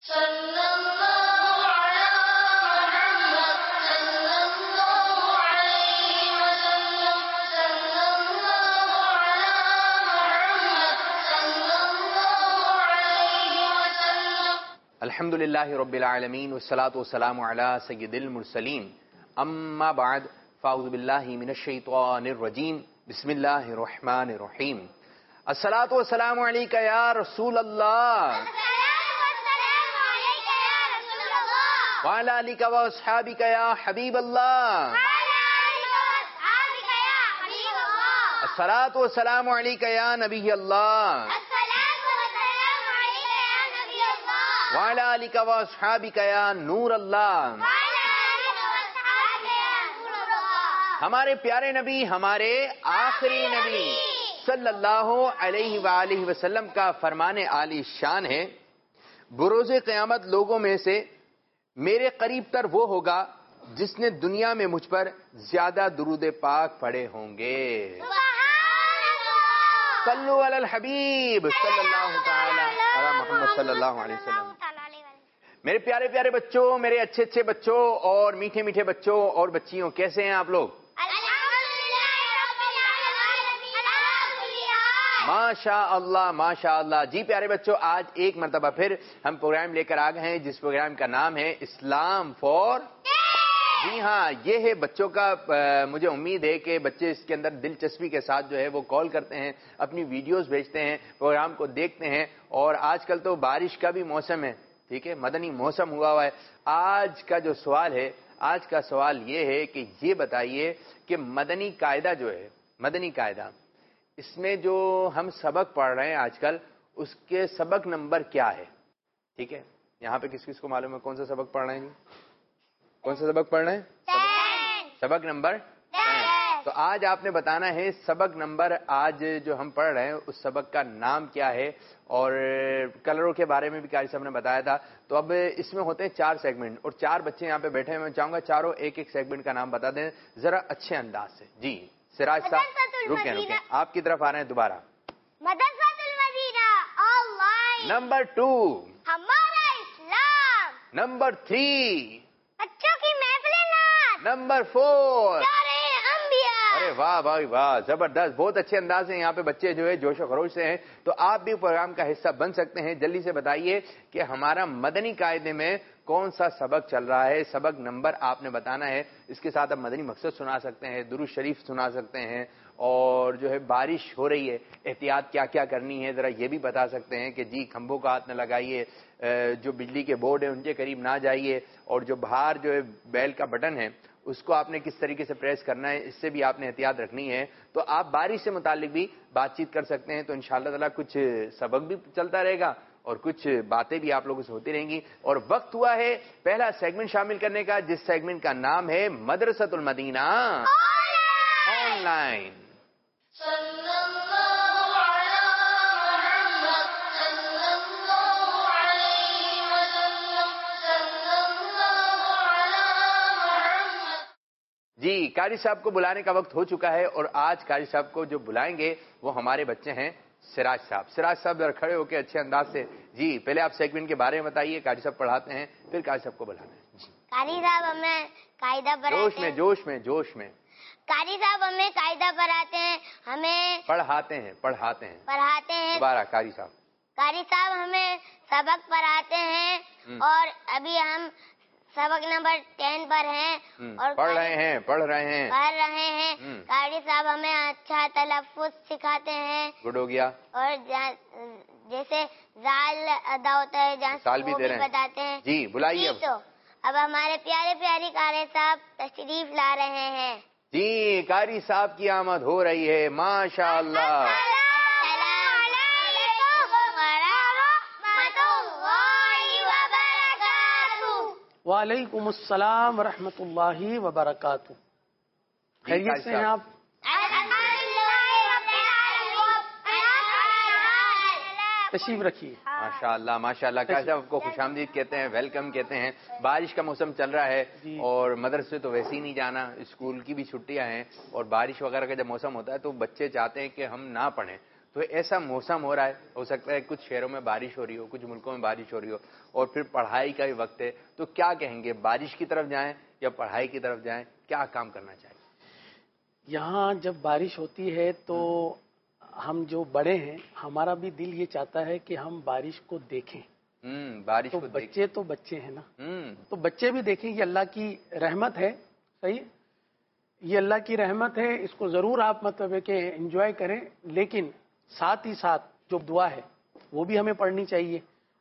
الحمد للہ رب العالمین والصلاة والسلام علی سید المرسلین اما بعد فاعوذ باللہ من الشیطان الرجیم بسم اللہ الرحمن الرحیم الصلاة والسلام علیک یا رسول اللہ وعلی آلک و اصحابک یا حبیب اللہ الصلاة والسلام علیک یا نبی اللہ وعلی آلک و اصحابک یا نور اللہ. ہمارے پیارے نبی، ہمارے آخری نبی صلی اللہ علیہ وآلہ وسلم کا فرمان عالی شان ہے، بروز قیامت لوگوں میں سے میرے قریب تر وہ ہوگا جس نے دنیا میں مجھ پر زیادہ درود پاک پڑھے ہوں گے. صلو علی الحبیب صلی اللہ تعالی علی محمد صلی اللہ علیہ وسلم. میرے پیارے پیارے بچوں، میرے اچھے اچھے بچوں اور میٹھے میٹھے بچوں اور بچیوں، کیسے ہیں آپ لوگ؟ ماشاء اللہ ماشاء اللہ. جی پیارے بچوں، آج ایک مرتبہ پھر ہم پروگرام لے کر آ گئے ہیں جس پروگرام کا نام ہے اسلام فار. جی ہاں، یہ ہے بچوں کا. مجھے امید ہے کہ بچے اس کے اندر دلچسپی کے ساتھ جو ہے وہ کال کرتے ہیں، اپنی ویڈیوز بھیجتے ہیں، پروگرام کو دیکھتے ہیں. اور آج کل تو بارش کا بھی موسم ہے، ٹھیک ہے، مدنی موسم ہوا ہے. آج کا جو سوال ہے، آج کا سوال یہ ہے کہ یہ بتائیے کہ مدنی قاعدہ جو ہے، مدنی قاعدہ، اس میں جو ہم سبق پڑھ رہے ہیں آج کل، اس کے سبق نمبر کیا ہے؟ ٹھیک ہے، یہاں پہ کس کس کو معلوم ہے کون سا سبق پڑھ رہے ہیں؟ کون سا سبق پڑھ رہے ہیں؟ سبق نمبر 10. تو آج آپ نے بتانا ہے سبق نمبر، آج جو ہم پڑھ رہے ہیں اس سبق کا نام کیا ہے. اور کلروں کے بارے میں بھی قاری صاحب نے بتایا تھا. تو اب اس میں ہوتے ہیں 4 سیگمنٹ اور 4 بچے یہاں پہ بیٹھے ہیں. میں چاہوں گا چاروں ایک ایک سیگمنٹ کا نام بتا دیں ذرا اچھے انداز سے. جی سراج صاحب رکیں آپ کی طرف آ رہے ہیں دوبارہ. مدرسۃ المدینہ آن لائن. نمبر 2 ہمارا اسلام. نمبر 3 بچوں کی محفل نعت. نمبر 4 پیارے انبیاء. ارے واہ بھائی واہ، زبردست، بہت اچھے انداز سے یہاں پہ بچے جو ہے جوش و خروش سے ہیں. تو آپ بھی پروگرام کا حصہ بن سکتے ہیں. جلدی سے بتائیے کہ ہمارا مدنی قاعدے میں کون سا سبق چل رہا ہے. سبق نمبر آپ نے بتانا ہے. اس کے ساتھ آپ مدنی مقصد سنا سکتے ہیں، درود شریف سنا سکتے ہیں، اور جو ہے بارش ہو رہی ہے احتیاط کیا کیا کرنی ہے ذرا یہ بھی بتا سکتے ہیں کہ جی کھمبوں کا ہاتھ نہ لگائیے، جو بجلی کے بورڈ ہیں ان کے قریب نہ جائیے، اور جو باہر جو ہے بیل کا بٹن ہے اس کو آپ نے کس طریقے سے پریس کرنا ہے اس سے بھی آپ نے احتیاط رکھنی ہے. تو آپ بارش سے متعلق بھی بات چیت کر سکتے ہیں. تو انشاءاللہ تعالیٰ کچھ سبق بھی چلتا رہے گا اور کچھ باتیں بھی آپ لوگوں سے ہوتی رہیں گی. اور وقت ہوا ہے پہلا سیگمنٹ شامل کرنے کا، جس سیگمنٹ کا نام ہے مدرسۃ المدینہ آن لائن. جی قاری صاحب کو بلانے کا وقت ہو چکا ہے، اور آج قاری صاحب کو جو بلائیں گے وہ ہمارے بچے ہیں سراج صاحب. سراج صاحب ذرا کھڑے ہو کے اچھے انداز سے جی پہلے آپ سیگمنٹ کے بارے میں بتائیے. قاری صاحب پڑھاتے ہیں، پھر قاری صاحب کو بلانا ہے. جی قاری صاحب ہمیں قاعدہ جوش پڑھاتے میں ہیں. جوش میں جوش میں. قاری صاحب ہمیں قاعدہ پڑھاتے ہیں، ہمیں پڑھاتے ہیں پڑھاتے ہیں. پڑھاتے ہیں. دوبارہ قاری صاحب. قاری صاحب ہمیں سبق پڑھاتے ہیں، اور ابھی ہم سبق نمبر 10 پر ہیں اور پڑھ رہے ہیں. قاری صاحب ہمیں اچھا تلفظ سکھاتے ہیں. گڈ ہو گیا. اور جیسے زال ادا ہوتا ہے جہاں مثال بھی وہ دے بھی رہے ہیں. بتاتے ہیں. جی بلائیے. تو اب ہمارے پیارے پیاری قاری صاحب تشریف لا رہے ہیں. جی قاری صاحب کی آمد ہو رہی ہے. ماشاء اللہ. وعلیکم السلام ورحمۃ اللہ وبرکاتہ. خیریت سے ہیں آپ؟ تشریف رکھیے. ماشاء اللہ ماشاء اللہ. قاری صاحب کو خوش آمدید کہتے ہیں، ویلکم کہتے ہیں. بارش کا موسم چل رہا ہے اور مدرسے تو ویسے ہی نہیں جانا، اسکول کی بھی چھٹیاں ہیں، اور بارش وغیرہ کا جب موسم ہوتا ہے تو بچے چاہتے ہیں کہ ہم نہ پڑھیں. تو ایسا موسم ہو رہا ہے، ہو سکتا ہے کچھ شہروں میں بارش ہو رہی ہو، کچھ ملکوں میں بارش ہو رہی ہو، اور پھر پڑھائی کا بھی وقت ہے، تو کیا کہیں گے، بارش کی طرف جائیں یا پڑھائی کی طرف جائیں، کیا کام کرنا چاہیے؟ یہاں جب بارش ہوتی ہے تو ہم جو بڑے ہیں ہمارا بھی دل یہ چاہتا ہے کہ ہم بارش کو دیکھیں. بارش تو کو بچے تو بچے ہیں نا، ہوں تو بچے بھی دیکھیں. یہ اللہ کی رحمت ہے. صحیح، یہ اللہ کی رحمت ہے، اس کو ضرور آپ مطلب ہے کہ انجوائے کریں، لیکن ساتھ ہی ساتھ جو دعا ہے وہ بھی ہمیں پڑھنی چاہیے.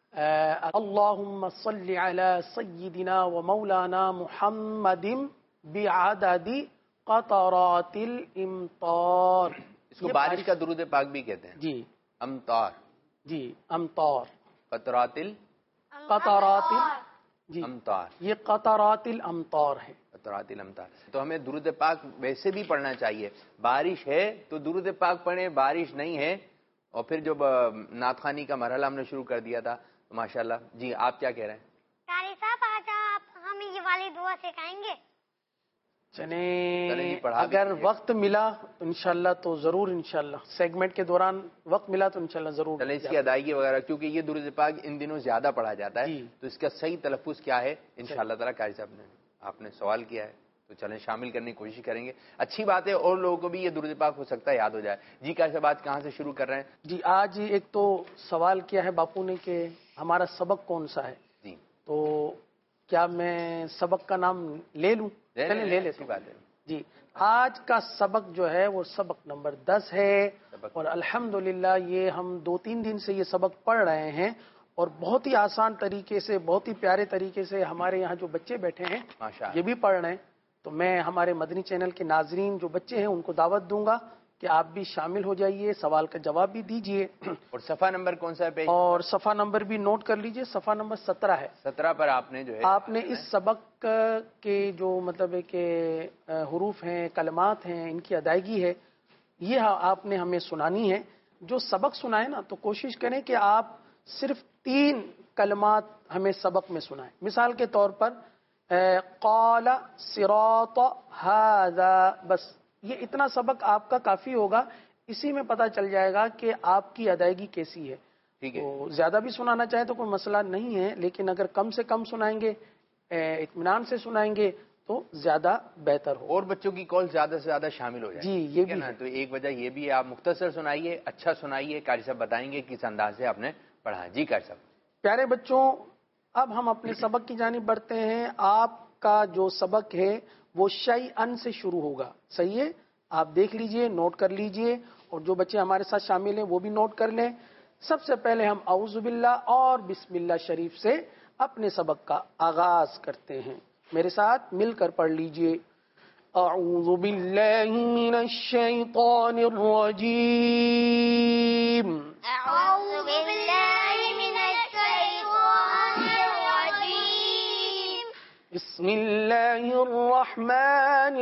اللہم صلی علی سیدنا و مولانا محمد بعدد قطرات الامطار. اس کو بارش کا درود پاک بھی کہتے ہیں. جی امطار، جی امطار، قطرات قطرات، جی الامطار، یہ قطرات الامطار ہے. قطرات الامطار. تو ہمیں درود پاک ویسے بھی پڑھنا چاہیے. بارش ہے تو درود پاک پڑھیں، بارش نہیں ہے. اور پھر جو نعت خوانی کا مرحلہ ہم نے شروع کر دیا تھا ماشاءاللہ. جی آپ کیا کہہ رہے ہیں؟ قاری صاحب آج آپ ہمیں یہ والی دعا سکھائیں گے؟ چلیں جی، پڑھا بھی اگر دیجیے. وقت ملا تو انشاءاللہ تو ضرور، انشاءاللہ سیگمنٹ کے دوران وقت ملا تو انشاءاللہ ضرور. چلیں اس کی ادائیگی وغیرہ، کیونکہ یہ درود پاک ان دنوں زیادہ پڑھا جاتا ہے، جی. تو اس کا صحیح تلفظ کیا ہے انشاءاللہ تعالیٰ. قاری صاحب نے آپ نے سوال کیا ہے تو چلیں شامل کرنے کی کوشش کریں گے. اچھی بات ہے، اور لوگوں کو بھی یہ درود پاک ہو سکتا ہے یاد ہو جائے. جی قاری صاحب آج کہاں سے شروع کر رہے ہیں؟ جی آج ایک تو سوال کیا ہے باپو نے کہ ہمارا سبق کون سا ہے، جی تو کیا میں سبق کا نام لے لوں؟ چلیں لے لیتے اچھی بات ہے. جی. آج کا سبق جو ہے وہ سبق نمبر 10 ہے، اور الحمدللہ یہ ہم 2-3 دن سے یہ سبق پڑھ رہے ہیں، اور بہت ہی آسان طریقے سے، بہت ہی پیارے طریقے سے ہمارے یہاں جو بچے بیٹھے ہیں ماشاءاللہ. یہ بھی پڑھ رہے ہیں. تو میں ہمارے مدنی چینل کے ناظرین جو بچے ہیں ان کو دعوت دوں گا کہ آپ بھی شامل ہو جائیے، سوال کا جواب بھی دیجیے. اور صفحہ نمبر کون سا ہے پیج؟ اور صفحہ نمبر بھی نوٹ کر لیجیے، صفحہ نمبر 17 ہے. 17 پر آپ نے جو ہے آپ نے اس سبق کے جو مطلب ہے کہ حروف ہیں، کلمات ہیں، ان کی ادائیگی ہے، یہ آپ نے ہمیں سنانی ہے. جو سبق سنائے نا تو کوشش کریں کہ آپ صرف 3 کلمات ہمیں سبق میں سنائیں. مثال کے طور پر قال صراط ھذا، بس یہ اتنا سبق آپ کا کافی ہوگا. اسی میں پتہ چل جائے گا کہ آپ کی ادائیگی کیسی ہے. ٹھیک ہے. تو زیادہ بھی سنانا چاہیں تو کوئی مسئلہ نہیں ہے، لیکن اگر کم سے کم سنائیں گے، اطمینان سے سنائیں گے تو زیادہ بہتر ہو. اور بچوں کی کال زیادہ سے زیادہ شامل ہو جائے. جی یہ بھی نا، ہے. تو ایک وجہ یہ بھی ہے، آپ مختصر سنائیے، اچھا سنائیے. قاری صاحب بتائیں گے کس انداز سے آپ نے پڑھا. جی قاری صاحب. پیارے بچوں، اب ہم اپنے سبق کی جانب بڑھتے ہیں. آپ کا جو سبق ہے وہ شیئن سے شروع ہوگا. صحیح ہے، آپ دیکھ لیجئے، نوٹ کر لیجئے، اور جو بچے ہمارے ساتھ شامل ہیں وہ بھی نوٹ کر لیں. سب سے پہلے ہم اعوذ باللہ اور بسم اللہ شریف سے اپنے سبق کا آغاز کرتے ہیں. میرے ساتھ مل کر پڑھ لیجئے. اعوذ باللہ من الشیطان الرجیم. اعوذ باللہ من الشیطان الرجیم. بسم اللہ الرحمن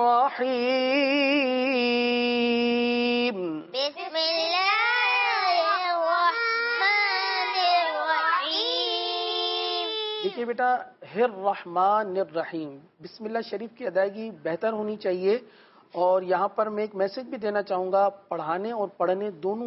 الرحیم. بسم اللہ الرحمن الرحیم. دیکھیے بیٹا، الرحمن الرحیم، بسم اللہ شریف کی ادائیگی بہتر ہونی چاہیے. اور یہاں پر میں ایک میسج بھی دینا چاہوں گا، پڑھانے اور پڑھنے دونوں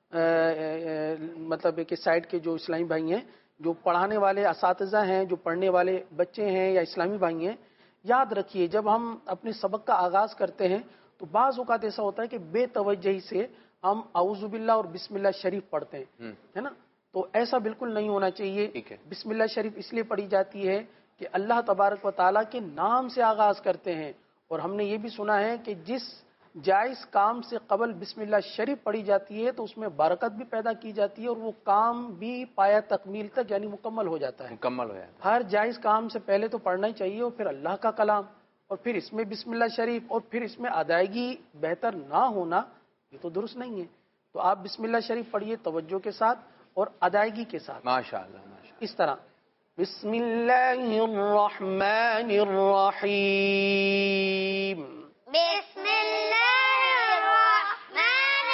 مطلب کہ سائڈ کے جو اسلامی بھائی ہیں، جو پڑھانے والے اساتذہ ہیں، جو پڑھنے والے بچے ہیں یا اسلامی بھائی ہیں، یاد رکھیے جب ہم اپنے سبق کا آغاز کرتے ہیں تو بعض اوقات ایسا ہوتا ہے کہ بے توجہی سے ہم اعوذ باللہ اور بسم اللہ شریف پڑھتے ہیں، ہے نا. تو ایسا بالکل نہیں ہونا چاہیے. بسم اللہ شریف اس لیے پڑھی جاتی ہے کہ اللہ تبارک و تعالیٰ کے نام سے آغاز کرتے ہیں. اور ہم نے یہ بھی سنا ہے کہ جس جائز کام سے قبل بسم اللہ شریف پڑھی جاتی ہے تو اس میں برکت بھی پیدا کی جاتی ہے، اور وہ کام بھی پایا تکمیل تک یعنی مکمل ہو جاتا ہے. مکمل ہو جاتا ہے. ہر جائز کام سے پہلے تو پڑھنا ہی چاہیے، اور پھر اللہ کا کلام، اور پھر اس میں بسم اللہ شریف، اور پھر اس میں ادائیگی بہتر نہ ہونا، یہ تو درست نہیں ہے. تو آپ بسم اللہ شریف پڑھیے توجہ کے ساتھ اور ادائیگی کے ساتھ. ماشاءاللہ ماشاءاللہ. اس طرح بسم اللہ الرحمن الرحیم. بسم اللہ الرحمن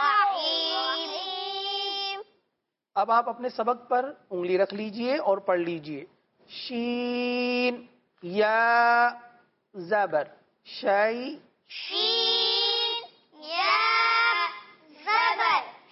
الرحیم. اب آپ اپنے سبق پر انگلی رکھ لیجئے اور پڑھ لیجئے. شین یا زبر شی. شین یا زبر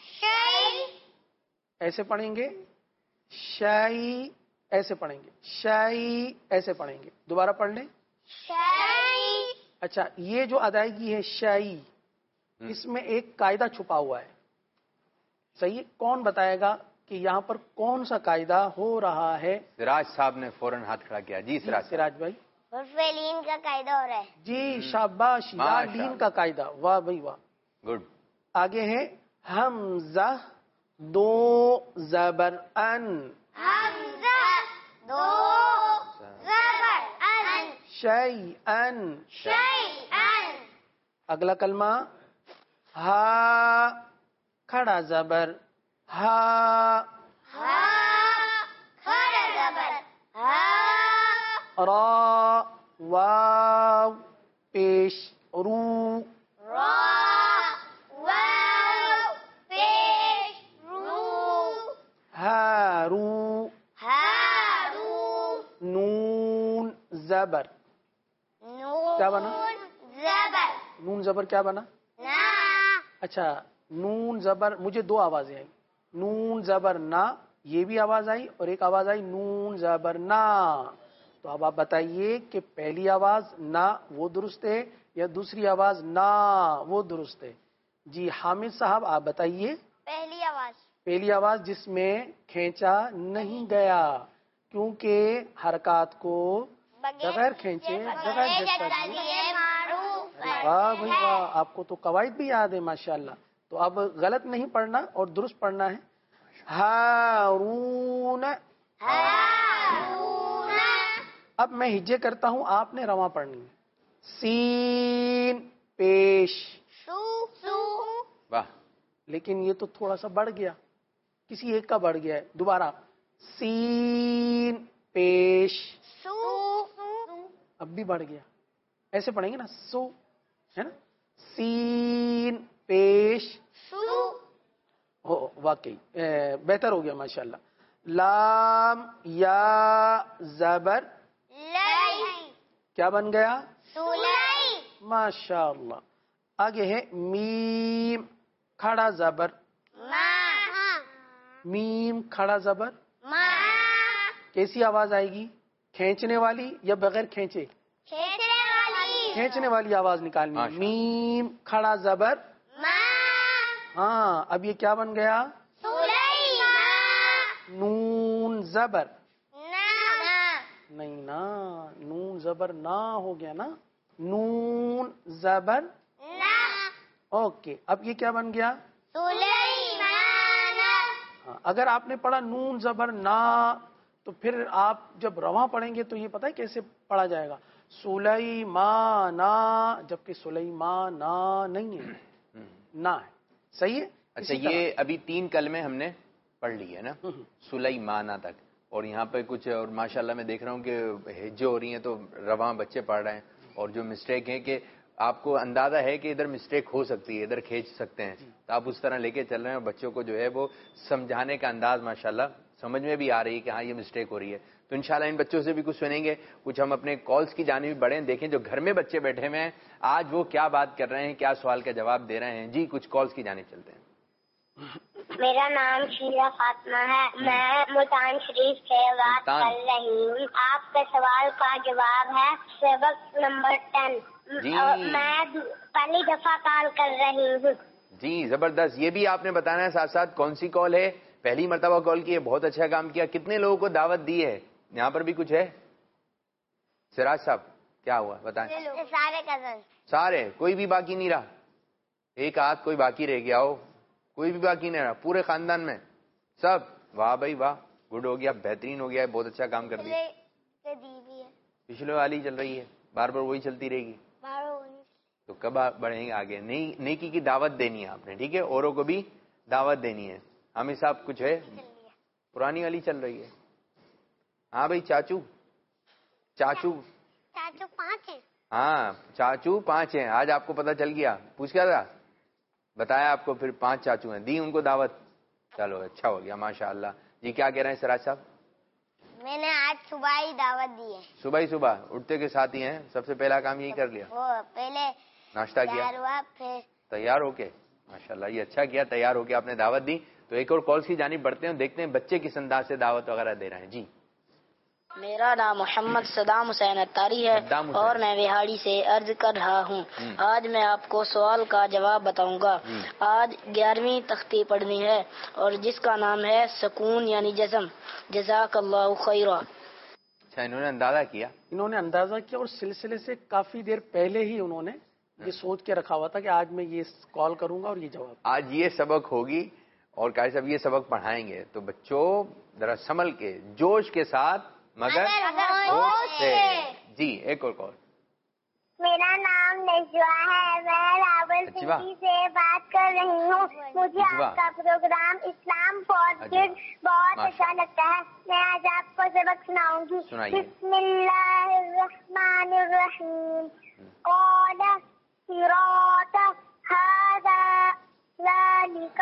ایسے پڑھیں گے. شائی ایسے پڑھیں گے. شائی ایسے پڑھیں گے. دوبارہ پڑھ لیں. شائی. اچھا یہ جو ادائیگی ہے شائی اس میں ایک قاعدہ چھپا ہوا ہے. صحیح ہے؟ کون بتائے گا کہ یہاں پر کون سا قاعدہ ہو رہا ہے؟ سراج صاحب نے فوراً ہاتھ کھڑا کیا. جی سراج صاحب. سراج بھائی. حرف لین کا قاعدہ ہو رہا ہے. جی شاباش. یا لین کا قاعدہ. واہ بھائی واہ. گڈ. آگے ہے حمزہ دو زبر ان. حمزہ دو زبر ان. شیئن. شیئن. اگلا کلمہ ہا کھڑا زبر ہا. ہا کھڑا زبر ہا. را واو پیش رو. را واو پیش رو. ہارو. ہارو. نون زبر. نون کیا بنا؟ زبر نون زبر کیا بنا؟ نا. اچھا نون زبر مجھے دو آوازیں آئی. نون زبر نا یہ بھی آواز آئی اور ایک آواز آئی نون زبر نا. تو اب آپ بتائیے کہ پہلی آواز نا وہ درست ہے یا دوسری آواز نا وہ درست ہے؟ جی حامد صاحب آپ بتائیے. پہلی آواز. پہلی آواز جس میں کھینچا نہیں گیا کیونکہ حرکات کو بغیر کھینچے بغیر جھٹکا دیے. واہ بھائی واہ. آپ کو تو قواعد بھی یاد ہے ماشاءاللہ. تو اب غلط نہیں پڑھنا اور درست پڑھنا ہے. ہارون. ہارون. اب میں ہجے کرتا ہوں آپ نے رواں پڑھنی ہے. سین پیش. سو سو. واہ. لیکن یہ تو تھوڑا سا بڑھ گیا. کسی ایک کا بڑھ گیا ہے. دوبارہ سین پیش. سو. اب بھی بڑھ گیا. ایسے پڑھیں گے نا سو ہے نا. سین پیش. سو. واقعی بہتر ہو گیا ماشاءاللہ. لام یا زبر لئی. کیا بن گیا؟ سولائی. ماشاءاللہ. آگے ہے میم کھڑا زبر. ماں. میم کھڑا زبر. ماں. کیسی آواز آئے گی؟ کھینچنے والی یا بغیر کھینچے؟ کھینچنے والی. کھینچنے والی آواز نکالنی ہے. میم کھڑا زبر. ماں. ہاں اب یہ کیا بن گیا؟ سولائی. ماں. نون زبر. نا. نہیں نا نون زبر نا ہو گیا نا. نون زبر. نا. اوکے اب یہ کیا بن گیا؟ سولائی. ماں. اگر آپ نے پڑھا نون زبر نا تو پھر آپ جب رواں پڑھیں گے تو یہ پتہ ہے کیسے پڑھا جائے گا؟ سلیمانا. جبکہ سلیمانا نہیں ہے نا ہے. صحیح ہے. اچھا یہ ابھی 3 کلمے ہم نے پڑھ لی ہے نا سلیمانہ تک. اور یہاں پہ کچھ اور ماشاءاللہ میں دیکھ رہا ہوں کہ ہجے ہو رہی ہیں تو رواں بچے پڑھ رہے ہیں. اور جو مسٹیک ہے کہ آپ کو اندازہ ہے کہ ادھر مسٹیک ہو سکتی ہے ادھر کھینچ سکتے ہیں تو آپ اس طرح لے کے چل رہے ہیں. اور بچوں کو جو ہے وہ سمجھانے کا انداز ماشاءاللہ سمجھ میں بھی آ رہی ہے کہ ہاں یہ مسٹیک ہو رہی ہے. تو انشاءاللہ ان بچوں سے بھی کچھ سنیں گے. کچھ ہم اپنے کالز کی جانب بھی بڑھیں دیکھیں جو گھر میں بچے بیٹھے ہوئے ہیں آج وہ کیا بات کر رہے ہیں کیا سوال کا جواب دے رہے ہیں. جی کچھ کالز کی جانب چلتے ہیں. میرا نام شیرہ فاطمہ ہے. میں ملتان شریف سے بات کر رہی ہوں. آپ کے سوال کا جواب ہے سبق نمبر 10. میں پہلی دفعہ کال کر رہی ہوں. جی زبردست. یہ بھی آپ نے بتانا ہے ساتھ ساتھ کون سی کال ہے. پہلی مرتبہ کال کی ہے. بہت اچھا کام کیا. کتنے لوگوں کو دعوت دی ہے؟ یہاں پر بھی کچھ ہے. سراج صاحب کیا ہوا بتائیں. سارے کزن. سارے کوئی بھی باقی نہیں رہا. ایک آدھ کوئی باقی رہ گیا ہو. کوئی بھی باقی نہیں رہا پورے خاندان میں سب. واہ بھائی واہ. گڈ ہو گیا بہترین ہو گیا. بہت اچھا کام کر دیا. پچھلے والی چل رہی ہے بار بار وہی چلتی رہے گی تو کب بڑھیں گے آگے. نیکی کی دعوت دینی ہے آپ نے. ٹھیک ہے اوروں کو بھی دعوت دینی ہے. ہمیں صاحب کچھ ہے. پرانی والی چل رہی ہے. ہاں بھائی چاچو 5 ہیں. ہاں چاچو 5 ہیں. آج آپ کو پتہ چل گیا. پوچھ کیا تھا بتایا آپ کو. پھر 5 چاچو ہیں دی ان کو دعوت. چلو اچھا ہو گیا ماشاءاللہ. جی کیا کہہ رہے ہیں سراج صاحب. میں نے آج صبح ہی دعوت دی ہے. صبح ہی صبح اٹھتے کے ساتھ ہی ہیں. سب سے پہلا کام یہی کر لیا. وہ پہلے ناشتہ کیا تیار ہوا پھر تیار ہو کے. ماشاءاللہ یہ اچھا کیا تیار ہو کے آپ نے دعوت دی. تو ایک اور کال کی جانب بڑھتے ہیں، دیکھتے ہیں بچے کس انداز سے دعوت وغیرہ دے رہے ہیں. جی میرا نام محمد صدام حسین اتاری ہے اور میں وہاڑی سے عرض کر رہا ہوں. آج میں آپ کو سوال کا جواب بتاؤں گا. آج 11ویں تختی پڑھنی ہے اور جس کا نام ہے سکون یعنی جزم. جزاک اللہ خیرا. اچھا، انہوں نے اندازہ کیا اور سلسلے سے کافی دیر پہلے ہی انہوں نے یہ سوچ کے رکھا ہوا تھا کہ آج میں یہ کال کروں گا اور یہ جواب. آج یہ سبق ہوگی اور قاری صاحب یہ سبق پڑھائیں گے، تو بچوں ذرا سنبھل کے جوش کے ساتھ مگر ہوش سے. جی ایک اور کال. میرا نام نجوا ہے، میں راولپنڈی سے بات کر رہی ہوں. مجھے آپ کا پروگرام اسلام فار کڈز بہت اچھا لگتا ہے. میں آج آپ کو سبق سناؤں گی. بسم اللہ الرحمن الرحیم. قال صراط هذا ذلك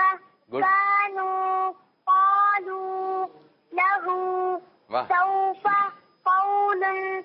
كانوا قالوا له سوف قول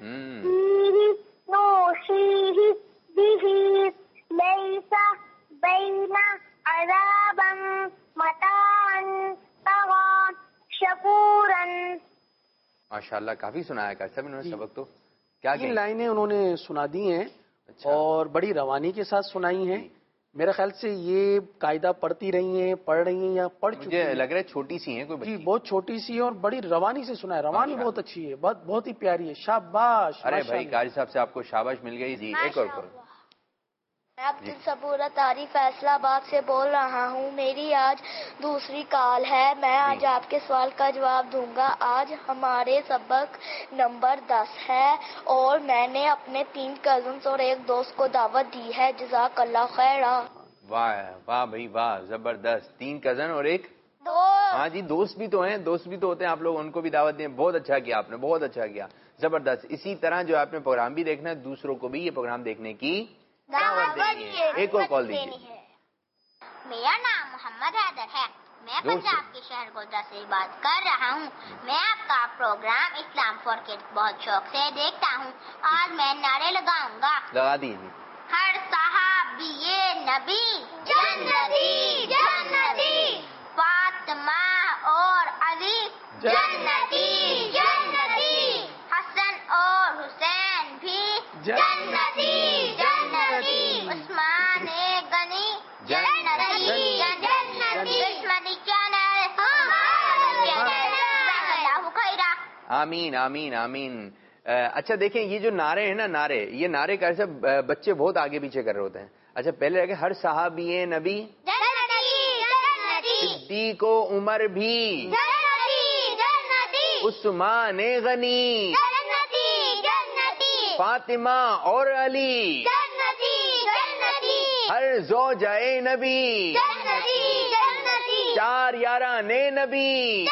فيه نوحيه به ليس بين عذابا متاعا طغى شكورا. ماشاءاللہ کافی سنایا کر سب انہوں نے سبق. تو کیا یہ لائنیں انہوں نے سنا دی ہیں اور بڑی روانی کے ساتھ سنائی ہیں. میرے خیال سے یہ قاعدہ پڑھتی رہی ہیں، پڑھ رہی ہیں یا پڑھ چکی ہیں. مجھے لگ رہا ہے چھوٹی سی ہیں کوئی بچی. جی بہت چھوٹی سی ہے اور بڑی روانی سے سنا ہے. روانی بہت اچھی ہے، بہت ہی پیاری ہے. شاباش. ارے بھائی قاری صاحب سے آپ کو شاباش مل گئی. جی ایک اور کال. میں عبدالصبور اتاری فیصل آباد سے بول رہا ہوں. میری آج دوسری کال ہے. میں آج آپ کے سوال کا جواب دوں گا. آج ہمارے سبق نمبر 10 ہے اور میں نے اپنے 3 کزنس اور ایک دوست کو دعوت دی ہے. جزاک اللہ خیر. واہ واہ بھائی واہ، زبردست. 3 کزن اور ایک ہاں جی دوست بھی تو ہیں، دوست بھی تو ہوتے ہیں آپ لوگ، ان کو بھی دعوت دیں. بہت اچھا کیا آپ نے، بہت اچھا کیا، زبردست. اسی طرح جو آپ نے پروگرام بھی دیکھنا ہے دوسروں کو بھی یہ پروگرام دیکھنے کی دعوت دیں گے. ایک اور کال دیجیے. میرا نام محمد حیدر ہے، میں پنجاب کے شہر گودرا سے بات کر رہا ہوں. میں آپ کا پروگرام اسلام فار کڈز بہت شوق سے دیکھتا ہوں. آج میں نعرے لگاؤں گا. لگا دیجیے. ہر صحابی نبی جنتی جنتی، فاطمہ اور علی جنتی جنتی، حسن اور حسین بھی جنتی جنتی، عثمان غنی جنتی جنتی، دشمنی چینل آمین آمین آمین. اچھا دیکھیں یہ جو نعرے ہیں نا، نعرے، یہ نعرے کیسے بچے بہت آگے پیچھے کر رہے ہوتے ہیں. اچھا پہلے کہ ہر صحابی نبی صدیق و عمر بھی عثمان غنی فاطمہ اور علی ہر زوجہ نبی 4 یاران نبی.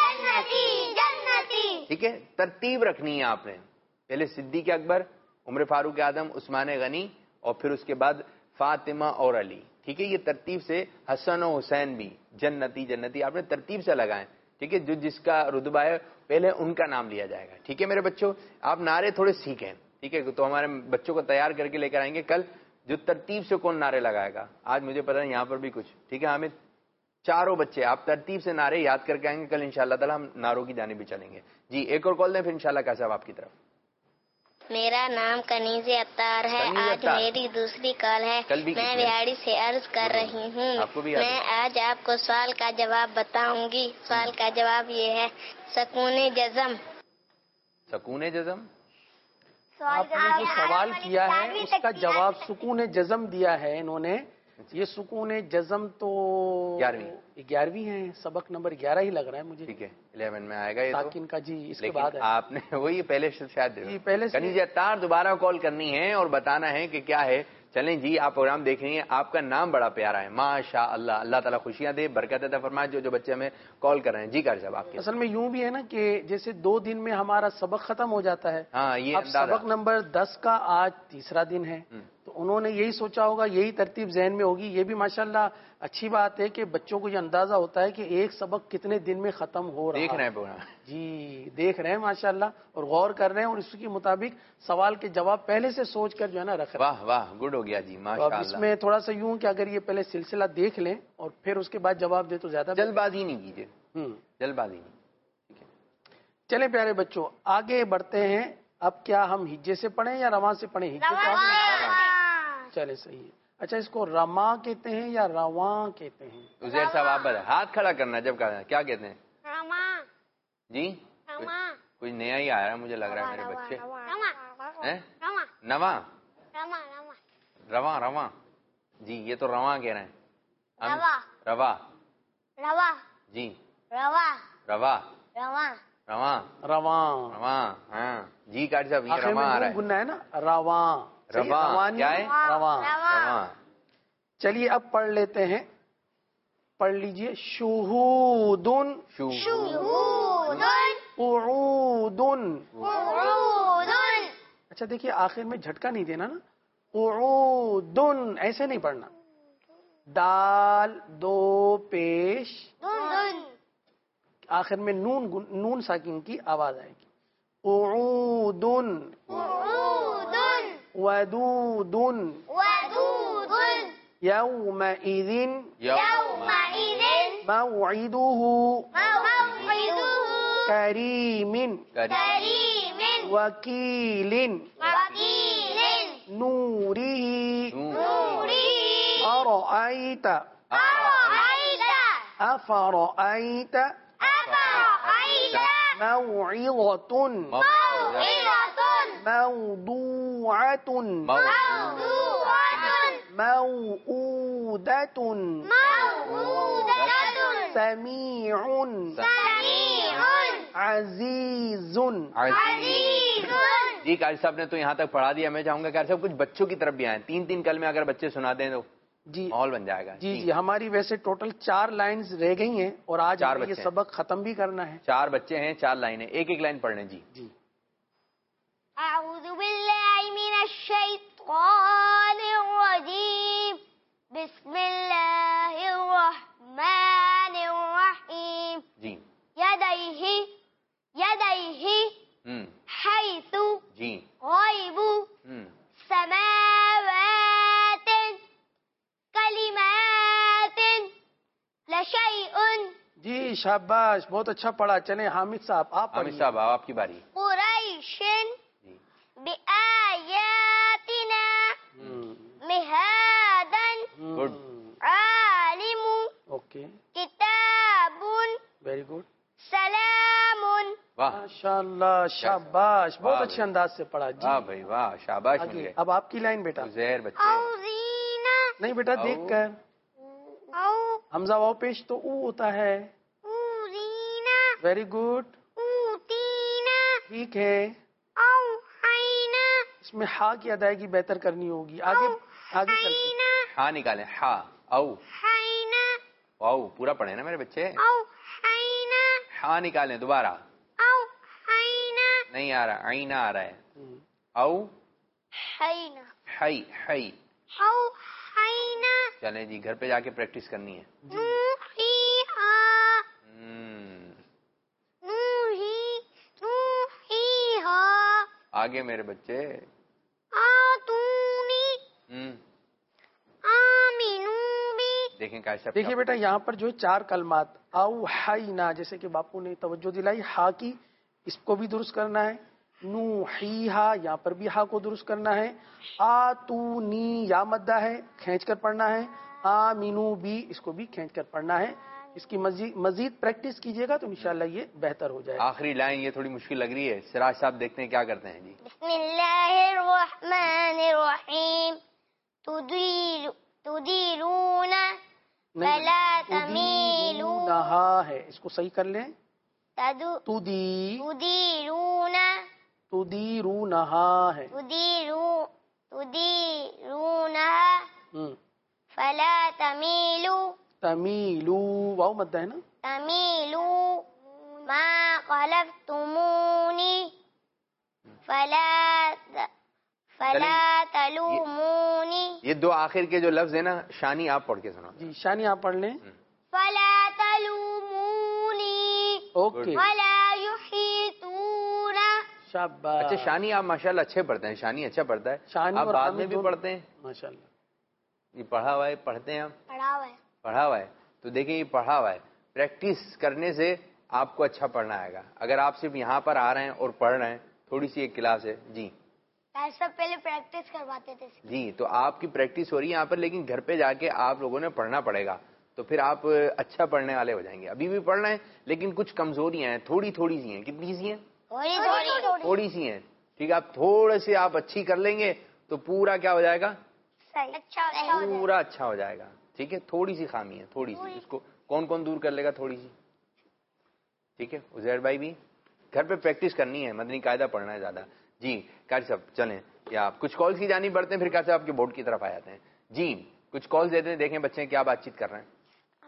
ٹھیک ہے، ترتیب رکھنی ہے آپ نے. پہلے صدیق اکبر، عمر فاروق اعظم، عثمان غنی اور پھر اس کے بعد فاطمہ اور علی. ٹھیک ہے، یہ ترتیب سے حسن و حسین بھی جنتی جنتی آپ نے ترتیب سے لگائیں. ٹھیک ہے، جو جس کا رتبہ ہے پہلے ان کا نام لیا جائے گا. ٹھیک ہے میرے بچوں، آپ نعرے تھوڑے سیکھیں. ٹھیک ہے، تو ہمارے بچوں کو تیار کر کے لے کر آئیں گے کل جو ترتیب سے کون نعرے لگائے گا. آج مجھے پتا ہے یہاں پر بھی کچھ. ٹھیک ہے حامد، چاروں بچے آپ ترتیب سے نعرے یاد کر کے آئیں گے. کل انشاءاللہ تعالی ہم نعروں کی جانب بھی چلیں گے. جی ایک اور کال دیں پھر انشاءاللہ کا صاحب آپ کی طرف. میرا نام کنیز اتار ہے. آج میری دوسری کال ہے. میں وہاڑی سے عرض کر رہی ہوں. میں آج آپ کو سوال کا جواب بتاؤں گی. سوال کا جواب یہ ہے سکون جزم. سکون جزم، آپ نے جو سوال کیا ہے اس کا جواب سکون جزم دیا ہے انہوں نے. یہ سکون جزم تو 11ویں ہے، سبق نمبر 11 ہی لگ رہا ہے مجھے. ٹھیک ہے 11 میں آئے گا یہ ساکن کا. جی اس کے بعد آپ نے وہی پہلے شاید پہلے کنیز اتار دوبارہ کال کرنی ہے اور بتانا ہے کہ کیا ہے. چلیں جی آپ پروگرام دیکھ رہی ہیں، آپ کا نام بڑا پیارا ہے ماشاء اللہ. اللہ تعالیٰ خوشیاں دے، برکت عطا فرمائے جو بچے ہمیں کال کر رہے ہیں. جی قاری صاحب آپ کے اصل میں یوں بھی ہے نا کہ جیسے 2 دن میں ہمارا سبق ختم ہو جاتا ہے. ہاں یہ اب سبق نمبر 10 کا آج تیسرا دن ہے تو انہوں نے یہی سوچا ہوگا, یہی ترتیب ذہن میں ہوگی. یہ بھی ماشاءاللہ اچھی بات ہے کہ بچوں کو یہ اندازہ ہوتا ہے کہ ایک سبق کتنے دن میں ختم ہو رہا ہے. دیکھ رہے ہیں پروگرام. جی دیکھ رہے ہیں ماشاءاللہ, اور غور کر رہے ہیں, اور اس کے مطابق سوال کے جواب پہلے سے سوچ کر جو ہے نا رکھ رہے ہیں. واہ واہ, گڈ ہو گیا جی, تو اب ماشاءاللہ. اس میں تھوڑا سا یوں کہ اگر یہ پہلے سلسلہ دیکھ لیں اور پھر اس کے بعد جواب دے تو زیادہ جلد بازی نہیں کیجیے, جلد بازی نہیں. چلیں پیارے بچوں آگے بڑھتے ہیں. اب کیا ہم ہجے سے پڑھیں یا رواں سے پڑھیں؟ ہجے سے چلے صحیح ہے. اچھا اس کو رما کہتے ہیں یا رواں کہتے ہیں؟ عزیر صاحب آپ ہاتھ کھڑا کرنا جب کہا کیا کہتے ہیں جی؟ کچھ نیا ہی آ رہا ہے مجھے لگ رہا ہے میرے بچے. نواں رواں رواں جی, یہ تو رواں کہہ رہے ہیں. روا جی, روا رواں رواں رواں. ہاں جی قاری صاحب, یہ رواں آ رہا ہے. گننا ہے نا, رواں. رواں کیا ہے؟ رواں. رواں. چلیے اب پڑھ لیتے ہیں, پڑھ لیجئے. شہودن قعودن. اچھا دیکھیے آخر میں جھٹکا نہیں دینا نا, قعودن ایسے نہیں پڑھنا. دال دو پیش, آخر میں نون ساکن کی آواز آئے گی. قعودن ودودن یومئذ موعدہ کریم وکیل نورہ ارأیت افرأیت موعظۃ موضوعۃ موعودۃ سمیع عزیز. جی قاری صاحب نے تو یہاں تک پڑھا دیا. میں چاہوں گا قاری صاحب کچھ بچوں کی طرف بھی آئیں. تین تین کلمے اگر بچے سنا دیں تو جی ماحول بن جائے گا. جی جی ہماری ویسے ٹوٹل 4 لائنز رہ گئی ہیں اور آج ہمیں یہ سبق ختم بھی کرنا ہے. 4 بچے ہیں, 4 لائنیں, ایک ایک لائن پڑھ لیں. جی جی. اعوذ باللہ من الشیطان الرجیم, بسم اللہ الرحمن الرحیم. جی. یدیہ حیث جی. غیب سماوات کلمات لشیء. جی شاباش, بہت اچھا پڑھا. چلیں حامد صاحب آپ پڑھیے. حامد صاحب آپ کی باری. قریش بآیاتنا مہادا گڈ. عالم اوکے کتاب ویری گڈ. سلام. واہ ماشاءاللہ شاباش, بہت اچھے انداز سے پڑھا. جی واہ بھائی واہ, شاباش مل آگے گئے. اب آپ کی لائن بیٹا. عزیر بچے اوزینا نہیں بیٹا دیکھ کر, او حمزہ واو پیش تو او ہوتا ہے. اوزینا ویری گڈ, اوتینا ٹھیک ہے. اوحینا اس میں ہا کی ادائیگی بہتر کرنی ہوگی. آگے چلتے. ہاں نکالیں. ہا او حینا او پورا پڑھے نا میرے بچے. اوحینا ہاں نکالیں دوبارہ. اوحینا نہیں آ رہا, عینا آ رہا ہے. او حینا حی حی. اوحینا چلیں جی گھر پہ جا کے پریکٹس کرنی ہے. نوحیہا نوحیہا. آگے میرے بچے. آتونی آمینو بی. دیکھیں کیسا. دیکھیے بیٹا یہاں پر جو 4 کلمات اوحینا, جیسے کہ باپو نے توجہ دلائی ہا کی, اس کو بھی درست کرنا ہے. نوحیہا یہاں پر بھی ہا کو درست کرنا ہے. آتونی یا مدہ ہے, کھینچ کر پڑھنا ہے. آمینو بھی, اس کو بھی کھینچ کر پڑھنا ہے. اس کی مزید پریکٹس کیجئے گا تو انشاءاللہ یہ بہتر ہو جائے گا. آخری لائن یہ تھوڑی مشکل لگ رہی ہے. سراج صاحب دیکھتے ہیں کیا کرتے ہیں. جی بسم اللہ الرحمن الرحیم. تدیرون فلا تمیلون. تدیرونہا ہے, اس کو صحیح کر لیں. تدیرون تدیرونہا ہے. تدیرونہا فلا تمیلو. تمیلو واو مدہ ہے نا. تمیلو ما خلفتمونی فلا تلومونی. یہ دو آخر کے جو لفظ ہیں نا، شانی آپ پڑھ کے سنا. جی شانی آپ پڑھ لیں. فلا تلومونی اوکے. ولا يحيطون. شاباش. اچھا شانی آپ ماشاءاللہ اچھے پڑھتے ہیں، شانی اچھا پڑھتا ہے. شانی آپ اور بعد حامد میں بھی دونوں. پڑھتے ہیں؟ ماشاءاللہ. یہ پڑھا ہوا ہے، پڑھتے ہیں آپ؟ پڑھا ہوا ہے. پڑھا ہوا ہے. تو دیکھیں یہ پڑھا ہوا ہے، پریکٹس کرنے سے آپ کو اچھا پڑھنا آئے گا. اگر آپ صرف یہاں پر آ رہے ہیں اور پڑھ رہے ہیں، تھوڑی سی ایک کلاس ہے. جی سب پہلے پریکٹس کرواتے تھے. جی، تو آپ کی پریکٹس ہو رہی ہے یہاں پر، لیکن گھر پہ جا کے آپ لوگوں نے پڑھنا پڑے گا، تو پھر آپ اچھا پڑھنے والے ہو جائیں گے. ابھی بھی پڑھ رہے ہیں لیکن کچھ کمزوریاں ہیں، تھوڑی سی ہیں. کتنی سی ہیں؟ تھوڑی سی ہیں. ٹھیک ہے، آپ تھوڑے سے آپ اچھی کر لیں گے تو پورا کیا ہو جائے گا؟ پورا اچھا ہو جائے گا. ٹھیک ہے، تھوڑی سی خامی ہے، تھوڑی سی. اس کو کون دور کر لے گا تھوڑی سی؟ ٹھیک ہے، عزیر بھائی بھی گھر پہ پریکٹس کرنی ہے، مدنی قاعدہ پڑھنا ہے زیادہ. جی قاری صاحب چلیں، یا آپ کچھ کالز کی جانب بڑھتے ہیں، پھر قاری صاحب آپ کے بورڈ کی طرف آ جاتے ہیں. جی کچھ کالز دیتے ہیں، دیکھیں بچے کیا بات چیت کر رہے ہیں.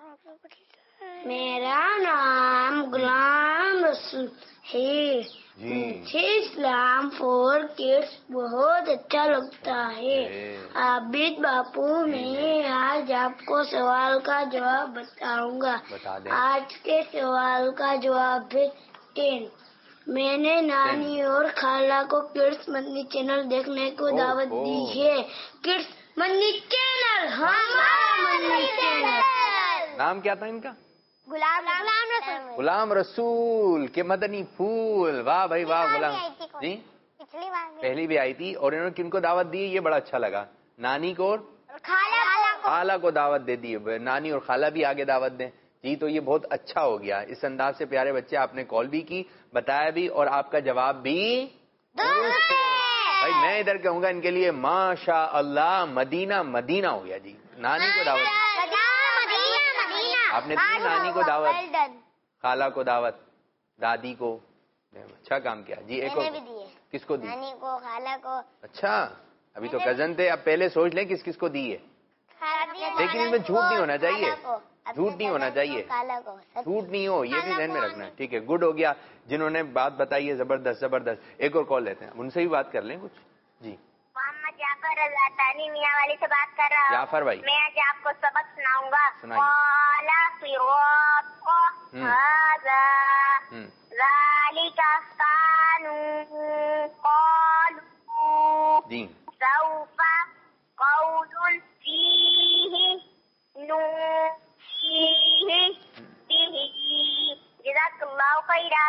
میرا نام غلام رسول ہے. مجھے اسلام فور کڈس بہت اچھا لگتا ہے. عابد باپو میں آج آپ کو سوال کا جواب بتاؤں گا. بتا دیں. آج کے سوال کا جواب ہے 10. میں نے نانی اور خالہ کو کڈس مدنی چینل دیکھنے کو دعوت دی ہے. کڈس مدنی چینل ہمارا مدنی چینل. نام کیا تھا ان کا؟ غلام غلام رسول کے مدنی پھول. واہ بھائی واہ. غلام جی پچھلی بار پہلی بھی آئی تھی. اور انہوں نے کن کو دعوت دی؟ یہ بڑا اچھا لگا. نانی کو اور خالہ کو دعوت دے دی. نانی اور خالہ بھی آگے دعوت دیں. جی تو یہ بہت اچھا ہو گیا. اس انداز سے پیارے بچے آپ نے کال بھی کی، بتایا بھی، اور آپ کا جواب بھی بھائی میں ادھر کہوں گا ان کے لیے ماشاء اللہ مدینہ مدینہ ہو گیا. جی نانی کو دعوت آپ نے دی، نانی کو دعوت، خالہ کو دعوت، دادی کو. اچھا کام کیا. جی ایک اور کس کو دی؟ نانی کو، خالہ کو. اچھا ابھی تو کزن تھے، اب پہلے سوچ لیں کس کس کو دی ہے. لیکن اس میں جھوٹ نہیں ہونا چاہیے، جھوٹ نہیں ہونا چاہیے، جھوٹ نہیں ہو، یہ بھی ذہن میں رکھنا ہے. ٹھیک ہے گڈ ہو گیا. جنہوں نے بات بتائی ہے زبردست زبردست. ایک اور کال لیتے ہیں، ان سے بھی بات کر لیں کچھ. جی محمد جعفر اللہ تعالی میاں والی سے بات کر رہا ہوں. جعفر بھائی میں آج آپ کو سبق سناؤں گا. سنائیے. ذالک کانوا قالوا جی سوف قول فیہ نوحیہ بہ. جزاک اللہ خیرا.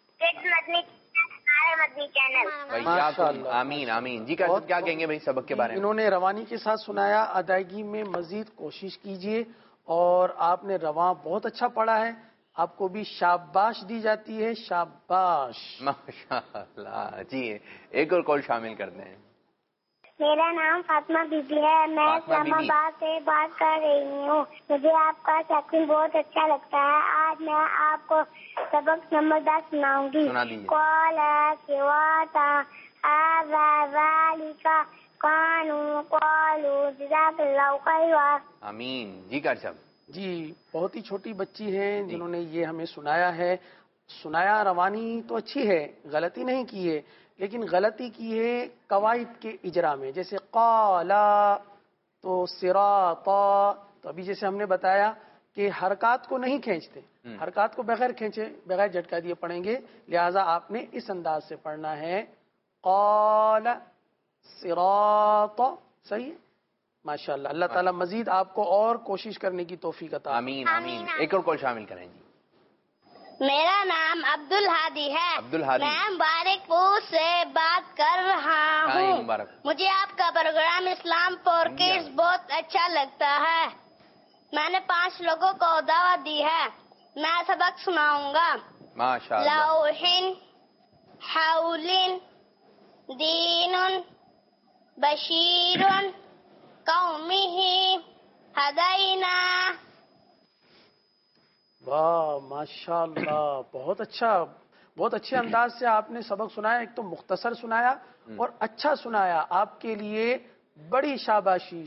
مدنی چینل بھائی ماشاء اللہ. آمین آمین. جی کیا کہیں گے بھائی سبق کے بارے میں؟ انہوں نے روانی کے ساتھ سنایا، ادائیگی میں مزید کوشش کیجئے. اور آپ نے رواں بہت اچھا پڑھا ہے، آپ کو بھی شاباش دی جاتی ہے. شاباش ماشاء اللہ. جی ایک اور کال شامل کرتے ہیں. میرا نام فاطمہ بی بی ہے. میں اسلام آباد سے بات کر رہی ہوں. مجھے آپ کا سیکشن بہت اچھا لگتا ہے. آج میں آپ کو سبق نمبر 10 سناؤں گی. سنا دیجیے. قَالَ سِوَاطًا هَذَا ذَلِكَ كَانُوا قَالُوا جزاک اللہ خیرا. آمین. جی قاری صاحب. جی بہت ہی چھوٹی بچی ہیں جنہوں نے یہ ہمیں سنایا ہے. سنایا روانی تو اچھی ہے، غلطی نہیں کی ہے، لیکن غلطی کی ہے قواعد کے اجرا میں. جیسے قالا تو صراطا، تو ابھی جیسے ہم نے بتایا کہ حرکات کو نہیں کھینچتے، حرکات کو بغیر کھینچے بغیر جھٹکا دیے پڑھیں گے، لہٰذا آپ نے اس انداز سے پڑھنا ہے قال صراطا. صحیح ہے ماشاء اللہ. اللہ تعالیٰ مزید آپ کو اور کوشش کرنے کی توفیق عطا. آمین آمین. ایک اور کال شامل کریں. جی میرا نام عبد الہادی ہے. عبد الہادی. میں مبارک پور سے بات کر رہا ہوں. مجھے آپ کا پروگرام اسلام فور کڈس بہت اچھا لگتا ہے. میں نے 5 لوگوں کو دعوت دی ہے. میں سبق سناؤں گا. ماشاء اللہ. لوح حول دین بشیر قومہ ہدینا. واہ ماشاء اللہ. بہت اچھا، بہت اچھے انداز سے آپ نے سبق سنایا. ایک تو مختصر سنایا اور اچھا سنایا. آپ کے لیے بڑی شاباشی.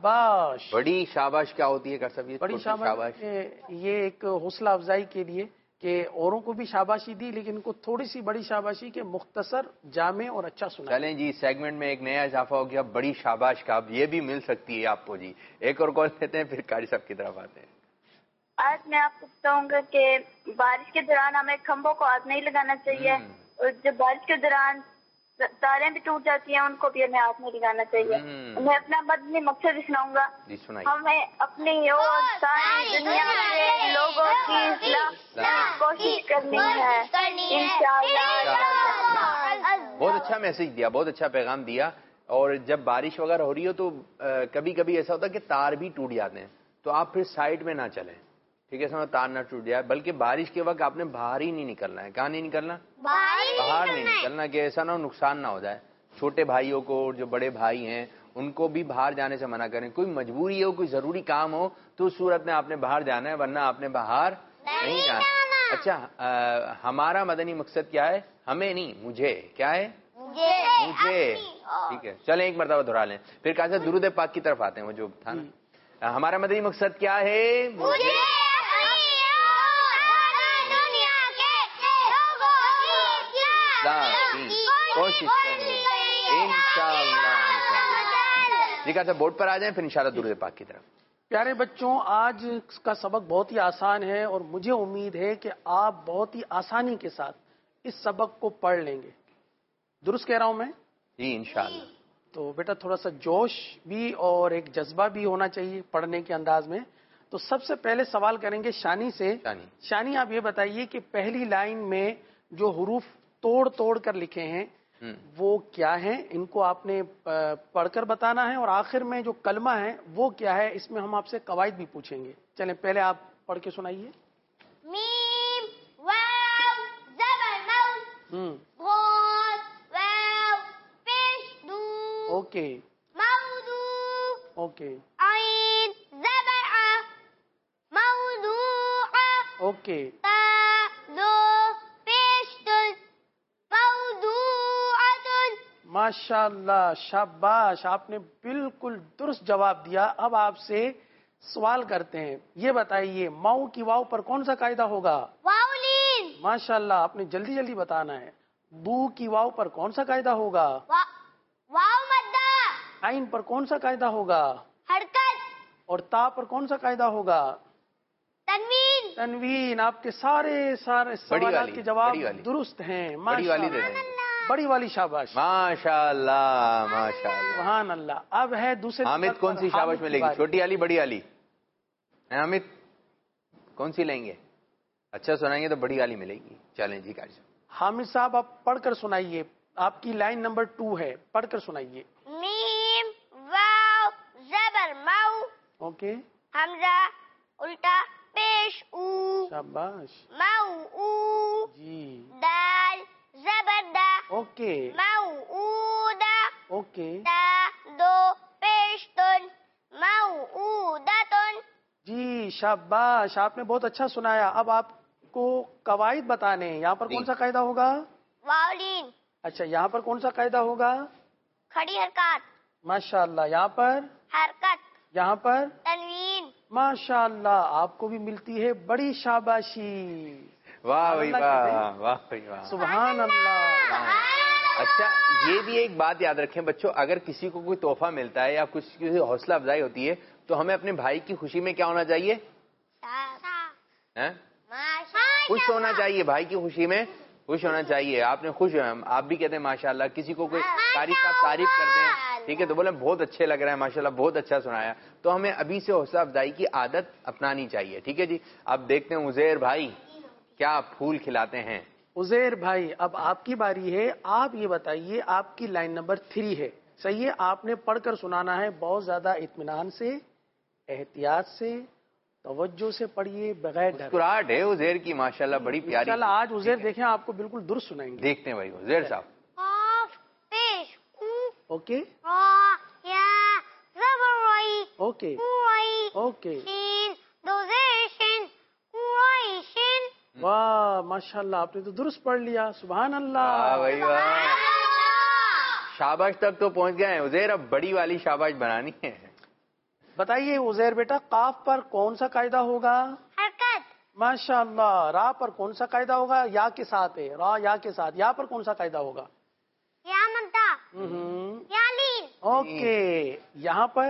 شاباش. بڑی شاباش کیا ہوتی ہے کر سب؟ بڑی شاباش یہ ایک حوصلہ افزائی کے لیے کہ اوروں کو بھی شاباشی دی لیکن ان کو تھوڑی سی بڑی شاباشی کہ مختصر، جامع اور اچھا سنا. چلیں جی، سیگمنٹ میں ایک نیا اضافہ ہو گیا، بڑی شاباش کا، اب یہ بھی مل سکتی ہے آپ کو جی. ایک اور کال لیتے ہیں پھر قاری صاحب کی طرف آتے ہیں. آج میں آپ کو بتاؤں گا کہ بارش کے دوران ہمیں کھمبوں کو ہاتھ نہیں لگانا چاہیے، اور جب بارش کے دوران تاریں بھی ٹوٹ جاتی ہیں ان کو بھی ہمیں ہاتھ نہیں لگانا چاہیے. میں اپنا مدنی مقصد بھی سناؤں گا. جی سنائیے. ہمیں اپنی اور ساری دنیا کے لوگوں کی اصلاح کی کوشش کرنی ہے انشاءاللہ. بہت اچھا میسج دیا، بہت اچھا پیغام دیا. اور جب بارش وغیرہ ہو رہی ہو تو کبھی کبھی ایسا ہوتا ہے کہ تار بھی ٹوٹ جاتے ہیں، تو آپ پھر سائڈ میں نہ چلیں، ٹھیک ہے، سمجھ تار نہ ٹوٹ جائے، بلکہ بارش کے وقت آپ نے باہر ہی نہیں نکلنا ہے. کہاں نہیں نکلنا؟ باہر نہیں نکلنا، کہ ایسا نہ ہو نقصان نہ ہو جائے. چھوٹے بھائیوں کو، جو بڑے بھائی ہیں ان کو بھی باہر جانے سے منع کریں. کوئی مجبوری ہو، کوئی ضروری کام ہو تو اس صورت میں آپ نے باہر جانا ہے، ورنہ آپ نے باہر نہیں جانا. اچھا، ہمارا مدنی مقصد کیا ہے؟ ہمیں نہیں، مجھے. کیا ہے؟ مجھے. ٹھیک ہے، چلیں ایک مرتبہ دہرا لیں پھر کہا سے درود پاک کی طرف آتے ہیں. وہ جو تھا نا، ہمارا مدنی مقصد کیا ہے؟ مجھے. کوشش کریں انشاءاللہ. جی کہا بورڈ پر آ جائیں پھر انشاءاللہ درود پاک کی طرف. پیارے بچوں، آج کا سبق بہت ہی آسان ہے اور مجھے امید ہے کہ آپ بہت ہی آسانی کے ساتھ اس سبق کو پڑھ لیں گے. درست کہہ رہا ہوں میں؟ جی انشاءاللہ. تو بیٹا تھوڑا سا جوش بھی اور ایک جذبہ بھی ہونا چاہیے پڑھنے کے انداز میں. تو سب سے پہلے سوال کریں گے شانی سے. شانی آپ یہ بتائیے کہ پہلی لائن میں جو حروف توڑ توڑ کر لکھے ہیں وہ کیا ہیں؟ ان کو آپ نے پڑھ کر بتانا ہے، اور آخر میں جو کلمہ ہے وہ کیا ہے، اس میں ہم آپ سے قواعد بھی پوچھیں گے. چلیں پہلے آپ پڑھ کے سنائیے. میم واو زبر مو غون واو پیش دو اوکے موضوع اوکے عین زبر ع موضوع اوکے تا دو پیش دل موضوعۃ. ماشاء اللہ، شاباش، آپ نے بالکل درست جواب دیا. اب آپ سے سوال کرتے ہیں، یہ بتائیے ماؤ کی واؤ پر کون سا قاعدہ ہوگا؟ واولین. ماشاء اللہ، آپ نے جلدی جلدی بتانا ہے. بو کی واؤ پر کون سا قاعدہ ہوگا؟ واو مدہ. عین پر کون سا قاعدہ ہوگا؟ حرکت. اور تا پر کون سا قاعدہ ہوگا؟ تنوین. تنوین. آپ کے سارے سوالات کے جواب درست ہیں. بڑی والی دے دیں. بڑی والی شاباش. ماشاء اللہ ماشاء اللہ. سبحان اللہ. اب ہے دوسرے. حامد کون سی شاباش ملے گی؟ چھوٹی والی بڑی والی؟ حامد کون سی لیں گے؟ اچھا سنائیں گے تو بڑی والی ملے گی. چلیں جی قاری صاحب. حامد صاحب آپ پڑھ کر سنائیے. آپ کی لائن نمبر 2 ہے، پڑھ کر سنائیے. میم واو زبر مو اوکے. حمزہ الٹا پیش او شاباش. مو او. جی. دال زبر دا اوکے مو او دا. اوکے. تا دو پیش تن مو او دا تن. جی شاباش، آپ نے بہت اچھا سنایا. اب آپ کو قواعد بتانے ہیں. یہاں پر کون سا قاعدہ ہوگا؟ واولین. اچھا، یہاں پر کون سا قاعدہ ہوگا؟ کھڑی حرکات. ماشاء اللہ. یہاں پر؟ حرکت. یہاں پر؟ تنوین. ماشاء اللہ، آپ کو بھی ملتی ہے بڑی شاباشی. واہ بھائی واہ، واہ بھائی واہ، سبحان اللہ. اچھا یہ بھی ایک بات یاد رکھیں بچوں، اگر کسی کو کوئی تحفہ ملتا ہے یا کسی حوصلہ افزائی ہوتی ہے تو ہمیں اپنے بھائی کی خوشی میں کیا ہونا چاہیے؟ خوش ہونا چاہیے. بھائی کی خوشی میں خوش ہونا چاہیے. آپ نے خوش ہوئے، آپ بھی کہتے ہیں ماشاءاللہ. کسی کو کوئی قاری صاحب تعریف کرتے ہیں، ٹھیک ہے، تو بولے بہت اچھے لگ رہا ہے ماشاءاللہ، بہت اچھا سنایا. تو ہمیں ابھی سے حوصلہ افزائی کی عادت اپنانی چاہیے. ٹھیک ہے جی. اب دیکھتے ہیں عزیر بھائی کیا پھول کھلاتے ہیں. عزیر بھائی اب آپ کی باری ہے. آپ یہ بتائیے، آپ کی لائن نمبر 3 ہے، صحیح ہے؟ آپ نے پڑھ کر سنانا ہے بہت زیادہ اطمینان سے، احتیاط سے، توجہ سے پڑھیے، بغیر ڈر. مسکراہٹ ہے عزیر کی ماشاءاللہ، بڑی پیاری. چل آج عزیر دیکھیں آپ کو بالکل درست سنائیں گے. دیکھتے ہیں بھائی عزیر صاحب. قاف پیش او اوکے را یا زبر رائی اوکے رائی اوکے. شین دو زیر شین رائی شین. واہ ماشاءاللہ، آپ نے تو درست پڑھ لیا. سبحان واہ اللہ. بھائی واہ، شاباش تک تو پہنچ گئے ہیں عزیر. اب بڑی والی شاباش بنانی ہے. بتائیے عزیر بیٹا، قاف پر کون سا قاعدہ ہوگا؟ حرکت. ماشاء اللہ. را پر کون سا قاعدہ ہوگا؟ یا کے ساتھ ہے، را یا کے ساتھ. یا پر کون سا قاعدہ ہوگا؟ یا مدہ، یا لین، اوکے. یہاں پر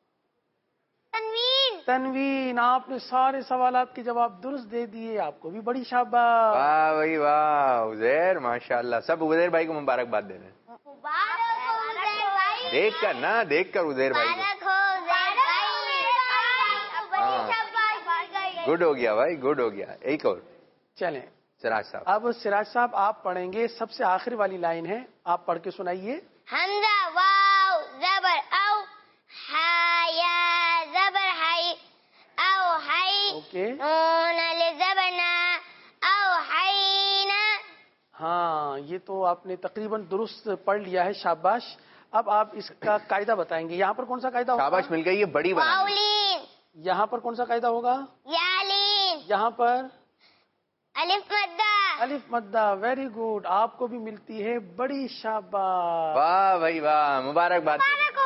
تنوین. تنوین. آپ نے سارے سوالات کے جواب درست دے دیے، آپ کو بھی بڑی شاباش. واہ بھائی واہ عزیر، ماشاء اللہ. سب عزیر بھائی کو مبارکباد دے رہے ہیں. مبارک ہو عزیر بھائی. دیکھ کر نا، دیکھ کر عزیر بھائی کو. مبارک ہو عزیر بھائی. بڑی شاباش. گڈ ہو گیا بھائی، گڈ ہو گیا. ایک اور چلیں سراج صاحب. اب سراج صاحب آپ پڑھیں گے سب سے آخر والی لائن ہے، آپ پڑھ کے سنائیے. حمزہ واو زبر او، یا زبر ہائی، او ہائی، اوکے. نون علی زبر نا، او ہائی نا. ہاں یہ تو آپ نے تقریباً درست پڑھ لیا ہے، شاباش. اب آپ اس کا قاعدہ بتائیں گے. یہاں پر کون سا قاعدہ ہوگا؟ شاباش مل گئی، یہ بڑی بنا. واولین، یہاں پر کون سا قاعدہ ہوگا؟ یالین، یہاں پر الف مدہ. الف مدہ. Very good. آپ کو بھی ملتی ہے بڑی شاباش. واہ بھائی واہ، مبارکباد.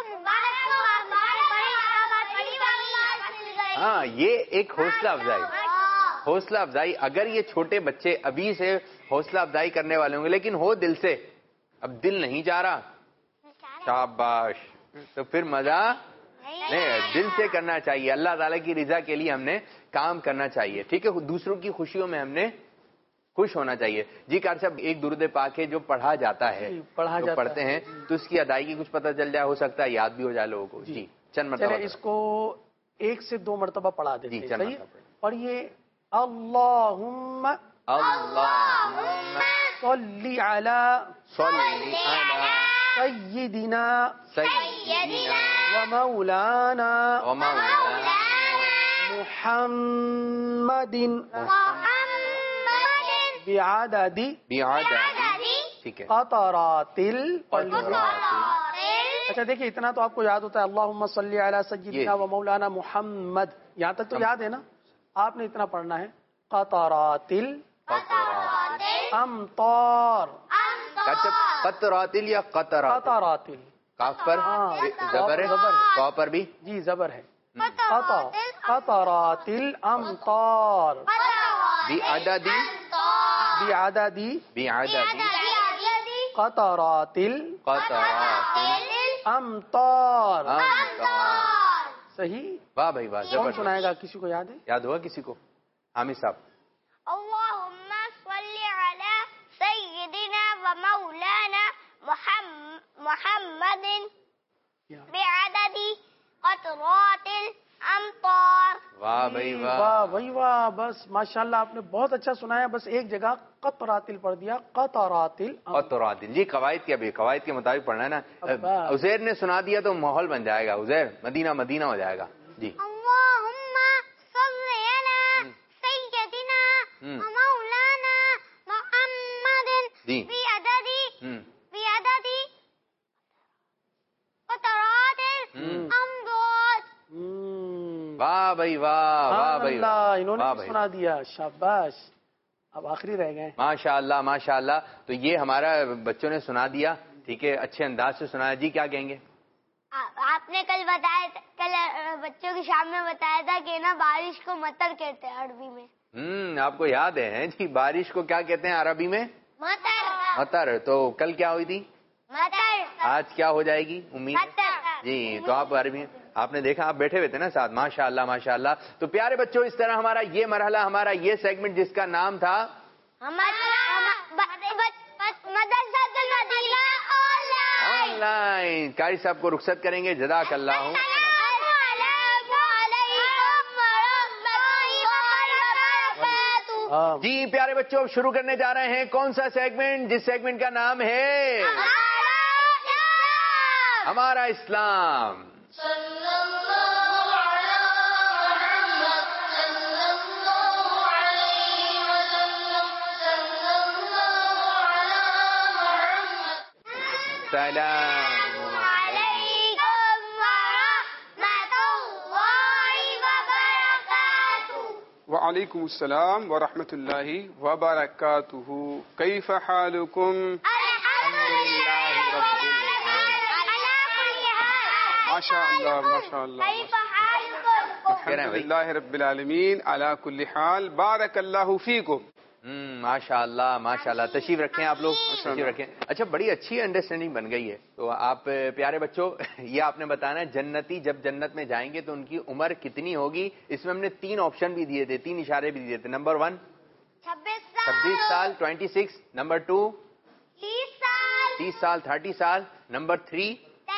ہاں یہ ایک حوصلہ افزائی، حوصلہ افزائی. اگر یہ چھوٹے بچے ابھی سے حوصلہ افزائی کرنے والے ہوں گے، لیکن ہو دل سے، اب دل نہیں جا رہا، شاباش. تو پھر مزہ نہیں، دل سے کرنا چاہیے. اللہ تعالیٰ کی رضا کے لیے ہم نے کام کرنا چاہیے، ٹھیک ہے. دوسروں کی خوشیوں میں ہم نے خوش ہونا چاہیے. جی قاری صاحب، ایک درود پاک ہے جو پڑھا جاتا ہے، جو پڑھتے ہیں تو اس کی ادائیگی کچھ پتہ چل جائے، ہو سکتا ہے یاد بھی ہو جائے لوگوں کو. جی چند مرتبہ اس کو 1 سے 2 مرتبہ پڑھا دیتے ہیں. چند صحیح. مرتبہ پڑھیے. اللہم اللہم صلی علی صلی علی سیدنا سیدنا ومولانا ومولانا محمد بعدد ٹھیک ہے. قطرات قطرات. اچھا دیکھیے، اتنا تو آپ کو یاد ہوتا ہے، اللہم صلی علی سیدنا و مولانا محمد، یہاں تک تو یاد ہے نا. آپ نے اتنا پڑھنا ہے، قطرات الامطار. قطرات یا قطرات؟ قطرات. کاف پر زبر ہے، قاف پر بھی جی زبر ہے. قطرات الامطار بعدد بعدد قطرات قطرات الامطار. صحیح. واہ بھائی واہ، کون زبردست. سنائے گا؟ کسی کو یاد ہے؟ یاد ہوا کسی کو؟ حامد صاحب. اللہم صلی علی سیدنا و مولانا محمد بعدد قطرات الامطار. واہ بھائی واہ، واہ بھائی واہ. بس ماشاءاللہ آپ نے بہت اچھا سنایا. بس ایک جگہ قطرات پڑھ دیا، قطرات الامطار. قطرات. جی قواعد کیا بھی، قواعد کے مطابق پڑھنا ہے نا. عزیر نے سنا دیا تو ماحول بن جائے گا، عزیر مدینہ مدینہ ہو جائے گا. جی اللہم صلی علی سیدنا و مولانا محمد جی بعدد قطرات الامطار. واہ بھائی واہ، واہ بھائی واہ، انہوں نے بھی سنا دیا، شاباش. اب آخری رہ گئے. ماشاء اللہ ماشاء اللہ. تو یہ ہمارا بچوں نے سنا دیا، ٹھیک ہے، اچھے انداز سے سنایا. جی کیا کہیں گے؟ آپ نے کل بتایا، کل بچوں کی شام میں بتایا تھا کہ نا بارش کو مطر کہتے ہیں عربی میں. آپ کو یاد ہے جی، بارش کو کیا کہتے ہیں عربی میں؟ مطر. مطر. تو کل کیا ہوئی تھی؟ مطر. آج کیا ہو جائے گی امید؟ جی تو آپ عربی، آپ نے دیکھا، آپ بیٹھے ہوئے تھے نا ساتھ. ماشاء اللہ ماشاء اللہ. تو پیارے بچوں، اس طرح ہمارا یہ مرحلہ، ہمارا یہ سیگمنٹ جس کا نام تھا آن لائن، قاری صاحب کو رخصت کریں گے. جزاک اللہ. جی پیارے بچوں، اب شروع کرنے جا رہے ہیں کون سا سیگمنٹ؟ جس سیگمنٹ کا نام ہے ہمارا اسلام. سلام وعلیکم السلام ورحمۃ اللہ وبرکاتہ. کیف حالکم؟ ماشاء اللہ ماشاء اللہ. الحمدللہ رب العالمین علی کل حال بارک اللہ فیکم. ماشاء اللہ ماشاء اللہ. تشریف رکھیں آپ لوگ, تشریف رکھیں. اچھا, بڑی اچھی انڈرسٹینڈنگ بن گئی ہے. تو آپ پیارے بچوں, یہ آپ نے بتانا ہے جنتی جب جنت میں جائیں گے تو ان کی عمر کتنی ہوگی. اس میں ہم نے 3 آپشن بھی دیے تھے, 3 اشارے بھی دیے تھے. نمبر 1 26 سال, 26. نمبر 2 30 سال, 30 سال. نمبر 3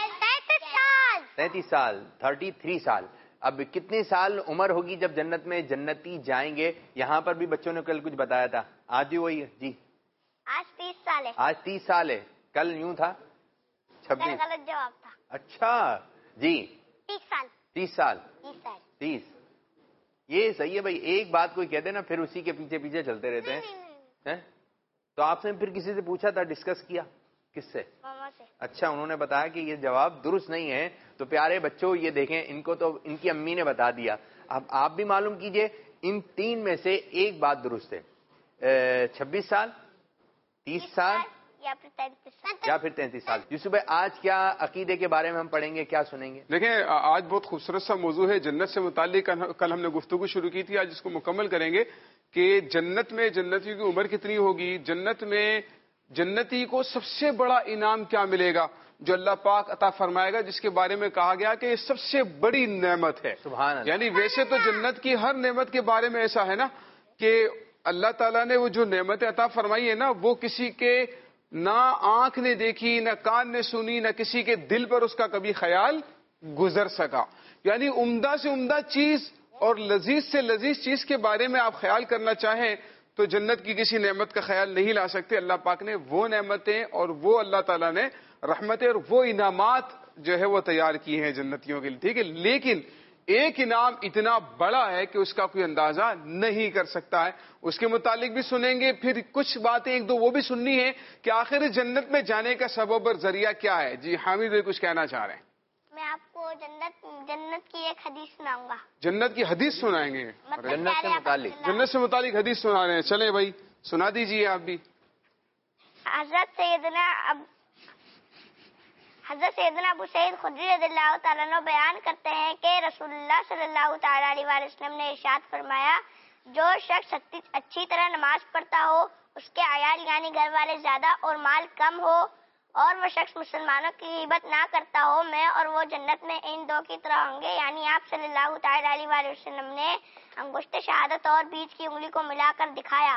33 سال, 33 سال. اب کتنے سال عمر ہوگی جب جنت میں جنتی جائیں گے؟ یہاں پر بھی بچوں نے کل کچھ بتایا تھا. آج بھی وہی ہے جی؟ آج 30 سال ہے. آج 30 سال ہے, کل یوں تھا 26. غلط جواب تھا. اچھا جی, 30 سال. 30 سال, 30. یہ صحیح ہے بھائی. ایک بات کوئی کہتے نا پھر اسی کے پیچھے پیچھے چلتے رہتے ہیں. تو آپ نے پھر کسی سے پوچھا تھا, ڈسکس کیا؟ کس سے؟ ماما سے. اچھا, انہوں نے بتایا کہ یہ جواب درست نہیں ہے. تو پیارے بچوں یہ دیکھیں, ان کو تو ان کی امی نے بتا دیا. اب آپ بھی معلوم کیجئے ان 3 میں سے ایک بات درست ہے. 26 سال, 30 سال یا پھر 33 سال. یا پھر 33 سال. یوسف بھائی, آج کیا عقیدے کے بارے میں ہم پڑھیں گے, کیا سنیں گے؟ دیکھیں, آج بہت خوبصورت سا موضوع ہے جنت سے متعلق. کل ہم نے گفتگو شروع کی تھی, آج اس کو مکمل کریں گے کہ جنت میں جنتیوں کی عمر کتنی ہوگی, جنت میں جنتی کو سب سے بڑا انعام کیا ملے گا جو اللہ پاک عطا فرمائے گا, جس کے بارے میں کہا گیا کہ یہ سب سے بڑی نعمت ہے. سبحان اللہ. یعنی ویسے تو جنت کی ہر نعمت کے بارے میں ایسا ہے نا کہ اللہ تعالیٰ نے وہ جو نعمتیں عطا فرمائی ہے نا, وہ کسی کے نہ آنکھ نے دیکھی, نہ کان نے سنی, نہ کسی کے دل پر اس کا کبھی خیال گزر سکا. یعنی عمدہ سے عمدہ چیز اور لذیذ سے لذیذ چیز کے بارے میں آپ خیال کرنا چاہیں تو جنت کی کسی نعمت کا خیال نہیں لا سکتے. اللہ پاک نے وہ نعمتیں اور وہ اللہ تعالیٰ نے رحمتیں اور وہ انعامات جو ہے وہ تیار کی ہیں جنتیوں کے لیے, ٹھیک ہے. لیکن ایک انعام اتنا بڑا ہے کہ اس کا کوئی اندازہ نہیں کر سکتا ہے. اس کے متعلق بھی سنیں گے, پھر کچھ باتیں ایک دو وہ بھی سننی ہے کہ آخر جنت میں جانے کا سبب اور ذریعہ کیا ہے. جی حامد بھائی کچھ کہنا چاہ رہے ہیں. میں آپ کو جنت کی ایک حدیث سناؤں گا. جنت کی حدیث سنائیں گے, جنت سے متعلق؟ جنت سے متعلق حدیث سنا رہے ہیں, چلیں بھائی سنا دیجیے آپ بھی. حضرت سیدنا ابو سعید خدری رضی اللہ تعالیٰ عنہ بیان کرتے ہیں کہ رسول اللہ صلی اللہ تعالیٰ علیہ وسلم نے ارشاد فرمایا, جو شخص اچھی طرح نماز پڑھتا ہو, اس کے عیال یعنی گھر والے زیادہ اور مال کم ہو, اور وہ شخص مسلمانوں کی غیبت نہ کرتا ہو, میں اور وہ جنت میں ان 2 کی طرح ہوں گے. یعنی آپ صلی اللہ تعالیٰ علیہ وسلم نے انگشت شہادت اور بیچ کی انگلی کو ملا کر دکھایا.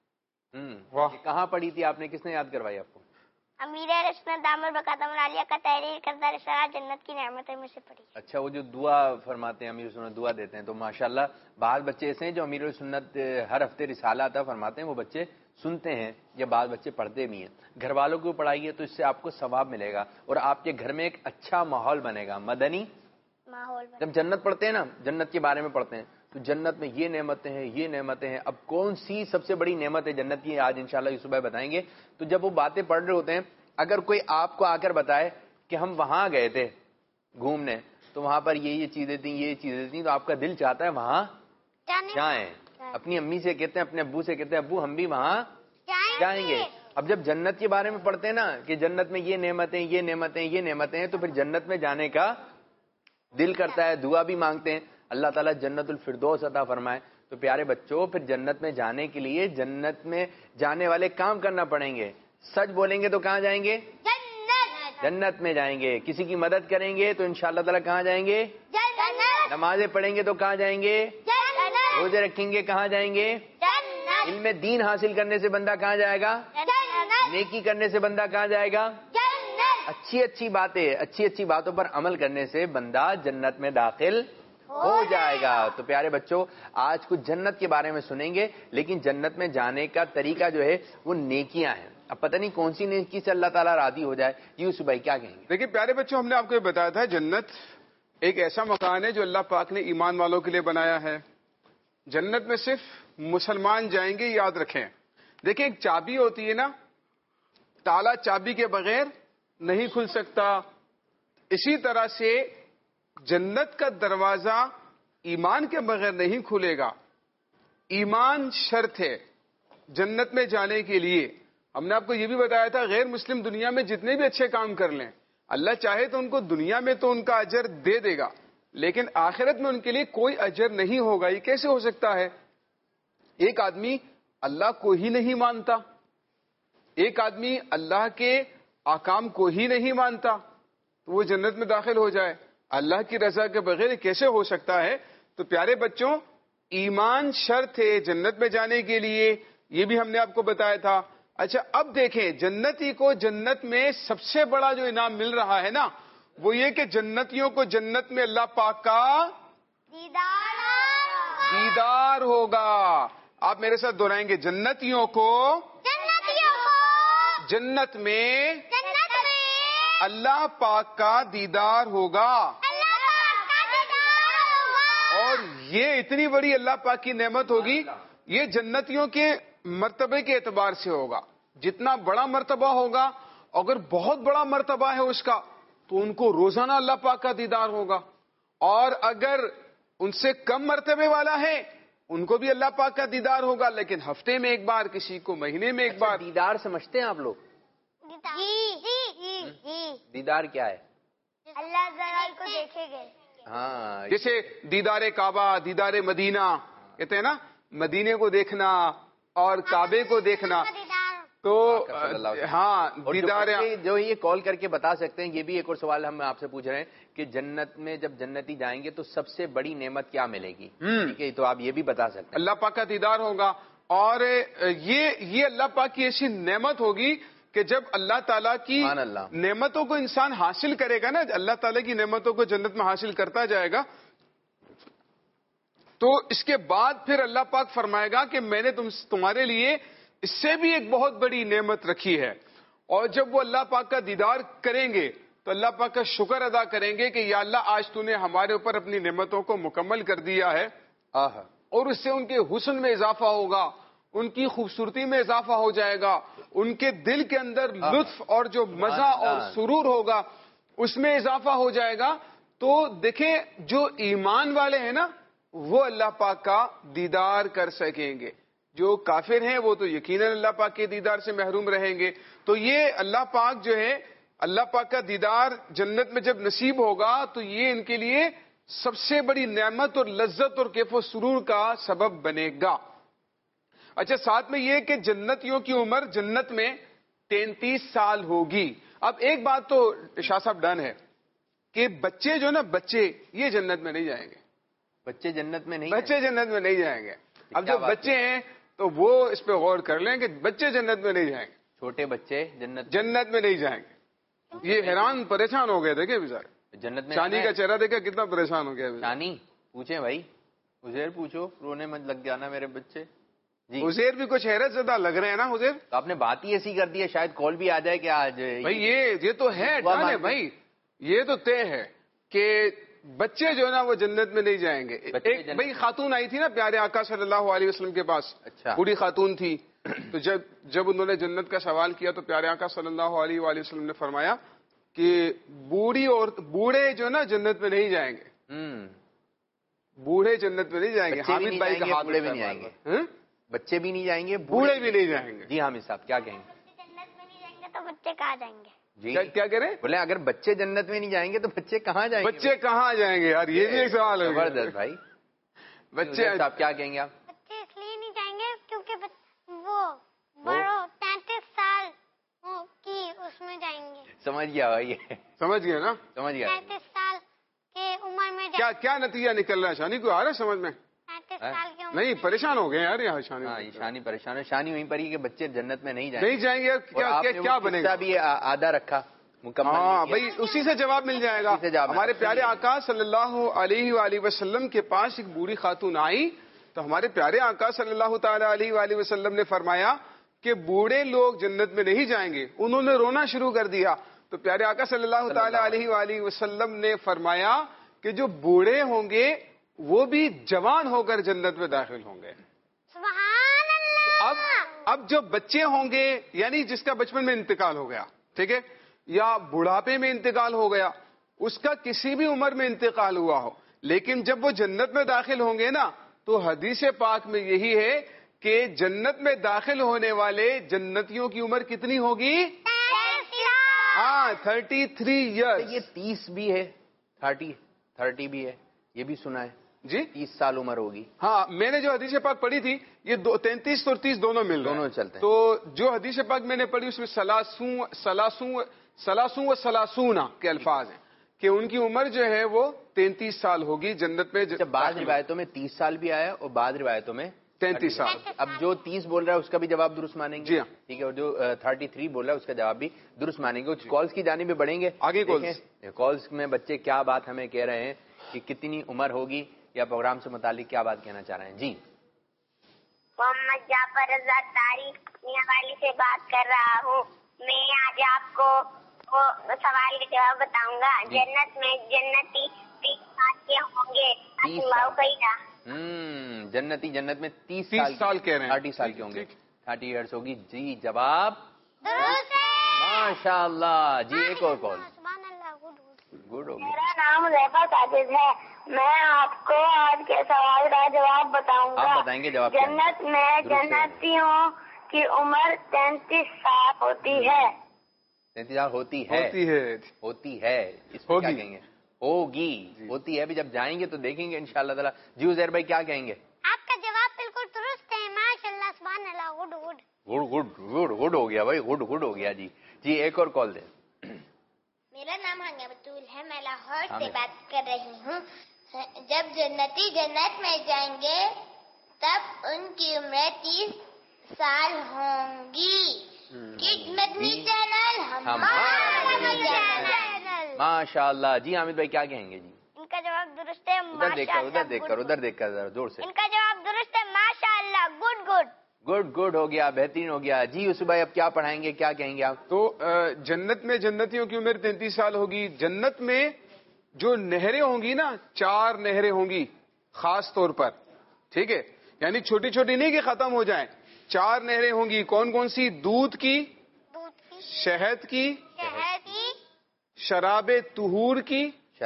کہاں پڑھی تھی آپ نے, کس نے یاد کروائی آپ کو؟ امیر اہل سنت دامر بقدم العالیہ کا تحریر کردہ رسالہ جنت کی نعمتیں میں سے پڑھی. اچھا, وہ جو دعا فرماتے ہیں امیر سنت, دعا دیتے ہیں, تو ماشاءاللہ بعض بچے ایسے ہیں جو امیر سنت ہر ہفتے رسالہ عطا فرماتے ہیں, وہ بچے سنتے ہیں یا بعض بچے پڑھتے بھی ہیں. گھر والوں کو پڑھائیے تو اس سے آپ کو ثواب ملے گا اور آپ کے گھر میں ایک اچھا ماحول بنے گا, مدنی ماحول. جب جنت پڑھتے ہیں نا, جنت کے بارے میں پڑھتے ہیں تو جنت میں یہ نعمتیں ہیں, یہ نعمتیں ہیں. اب کون سی سب سے بڑی نعمت ہے جنت کی, آج انشاءاللہ یوسف بھائی بتائیں گے. تو جب وہ باتیں پڑھ رہے ہوتے ہیں, اگر کوئی آپ کو آ کر بتائے کہ ہم وہاں گئے تھے گھومنے تو وہاں پر یہ چیزیں تھیں, یہ چیزیں تھیں, تو آپ کا دل چاہتا ہے وہاں جائیں. اپنی امی سے کہتے ہیں, اپنے ابو سے کہتے ہیں, ابو ہم بھی وہاں جائیں گے. اب جب جنت کے بارے میں پڑھتے ہیں نا کہ جنت میں یہ نعمتیں, یہ نعمتیں, یہ نعمتیں ہیں, تو پھر جنت میں جانے کا دل کرتا ہے, دعا بھی مانگتے ہیں اللہ تعالیٰ جنت الفردوس عطا فرمائے. تو پیارے بچوں, پھر جنت میں جانے کے لیے جنت میں جانے والے کام کرنا پڑیں گے. سچ بولیں گے تو کہاں جائیں گے؟ جنت میں جائیں گے. کسی کی مدد کریں گے تو انشاءاللہ تعالیٰ کہاں جائیں گے؟ نمازیں پڑھیں گے تو کہاں جائیں گے؟ روزے رکھیں گے کہاں جائیں گے؟ علم دین حاصل کرنے سے بندہ کہاں جائے گا؟ نیکی کرنے سے بندہ کہاں جائے گا؟ اچھی اچھی باتوں پر عمل کرنے سے بندہ جنت میں داخل ہو جائے گا. تو پیارے بچوں, آج کچھ جنت کے بارے میں سنیں گے, لیکن جنت میں جانے کا طریقہ جو ہے وہ نیکیاں ہیں. اب پتہ نہیں کون سی نیکی سے اللہ تعالیٰ راضی ہو جائے. یوسف بھائی کیا کہیں گے؟ دیکھیں پیارے بچوں, ہم نے آپ کو یہ بتایا تھا جنت ایک ایسا مکان ہے جو اللہ پاک نے ایمان والوں کے لیے بنایا ہے. جنت میں صرف مسلمان جائیں گے, یاد رکھیں. دیکھیں ایک چابی ہوتی ہے نا, تالا چابی کے بغیر نہیں کھل سکتا. اسی طرح سے جنت کا دروازہ ایمان کے بغیر نہیں کھلے گا. ایمان شرط ہے جنت میں جانے کے لیے. ہم نے آپ کو یہ بھی بتایا تھا غیر مسلم دنیا میں جتنے بھی اچھے کام کر لیں, اللہ چاہے تو ان کو دنیا میں تو ان کا اجر دے دے گا, لیکن آخرت میں ان کے لیے کوئی اجر نہیں ہوگا. یہ کیسے ہو سکتا ہے؟ ایک آدمی اللہ کو ہی نہیں مانتا, ایک آدمی اللہ کے احکام کو ہی نہیں مانتا, تو وہ جنت میں داخل ہو جائے. اللہ کی رضا کے بغیر کیسے ہو سکتا ہے؟ تو پیارے بچوں, ایمان شرط ہے جنت میں جانے کے لیے, یہ بھی ہم نے آپ کو بتایا تھا. اچھا اب دیکھیں, جنتی کو جنت میں سب سے بڑا جو انعام مل رہا ہے نا, وہ یہ کہ جنتیوں کو جنت میں اللہ پاک کا دیدار ہوگا. آپ میرے ساتھ دہرائیں گے, جنتیوں کو جنت میں اللہ پاک کا دیدار ہوگا. اور یہ اتنی بڑی اللہ پاک کی نعمت ہوگی, یہ جنتیوں کے مرتبے کے اعتبار سے ہوگا. جتنا بڑا مرتبہ ہوگا, اگر بہت بڑا مرتبہ ہے اس کا, تو ان کو روزانہ اللہ پاک کا دیدار ہوگا. اور اگر ان سے کم مرتبے والا ہے, ان کو بھی اللہ پاک کا دیدار ہوگا, لیکن ہفتے میں ایک بار, کسی کو مہینے میں ایک بار. دیدار سمجھتے ہیں آپ لوگ؟ دیدار کیا ہے؟ اللہ ذرا کو دیکھے گے. ہاں, جیسے دیدار کعبہ, دیدار مدینہ کہتے ہیں نا, مدینے کو دیکھنا اور کعبے کو دیکھنا. تو ہاں, دیدار جو یہ کال کر کے بتا سکتے ہیں. یہ بھی ایک اور سوال ہم آپ سے پوچھ رہے ہیں کہ جنت میں جب جنتی جائیں گے تو سب سے بڑی نعمت کیا ملے گی؟ ٹھیک ہے, تو آپ یہ بھی بتا سکتے ہیں. اللہ پاک کا دیدار ہوگا. اور یہ اللہ پاک کی ایسی نعمت ہوگی کہ جب اللہ تعالیٰ کی نعمتوں کو انسان حاصل کرے گا نا, اللہ تعالیٰ کی نعمتوں کو جنت میں حاصل کرتا جائے گا, تو اس کے بعد پھر اللہ پاک فرمائے گا کہ میں نے تمہارے لیے اس سے بھی ایک بہت بڑی نعمت رکھی ہے. اور جب وہ اللہ پاک کا دیدار کریں گے تو اللہ پاک کا شکر ادا کریں گے کہ یا اللہ, آج تو نے ہمارے اوپر اپنی نعمتوں کو مکمل کر دیا ہے. اور اس سے ان کے حسن میں اضافہ ہوگا, ان کی خوبصورتی میں اضافہ ہو جائے گا, ان کے دل کے اندر لطف اور جو مزہ اور سرور ہوگا اس میں اضافہ ہو جائے گا. تو دیکھیں, جو ایمان والے ہیں نا, وہ اللہ پاک کا دیدار کر سکیں گے. جو کافر ہیں وہ تو یقیناً اللہ پاک کے دیدار سے محروم رہیں گے. تو یہ اللہ پاک جو ہے, اللہ پاک کا دیدار جنت میں جب نصیب ہوگا تو یہ ان کے لیے سب سے بڑی نعمت اور لذت اور کیف و سرور کا سبب بنے گا. اچھا, ساتھ میں یہ کہ جنتیوں کی عمر جنت میں 33 سال ہوگی. اب ایک بات تو شاہ صاحب ڈن ہے کہ بچے جو نا, بچے یہ جنت میں نہیں جائیں گے. بچے جنت میں نہیں, بچے جنت میں نہیں جائیں گے. اب جو بچے ہیں تو وہ اس پہ غور کر لیں کہ بچے جنت میں نہیں جائیں گے. چھوٹے بچے جنت میں نہیں جائیں گے. یہ حیران پریشان ہو گئے دیکھے بیچارے, جنت میں شانی کا چہرہ دیکھا کتنا پریشان ہو گیا. شانی پوچھیں بھائی, عزیر پوچھو, رونے مت لگ جانا میرے بچے. جی, عزیر بھی کچھ حیرت زدہ لگ رہے ہیں نا عزیر. تو آپ نے بات ہی ایسی کر دی ہے, شاید کال بھی آ جائے کہ آج بھائی یہ تو ہے بھائی, یہ تو طے ہے کہ بچے جو ہے نا وہ جنت میں نہیں جائیں گے. ایک بھائی خاتون آئی تھی نا پیارے آقا صلی اللہ علیہ وسلم کے پاس, بوڑھی خاتون تھی. تو جب انہوں نے جنت کا سوال کیا تو پیارے آقا صلی اللہ علیہ وآلہ وسلم نے فرمایا کہ بوڑھی اور بوڑھے جو ہے نا جنت میں نہیں جائیں گے. بوڑھے جنت میں نہیں جائیں گے. حامد بھائی کا ہاتھ بوڑھے بھی نہیں جائیں گے, بچے بھی نہیں جائیں گے, بوڑھے بھی نہیں جائیں گے. جی حامد صاحب کیا کہیں گے؟ جنت میں نہیں جائیں گے تو بچے کہاں جائیں گے؟ جی کیا کریں؟ بولے اگر بچے جنت میں نہیں جائیں گے تو بچے کہاں جائیں گے؟ بچے کہاں جائیں گے یار, یہ بھی ایک سوال ہے. زبردست بھائی. بچے صاحب کیا کہیں گے آپ؟ بچے اس لیے نہیں جائیں گے کیونکہ وہ بڑوں 33 سال کی اس میں جائیں گے. سمجھ گیا بھائی, سمجھ گئے نا, سمجھ گیا. 33 سال کے عمر میں کیا نتیجہ نکل رہا ہے؟ شانی کو آ رہا ہے سمجھ میں؟ 33 سال کی عمر نہیں, پریشان ہو گئے یار یہاں شانی. ہاں, شانی پریشان ہے. شانی وہیں پر ہی کہ بچے جنت میں نہیں جائیں نہیں جائیں گے. کیا بنے گا؟ بھی آدھا رکھا مکمل. ہاں بھائی, اسی سے جواب مل جائے گا. ہمارے پیارے آقا صلی اللہ علیہ وآلہ وسلم کے پاس ایک بوڑھی خاتون آئی تو ہمارے پیارے آقا صلی اللہ تعالی علیہ وآلہ وسلم نے فرمایا کہ بوڑھے لوگ جنت میں نہیں جائیں گے. انہوں نے رونا شروع کر دیا تو پیارے آقا صلی اللہ تعالی علیہ وآلہ وسلم نے فرمایا کہ جو بوڑھے ہوں گے وہ بھی جوان ہو کر جنت میں داخل ہوں گے. سبحان اللہ. اب جو بچے ہوں گے, یعنی جس کا بچپن میں انتقال ہو گیا, ٹھیک ہے, یا بڑھاپے میں انتقال ہو گیا, اس کا کسی بھی عمر میں انتقال ہوا ہو, لیکن جب وہ جنت میں داخل ہوں گے نا تو حدیث پاک میں یہی ہے کہ جنت میں داخل ہونے والے جنتیوں کی عمر کتنی ہوگی؟ ہاں 33 ایئرس. یہ 30 بھی ہے, 30 بھی ہے, یہ بھی سنا ہے جی 30 سال عمر ہوگی. ہاں, میں نے جو حدیث پاک پڑھی تھی یہ 33 اور 30 دونوں مل رہے ہیں, دونوں چلتے ہیں. تو جو حدیث پاک میں نے پڑھی اس میں سلاسون کے الفاظ ہیں کہ ان کی عمر جو ہے وہ 33 سال ہوگی جنت میں. بعض روایتوں میں 30 سال بھی آیا اور بعض روایتوں میں 33 سال. اب جو 30 بول رہا ہے اس کا بھی جواب درست مانیں گے. جی ہاں, ٹھیک ہے, اور جو 33 بول رہا ہے اس کا جواب بھی درست مانیں گے. کالز کی جانب میں بڑھیں گے آگے. کالز میں بچے کیا بات ہمیں کہہ رہے ہیں کہ کتنی عمر ہوگی یا پروگرام سے متعلق کیا بات کہنا چاہ رہے ہیں. جی محمد جعفر رضا تاریخ میاں والی سے بات کر رہا ہوں. میں آج آپ کو سوال کا جواب بتاؤں گا. جنت میں جنتی 30 سال کے ہوں گے. جنت میں 30 سال کہہ رہے ہیں, 30 سال کے ہوں گے, 30 ایئرس ہوگی. جی جواب ماشاء اللہ. جی ایک اور کال. گڈ ہو گیا. میرا نام ریفا ساجد ہے. میں آپ کو آج کے سوال کا جواب بتاؤں گا. آپ بتائیں گے جواب. جنت میں جنتیوں کی عمر 33 سال ہوتی ہے. 33 سال ہوتی ہے. اس کو کیا کہیں گے؟ ہوگی. ہوتی ہے. ابھی جب جائیں گے تو دیکھیں گے انشاءاللہ تعالی. جی عزیر بھائی کیا کہیں گے؟ آپ کا جواب بالکل درست ہے. ماشاء اللہ سبحان اللہ. گڈ ہو گیا بھائی, گڈ ہو گیا. جی ایک اور کال دیں. میرا نام ہانیہ بطول ہے. میں لاہور سے بات کر رہی ہوں. جب جنتی جنت میں جائیں گے تب ان کی عمریں 30 سال ہوں گی. مدنی چینل ہمارا چینل. ماشاء اللہ. جی حامد بھائی کیا کہیں گے؟ جی ان کا جواب درست ہے. ادھر دیکھ کر ذرا زور سے. ان کا جواب درست ہے. ماشاء اللہ. گڈ ہو گیا, بہترین ہو گیا. جی یوسف بھائی اب کیا پڑھائیں گے, کیا کہیں گے آپ؟ تو جنت میں جنتیوں کی عمر 33 سال ہوگی. جنت میں جو نہریں ہوں گی نا, 4 نہریں ہوں گی خاص طور پر, ٹھیک ہے, یعنی چھوٹی چھوٹی نہیں کہ ختم ہو جائیں. 4 نہریں ہوں گی. کون کون سی؟ دودھ کی, شہد کی, شراب طہور کی.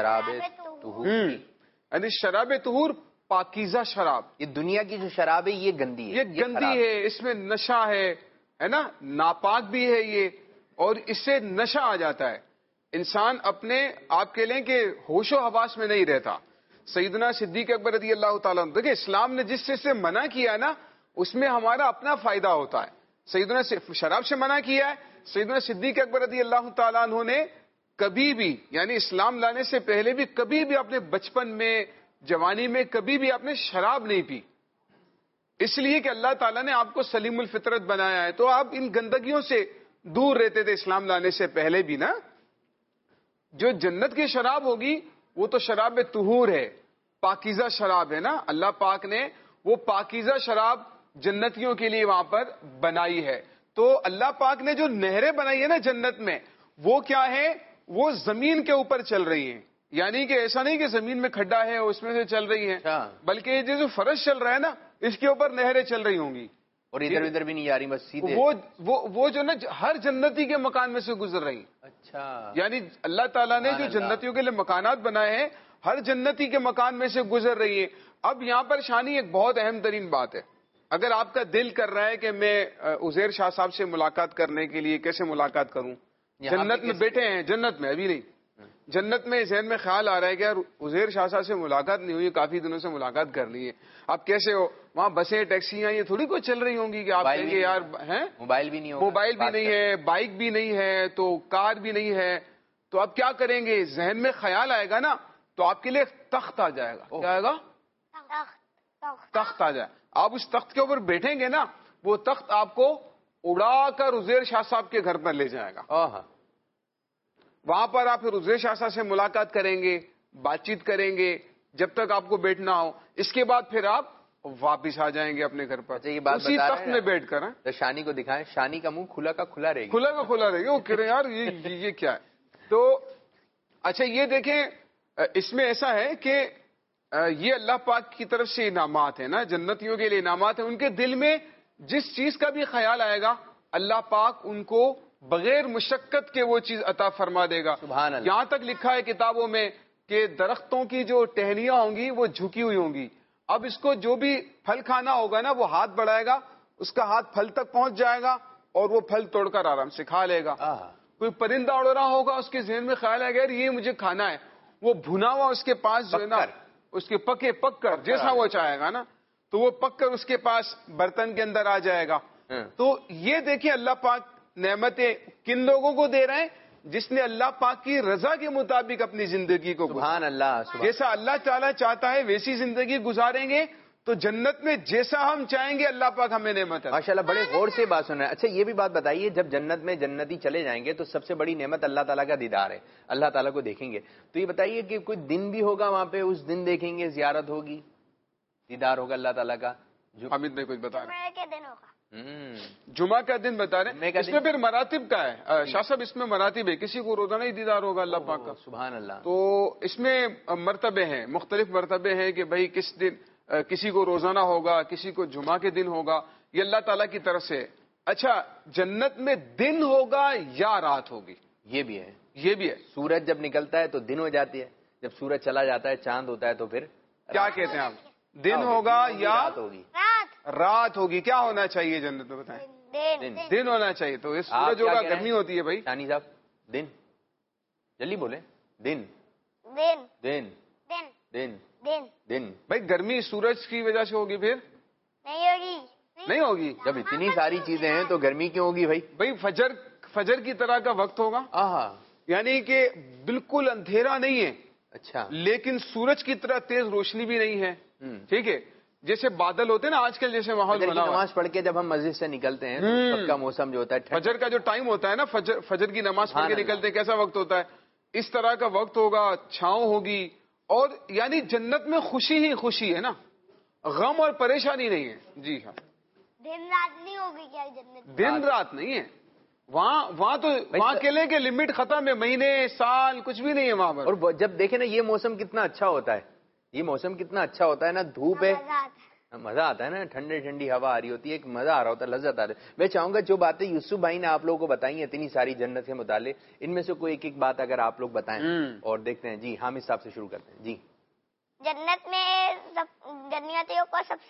یعنی شراب طہور پاکیزہ شراب. یہ دنیا کی جو شراب ہے یہ گندی ہے, یہ گندی ہے, اس میں نشہ ہے نا, ناپاک بھی ہے یہ, اور اس سے نشہ آ جاتا ہے. انسان اپنے آپ کے لیں کہ ہوش و حواس میں نہیں رہتا. سیدنا صدیق اکبر رضی اللہ تعالیٰ عنہ, دیکھیں اسلام نے جس چیز سے منع کیا نا اس میں ہمارا اپنا فائدہ ہوتا ہے. سیدنا شراب سے منع کیا ہے. سیدنا صدیق اکبر رضی اللہ تعالیٰ عنہ نے کبھی بھی, یعنی اسلام لانے سے پہلے بھی کبھی بھی اپنے بچپن میں, جوانی میں کبھی بھی آپ نے شراب نہیں پی, اس لیے کہ اللہ تعالیٰ نے آپ کو سلیم الفطرت بنایا ہے. تو آپ ان گندگیوں سے دور رہتے تھے اسلام لانے سے پہلے بھی نا. جو جنت کی شراب ہوگی وہ تو شراب طہور ہے, پاکیزہ شراب ہے نا. اللہ پاک نے وہ پاکیزہ شراب جنتیوں کے لیے وہاں پر بنائی ہے. تو اللہ پاک نے جو نہریں بنائی ہے نا جنت میں, وہ کیا ہے؟ وہ زمین کے اوپر چل رہی ہیں. یعنی کہ ایسا نہیں کہ زمین میں کھڈا ہے اس میں سے چل رہی ہیں, بلکہ یہ جو فرش چل رہا ہے نا اس کے اوپر نہریں چل رہی ہوں گی, اور ادھر بھی نہیں جا رہی, بس سیدھے وہ جو نا ہر جنتی کے مکان میں سے گزر رہی. اچھا, یعنی اللہ تعالیٰ نے جو جنتیوں کے لیے مکانات بنائے ہیں ہر جنتی کے مکان میں سے گزر رہی ہے. اب یہاں پر شانی ایک بہت اہم ترین بات ہے. اگر آپ کا دل کر رہا ہے کہ میں عزیر شاہ صاحب سے ملاقات کرنے کے لیے کیسے ملاقات کروں, جنت میں بیٹھے ہیں, جنت میں ابھی نہیں, جنت میں ذہن میں خیال آ رہا ہے کہ یار عزیر شاہ صاحب سے ملاقات نہیں ہوئی, کافی دنوں سے ملاقات کرنی ہے. آپ کیسے ہو؟ وہاں بسیں ٹیکسیاں یہ تھوڑی کوئی چل رہی ہوں گی کہ آپ کہیں گے یار ہیں, موبائل بھی نہیں, موبائل بھی نہیں ہے, بائک بھی نہیں ہے, تو کار بھی نہیں ہے, تو آپ کیا کریں گے؟ ذہن میں خیال آئے گا نا تو آپ کے لیے تخت آ جائے گا. کیا آئے گا؟ تخت آ جائے. آپ اس تخت کے اوپر بیٹھیں گے نا, وہ تخت آپ کو اڑا کر عزیر شاہ صاحب کے گھر پر لے جائے گا. وہاں پر آپ پھر عزیر شاہ صاحب سے ملاقات کریں گے, بات چیت کریں گے جب تک آپ کو بیٹھنا ہو. اس کے بعد پھر آپ واپس آ جائیں گے اپنے گھر پر, اسی تخت میں بیٹھ کر. تو شانی کو دکھائیں, شانی کا منہ کھلا کا کھلا رہے گا, کھلا کا کھلا رہے گا. وہ کہہ رہے یار یہ کیا ہے. تو اچھا یہ دیکھیں, اس میں ایسا ہے کہ یہ اللہ پاک کی طرف سے انعامات ہیں نا, جنتیوں کے لیے انعامات ہیں. ان کے دل میں جس چیز کا بھی خیال آئے گا اللہ پاک ان کو بغیر مشقت کے وہ چیز عطا فرما دے گا. سبحان اللہ. یہاں تک لکھا ہے کتابوں میں کہ درختوں کی جو ٹہنیاں ہوں گی وہ جھکی ہوئی ہوں گی. اب اس کو جو بھی پھل کھانا ہوگا نا وہ ہاتھ بڑھائے گا, اس کا ہاتھ پھل تک پہنچ جائے گا اور وہ پھل توڑ کر آرام سے کھا لے گا. کوئی پرندہ اڑ رہا ہوگا, اس کے ذہن میں خیال آئے گا یہ مجھے کھانا ہے, وہ بھنا ہوا اس کے پاس جو ہے نا اس کے پک کر جیسا وہ چاہے گا نا تو وہ پک کر اس کے پاس برتن کے اندر آ جائے گا. تو یہ دیکھیں اللہ پاک نعمتیں کن لوگوں کو دے رہے ہیں؟ جس نے اللہ پاک کی رضا کے مطابق اپنی زندگی کو سبحان اللہ جیسا اللہ تعالیٰ چاہتا ہے ویسی زندگی گزاریں گے تو جنت میں جیسا ہم چاہیں گے اللہ پاک ہمیں نعمت ہے. ماشاءاللہ بڑے غور سے بات سن رہے ہیں. اچھا یہ بھی بات بتائیے جب جنت میں جنتی چلے جائیں گے تو سب سے بڑی نعمت اللہ تعالیٰ کا دیدار ہے, اللہ تعالیٰ کو دیکھیں گے. تو یہ بتائیے کہ کوئی دن بھی ہوگا وہاں پہ, اس دن دیکھیں گے, زیارت ہوگی, دیدار ہوگا اللہ تعالیٰ کا؟ حامد بھائی کچھ بتا رہے جمعہ کے دن ہوگا. جمعہ کا دن بتا رہے ہیں. اس میں پھر مراتب کا ہے شاہ صاحب, اس میں مراتب ہے. کسی کو روزانہ ہی دیدار ہوگا اللہ پاک کا. سبحان اللہ. تو اس میں مرتبے ہیں, مختلف مرتبے ہیں کہ بھائی کس دن کسی کو روزانہ ہوگا, کسی کو جمعہ کے دن ہوگا, یہ اللہ تعالیٰ کی طرف سے. اچھا جنت میں دن ہوگا یا رات ہوگی؟ یہ بھی ہے, یہ بھی ہے. سورج جب نکلتا ہے تو دن ہو جاتی ہے, جب سورج چلا جاتا ہے چاند ہوتا ہے تو پھر کیا کہتے ہیں آپ, دن ہوگا یا رات ہوگی؟ رات ہوگی. کیا ہونا چاہیے جنت میں بتائیں؟ دن ہونا چاہیے. تو اس سورج ہوگا, گرمی ہوتی ہے بھائی. شانی صاحب دن, جلدی بولے. دن دن دن دن دن دن دن. بھائی گرمی سورج کی وجہ سے ہوگی, پھر نہیں ہوگی. نہیں ہوگی. جب اتنی ساری چیزیں ہیں تو گرمی کیوں ہوگی بھائی؟ بھائی فجر کی طرح کا وقت ہوگا, یعنی کہ بالکل اندھیرا نہیں ہے, اچھا, لیکن سورج کی طرح تیز روشنی بھی نہیں ہے. ٹھیک ہے, جیسے بادل ہوتے ہیں نا آج کل, جیسے ماحول بنا ہوا ہے. نماز پڑھ کے جب ہم مسجد سے نکلتے ہیں تو سب کا موسم جو ہوتا ہے فجر کا جو ٹائم ہوتا ہے نا, فجر کی نماز پڑھ کے نکلتے ہیں, کیسا وقت ہوتا ہے؟ اس طرح کا وقت ہوگا, چھاؤں ہوگی. اور یعنی جنت میں خوشی ہی خوشی ہے نا, غم اور پریشانی نہیں ہے. جی ہاں, دن رات نہیں ہوگی کیا جنت؟ دن رات نہیں ہے وہاں تو وہاں کہلے کہ لمٹ ختم ہے, مہینے سال کچھ بھی نہیں ہے وہاں پر. اور جب دیکھیں نا یہ موسم کتنا اچھا ہوتا ہے, یہ موسم کتنا اچھا ہوتا ہے نا, دھوپ ہے, مزہ آتا ہے نا, ٹھنڈی ٹھنڈی ہوا آ رہی ہوتی ہے, ایک مزہ آ رہا ہوتا ہے, لذت آ رہی ہے. میں چاہوں گا جو باتیں یوسف بھائی نے آپ لوگوں کو بتائی ہیں اتنی ساری جنت کے متعلق, ان میں سے کوئی ایک ایک بات اگر آپ لوگ بتائیں اور دیکھتے ہیں. جی حامد صاحب سے شروع کرتے ہیں. جی جنت میں جنتیوں کو سب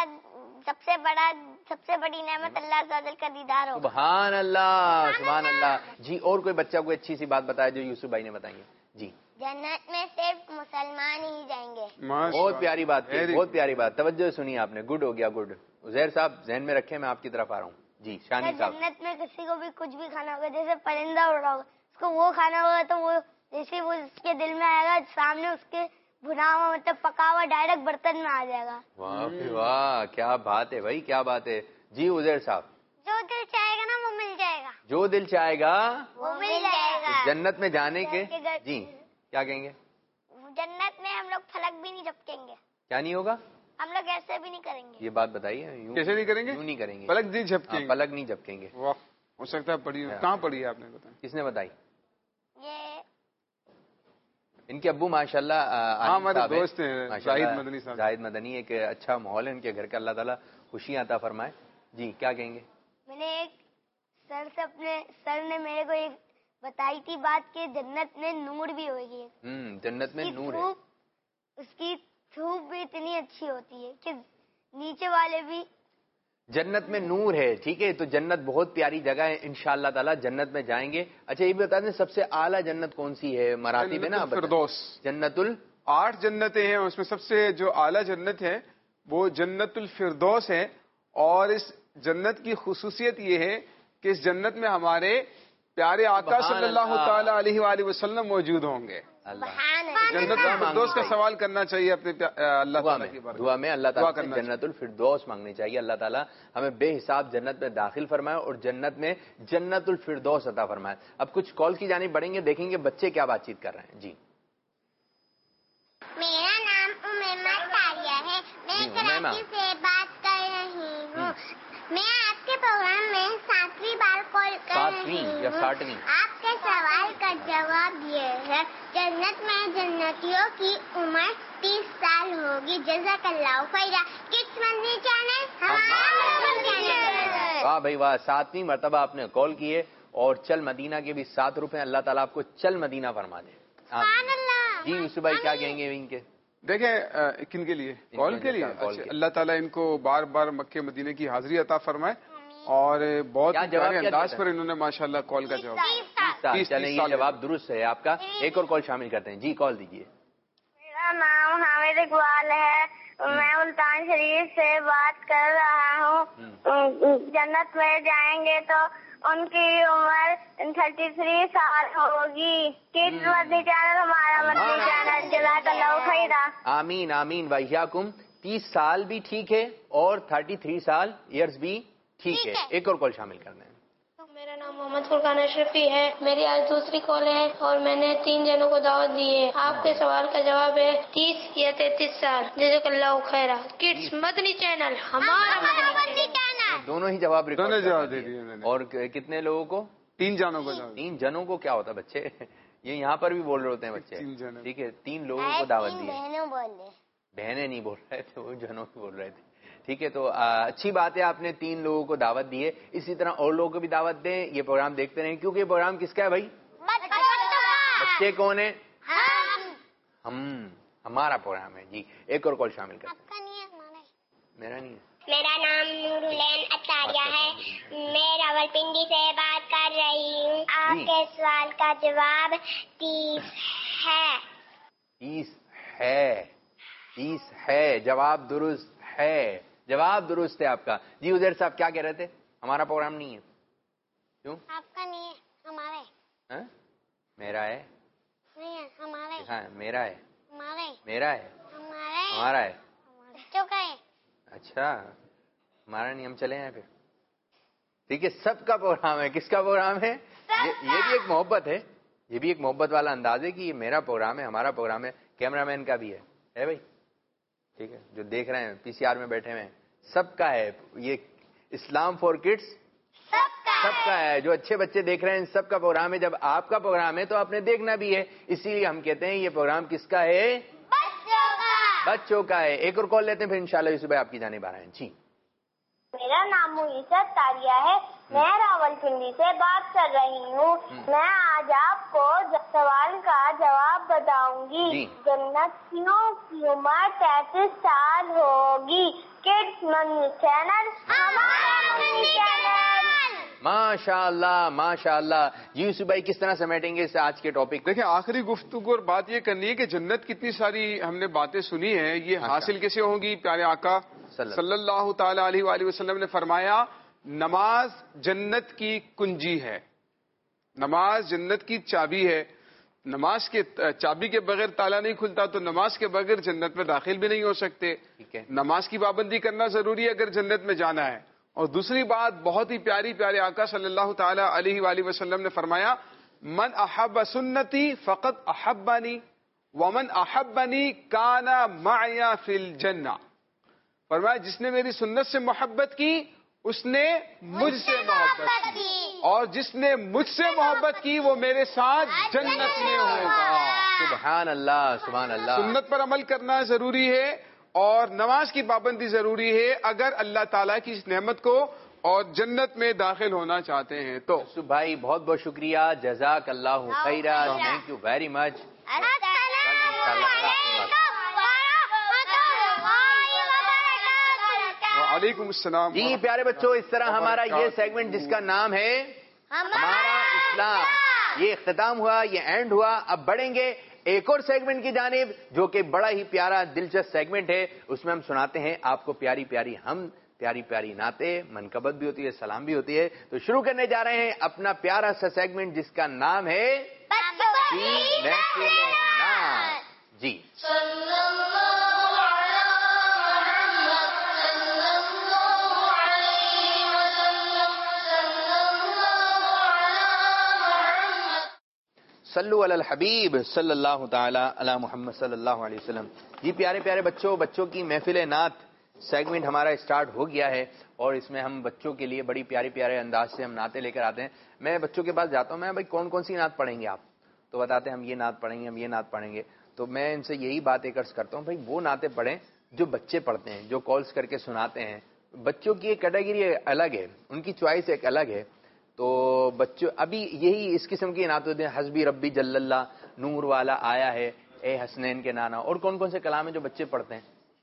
سے بڑی نعمت اللہ عز و جل کا دیدار ہوگا. سبحان اللہ سبحان اللہ. جی اور کوئی بچہ کوئی اچھی سی بات بتایا جو یوسف بھائی نے بتائی ہے. جی جنت میں صرف مسلمان ہی جائیں گے. بہت پیاری بات کی, بہت پیاری بات, توجہ سنی آپ نے, گڈ ہو گیا, گڈ. عزیر صاحب ذہن میں رکھیں, میں آپ کی طرف آ رہا ہوں. جی شانی صاحب. جنت میں کسی کو بھی کچھ بھی کھانا ہوگا, جیسے پرندہ اڑ رہا ہوگا, اس کو وہ کھانا ہوگا تو وہ جیسے وہ اس کے دل میں آئے گا, سامنے اس کے بھنا ہوا مطلب پکا ہوا ڈائریکٹ برتن میں آ جائے گا. واہ واہ, کیا بات ہے بھائی, کیا بات ہے. جی عزیر صاحب. جو دل چاہے گا نا وہ مل جائے گا. جو دل چاہے گا وہ مل جائے گا. جنت میں جانے کے جی کیا کہیں گے؟ جنت میں ہم لوگ فلک بھی نہیں جھپکیں گے. کیا نہیں ہوگا؟ ہم لوگ ایسے بھی نہیں کریں گے. یہ بات بتائیے. کیسے نہیں کریں گے؟ کیوں نہیں کریں گے؟ پلک نہیں جھپکیں گے. پلک نہیں جھپکیں گے. واہ, ہو سکتا ہے پڑھی, کہاں پڑھی ہے آپ نے بتایا؟ کس نے بتائی؟ یہ ان کے ابو ماشاءاللہ ہمارے دوست ہیں زاہد مدنی صاحب. زاہد مدنی, ایک اچھا ماحول ہے ان کے گھر کا, اللہ تعالیٰ خوشیاں عطا فرمائے. جی کیا کہیں گے؟ میں نے ایک سر نے میرے کو ایک بتائی تھی بات کہ جنت میں نور بھی ہوگی. جنت میں نور ہے. اس کی دھوپ بھی اتنی اچھی ہوتی ہے کہ نیچے والے بھی. جنت میں نور ہے, ٹھیک ہے, تو جنت بہت پیاری جگہ ہے, انشاءاللہ تعالیٰ جنت میں جائیں گے. اچھا یہ بھی بتا دیں سب سے اعلیٰ جنت کون سی ہے؟ مراتب ہے نا فردوس. جنت 8 جنتیں ہیں, اس میں سب سے جو اعلیٰ جنت ہے وہ جنت الفردوس ہے. اور اس جنت کی خصوصیت یہ ہے کہ اس جنت میں ہمارے پیارے آقا صلی اللہ تعالی علیہ وآلہ وسلم موجود ہوں گے. جنت الفردوس کا سوال کرنا چاہیے اپنے اللہ تعالیٰ کی بارگاہ دعا میں, اللہ تعالیٰ سے جنت الفردوس مانگنی چاہیے. اللہ تعالیٰ ہمیں بے حساب جنت میں داخل فرمائے اور جنت میں جنت الفردوس عطا فرمائے. اب کچھ کال کی جانب بڑھیں گے, دیکھیں گے بچے کیا بات چیت کر رہے ہیں. جی میرا نام امیمہ تاریہ ہے, میں کراچی سے بات کر رہی ہوں. میں آپ کے پروگرام میں 7ویں بار کال کر رہی ہوں. آپ کے سوال کا جواب یہ ہے جنت میں جنتیوں کی عمر 30 سال ہوگی. جزاک اللہ خیرا. کڈس مدنی چینل واہ بھائی واہ, 7ویں مرتبہ آپ نے کال کی ہے, اور چل مدینہ کے بھی 7 روپے. اللہ تعالیٰ آپ کو چل مدینہ فرما دے. جی یوسف بھائی کیا کہیں گے ان کے؟ دیکھیں کن کے لیے کال کے لیے اللہ تعالیٰ ان کو بار بار مکے مدینے کی حاضری عطا فرمائے, اور بہت پیارے انداز پر انہوں نے ماشاءاللہ کال کا جواب. سال. چلیں یہ جواب درست ہے آپ کا. ایک اور کال شامل کرتے ہیں. جی کال دیجیے. میرا نام حامد اقبال ہے. میں ملتان شریف سے بات کر رہا ہوں. جنت میں جائیں گے تو ان کی عمر 33 سال ہوگی. کڈز مدنی چینل ہمارا مدنی چینل. جزاک اللہ خیرا. آمین آمین وحیاکم. 30 سال بھی ٹھیک ہے اور 33 سال ایئرز بھی ٹھیک ہے. ایک اور کال شامل کرنا ہے. میرا نام محمد فرقان اشرفی ہے. میری آج دوسری کال ہے اور میں نے 3 جنوں کو دعوت دی ہے. آپ کے سوال کا جواب ہے 30 یا 33 سال. جزاک اللہ خیرہ. کڈز مدنی چینل ہمارا مدنی چینل. دونوں ہی جواب دونوں جواب دے دیے میں نے. اور کتنے لوگوں کو؟ 3 جنوں کو. 3 جنوں کو کیا ہوتا ہے بچے؟ یہ یہاں پر بھی بول رہے ہوتے ہیں بچے. ٹھیک ہے 3 لوگوں کو دعوت دی. بہنیں نہیں بول رہے تھے, وہ جنوں کو بول رہے تھے. ٹھیک ہے تو اچھی بات ہے آپ نے 3 لوگوں کو دعوت دی ہے. اسی طرح اور لوگوں کو بھی دعوت دیں. یہ پروگرام دیکھتے رہیں کیونکہ یہ پروگرام کس کا ہے بھائی؟ بچے کون ہیں؟ ہمارا پروگرام ہے. جی ایک اور کال شامل کریں. میرا نہیں ہے. میرا نام نور العین اطاریہ ہے. میں راولپنڈی سے بات کر رہی ہوں. آپ کے سوال کا جواب 30 ہے. 30 ہے. 30 ہے. جواب درست ہے. جواب درست ہے آپ کا. جی عزیر صاحب کیا کہہ رہے تھے؟ ہمارا پروگرام نہیں ہے. کیوں؟ آپ کا نہیں ہے, ہمارا ہے. میرا ہے. نہیں ہے, ہمارا ہے. ہاں میرا ہے. ہمارا ہے. میرا ہے. ہمارا ہے. بچوں کا ہے. اچھا ہمارا نہیں. ہم چلے ہیں پھر. ٹھیک ہے سب کا پروگرام ہے. کس کا پروگرام ہے؟ یہ بھی ایک محبت ہے. یہ بھی ایک محبت والا انداز ہے کہ یہ میرا پروگرام ہے, ہمارا پروگرام ہے. کیمرہ مین کا بھی ہے بھائی. ٹھیک ہے جو دیکھ رہے ہیں پی سی آر میں بیٹھے ہوئے ہیں سب کا ہے. یہ اسلام فار کڈس سب کا ہے. جو اچھے بچے دیکھ رہے ہیں سب کا پروگرام ہے. جب آپ کا پروگرام ہے تو آپ نے دیکھنا بھی ہے. اسی لیے ہم کہتے ہیں یہ پروگرام کس کا ہے؟ بچوں کا ہے. ایک اور کال لیتے ہیں پھر انشاءاللہ یوسف بھائی آپ کی جانب آ رہے ہیں. جی میرا نام معیشت اطاریہ ہے. میں راولپنڈی سے بات کر رہی ہوں. میں آج آپ کو سوال کا جواب بتاؤں گی. جنتیوں کی عمر 33 سال ہوگی. کڈز مدنی چینل ہمارا مدنی چینل. ماشاء اللہ ماشاء اللہ. جی یوسف بھائی کس طرح سمیٹیں گے اس آج کے ٹاپک؟ دیکھیں آخری گفتگو اور بات یہ کرنی ہے کہ جنت کتنی ساری ہم نے باتیں سنی ہیں, یہ حاصل کیسے ہوں گی؟ پیارے آقا صلی اللہ تعالی علیہ وآلہ وسلم نے فرمایا نماز جنت کی کنجی ہے. نماز جنت کی چابی ہے. نماز کے چابی کے بغیر تالا نہیں کھلتا, تو نماز کے بغیر جنت میں داخل بھی نہیں ہو سکتے. نماز کی پابندی کرنا ضروری ہے اگر جنت میں جانا ہے. اور دوسری بات بہت ہی پیاری, پیارے آقا صلی اللہ تعالی علیہ وآلہ وسلم نے فرمایا من احب سنتی فقط احبانی ومن احبنی کان معی فی الجنہ. فرمایا جس نے میری سنت سے محبت کی اس نے مجھ سے محبت کی, اور جس نے مجھ سے محبت کی وہ میرے ساتھ جنت میں ہوگا. سبحان اللہ سبحان اللہ. سنت پر عمل کرنا ضروری ہے اور نماز کی پابندی ضروری ہے اگر اللہ تعالیٰ کی اس نعمت کو اور جنت میں داخل ہونا چاہتے ہیں تو. یوسف بھائی بہت بہت شکریہ. جزاک اللہ خیرہ. Thank you very much. وعلیکم السلام. جی پیارے بچوں اس طرح ہمارا یہ سیگمنٹ جس کا نام ہے ہمارا اسلام یہ اختتام ہوا, یہ اینڈ ہوا. اب بڑھیں گے ایک اور سیگمنٹ کی جانب جو کہ بڑا ہی پیارا دلچسپ سیگمنٹ ہے. اس میں ہم سناتے ہیں آپ کو پیاری پیاری ہم پیاری پیاری نعتیں, منقبت بھی ہوتی ہے, سلام بھی ہوتی ہے. تو شروع کرنے جا رہے ہیں اپنا پیارا سا سیگمنٹ جس کا نام ہے جی صلو علی الحبیب صلی اللہ تعالی علی محمد صلی اللہ علیہ وسلم. جی پیارے پیارے بچوں کی محفل نعت سیگمنٹ ہمارا اسٹارٹ ہو گیا ہے اور اس میں ہم بچوں کے لیے بڑی پیارے پیارے انداز سے ہم نعتیں لے کر آتے ہیں. میں بچوں کے پاس جاتا ہوں, میں بھائی کون سی نعت پڑھیں گے آپ؟ تو بتاتے ہیں ہم یہ نعت پڑھیں گے, ہم یہ نعت پڑھیں گے. تو میں ان سے یہی بات ایک عرض کرتا ہوں بھائی وہ نعتیں پڑھیں جو بچے پڑھتے ہیں, جو کالز کر کے سناتے ہیں. بچوں کی ایک کیٹیگری الگ ہے, ان کی چوائس ایک الگ ہے. تو بچوں ابھی یہی اس قسم کی نعت ہوتے ہیں حسبی ربی جل اللہ, نور والا آیا ہے, اے حسنین کے نانا. اور کون سے کلام ہیں جو بچے پڑھتے ہیں؟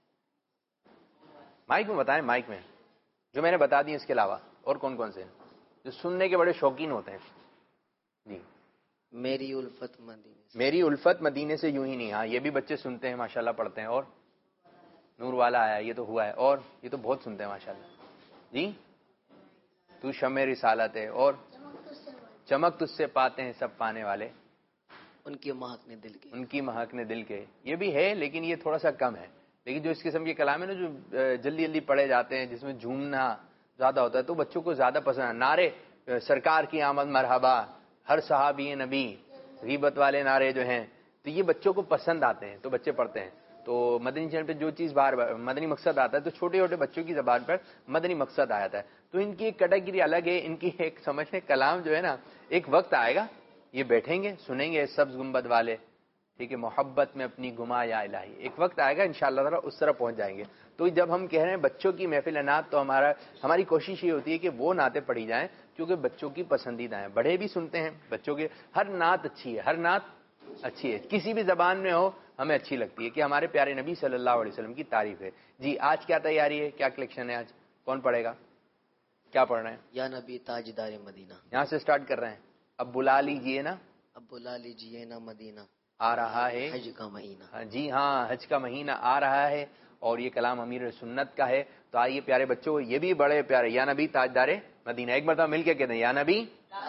مائک میں بتائیں, مائک میں جو میں نے بتا دی اس کے علاوہ اور کون سے جو سننے کے بڑے شوقین ہوتے ہیں؟ جی میری الفت مدینے سے. میری الفت مدینے سے یوں ہی نہیں. ہاں یہ بھی بچے سنتے ہیں ماشاءاللہ, پڑھتے ہیں. اور نور والا آیا, یہ تو ہوا ہے, اور یہ تو بہت سنتے ہیں ماشاءاللہ. جی تو شمع رسالت ہے, اور چمک تجھ سے پاتے ہیں سب پانے والے, ان کی مہک نے دل کے. ان کی مہک نے دل کے. یہ بھی ہے لیکن یہ تھوڑا سا کم ہے. لیکن جو اس قسم کے کلام ہے نا, جو جلدی جلدی پڑھے جاتے ہیں, جس میں جھومنا زیادہ ہوتا ہے, تو بچوں کو زیادہ پسند ہے. نعرے سرکار کی آمد مرحبا, ہر صحابی نبی, غیبت والے نعرے جو ہیں, تو یہ بچوں کو پسند آتے ہیں, تو بچے پڑھتے ہیں. تو مدنی چینل پہ جو چیز بار بار مدنی مقصد آتا ہے, تو چھوٹے چھوٹے بچوں کی زبان پر مدنی مقصد آتا ہے. تو ان کی ایک کیٹیگری الگ ہے, ان کی ایک سمجھنے کلام جو ہے نا, ایک وقت آئے گا یہ بیٹھیں گے سنیں گے سبز گنبد والے, ٹھیک ہے, محبت میں اپنی گما یا الہی, ایک وقت آئے گا انشاءاللہ تعالی اس طرح پہنچ جائیں گے. تو جب ہم کہہ رہے ہیں بچوں کی محفل نعت, تو ہماری کوشش یہ ہوتی ہے کہ وہ نعتیں پڑھی جائیں کیونکہ بچوں کی پسندیدہ ہیں. بڑے بھی سنتے ہیں, بچوں کے ہر نعت اچھی ہے, ہر نعت اچھی ہے, کسی بھی زبان میں ہو ہمیں اچھی لگتی ہے کہ ہمارے پیارے نبی صلی اللہ علیہ وسلم کی تعریف ہے. جی آج کیا تیاری ہے, کیا کلیکشن ہے آج, کون پڑھے گا, کیا پڑھ رہے ہیں؟ یا نبی تاجدار مدینہ. یہاں سے سٹارٹ کر رہے ہیں. اب بلا لیجئے نا, اب بلا لیجئے نا مدینہ, آ رہا ہے حج کا مہینہ. جی ہاں, حج کا مہینہ آ رہا ہے, اور یہ کلام امیر سنت کا ہے. تو آئیے پیارے بچوں, یہ بھی بڑے پیارے, یا نبی تاجدار مدینہ, ایک مرتبہ مل کے کہتے ہیں یا نبی.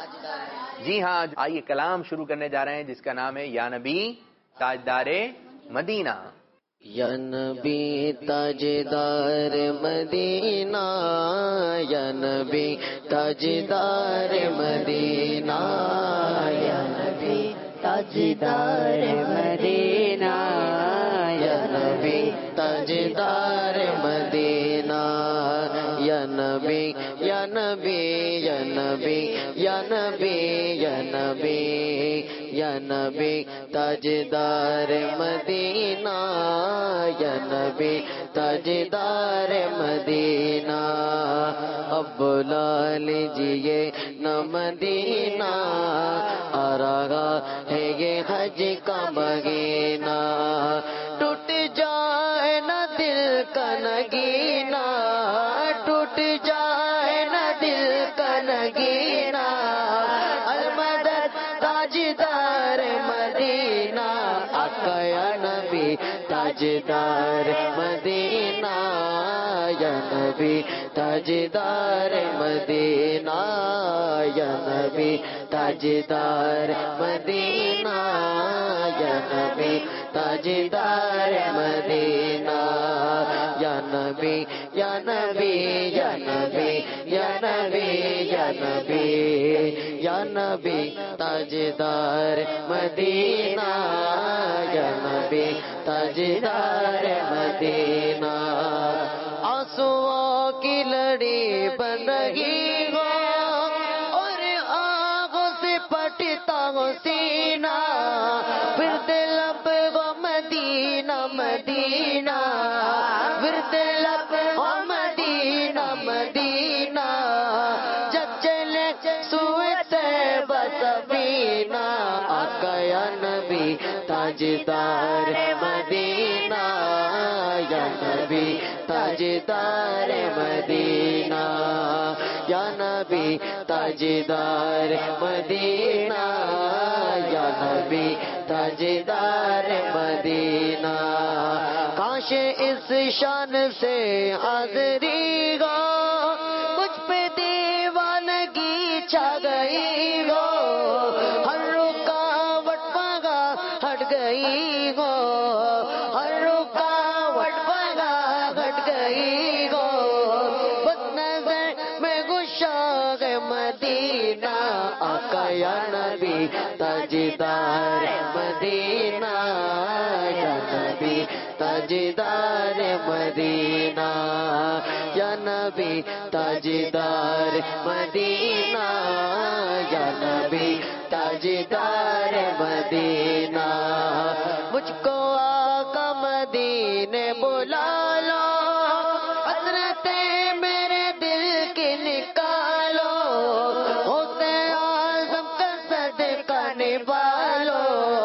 جی ہاں, آئیے کلام شروع کرنے جا رہے ہیں جس کا نام ہے یا نبی تاجدار مدینہ. یا نبی تاجدار مدینہ, یا نبی تاجدار مدینہ, یا نبی تاجدار مدینہ, یا نبی تاجدار مدینہ, یا نبی یا نبی یا نبی یا نبی یا نبی یا نبی تاجدار مدینہ, یا نبی تاجدار مدینہ. اب بلا لیجئے نہ مدینہ, آ رہا ہے یہ حج کا مہینہ. ٹوٹ جائے نہ دل کا نگینہ, ٹوٹ جائے نہ دل کا نگینہ. المدد تاجدار مدینہ, آقا یا نبی تاجدار مدینہ, یا نبی تاجدار مدینہ, یا نبی تاجدار مدینہ, یا نبی تاجدار مدینہ. یا نبی یا نبی یا نبی یا نبی یا نبی یا نبی تاجدار مدینہ, یا نبی تاجدار مدینہ. آنسوؤں کی لڑی بن رہی ہو, اور آنکھوں سے پٹتا ہو سینہ, پھر دل ہو مدینہ مدینہ, پھر دل ہو مدینہ مدینہ. جب چلے سوئے طیبہ سفینہ, آقا یا نبی تاجدار مدینہ, یا نبی تاجدار مدینہ, یا نبی تاجدار مدینہ, یا نبی تاجدار مدینہ. کاش اس شان سے حاضری ہو, مجھ پہ دیوانگی چھا گئی ہو, ہر رکاوٹ پگا ہٹ گئی ہو, ہر رکاوٹ پگا ہٹ گئی ہو. بس نظر میں گشاغ مدینہ, آقا یا نبی تاجدار مدینہ, یا نبی تاجدار مدینہ, یا نبی تاجدار مدینہ, یا نبی تاجدار مدینہ. مجھ کو آقا مدینے بلا لو, حسرتیں میرے دل کی نکالو, ہوتے اعظم کا صدقہ نبالو,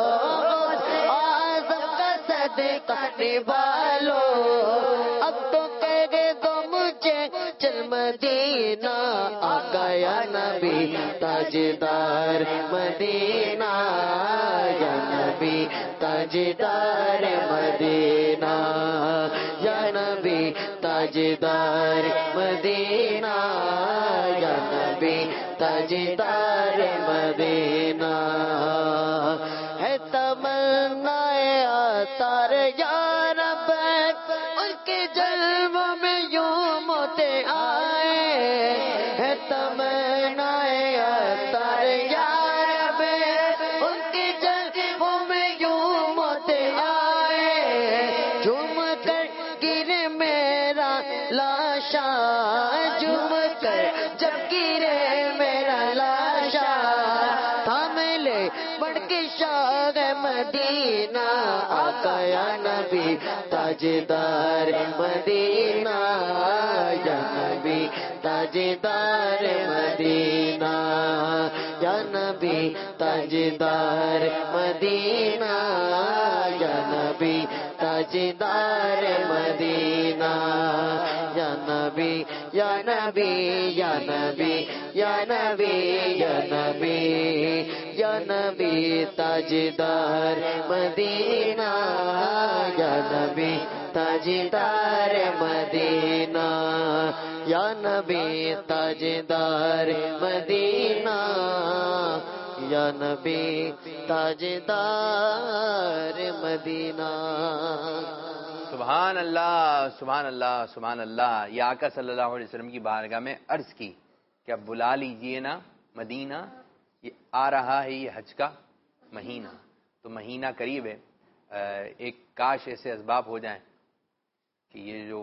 اعظم کا صدقہ نبالو. اب تو کہہ دو مجھے چل مدینہ, مدینہ آقا یا نبی تاجدار مدینہ یا نبی تاجدار مدینہ یا نبی تاجدار مدینہ یا نبی تاجدار مدینہ ہے تمنا آتار یا رب ان کے جلوہ میں یوں موتے آئے ہے تمنا آتار یا رب ان کے جلوہ میں یوں موتے آئے جھوم کر گرے میرا لاشا جھوم کر جب گرے میرا لاشا تھام لے بڑھ کے شاہ مدینہ آقا یا نبی تاجدار مدینہ یا نبی تاجدار مدینہ یا نبی تاجدار مدینہ یا نبی تاجدار مدینہ یا نبی یا نبی یا نبی یا نبی یا نبی یا نبی تاجدار مدینہ یا نبی تاجدار مدینہ یا نبی تاجدار مدینہ یا نبی تاجدار مدینہ. سبحان اللہ سبحان اللہ سبحان اللہ. یہ آقا صلی اللہ علیہ وسلم کی بارگاہ میں عرض کی کہ اب بلا لیجئے نا مدینہ، یہ آ رہا ہے یہ حج کا مہینہ، تو مہینہ قریب ہے. ایک کاش ایسے اسباب ہو جائیں کہ یہ جو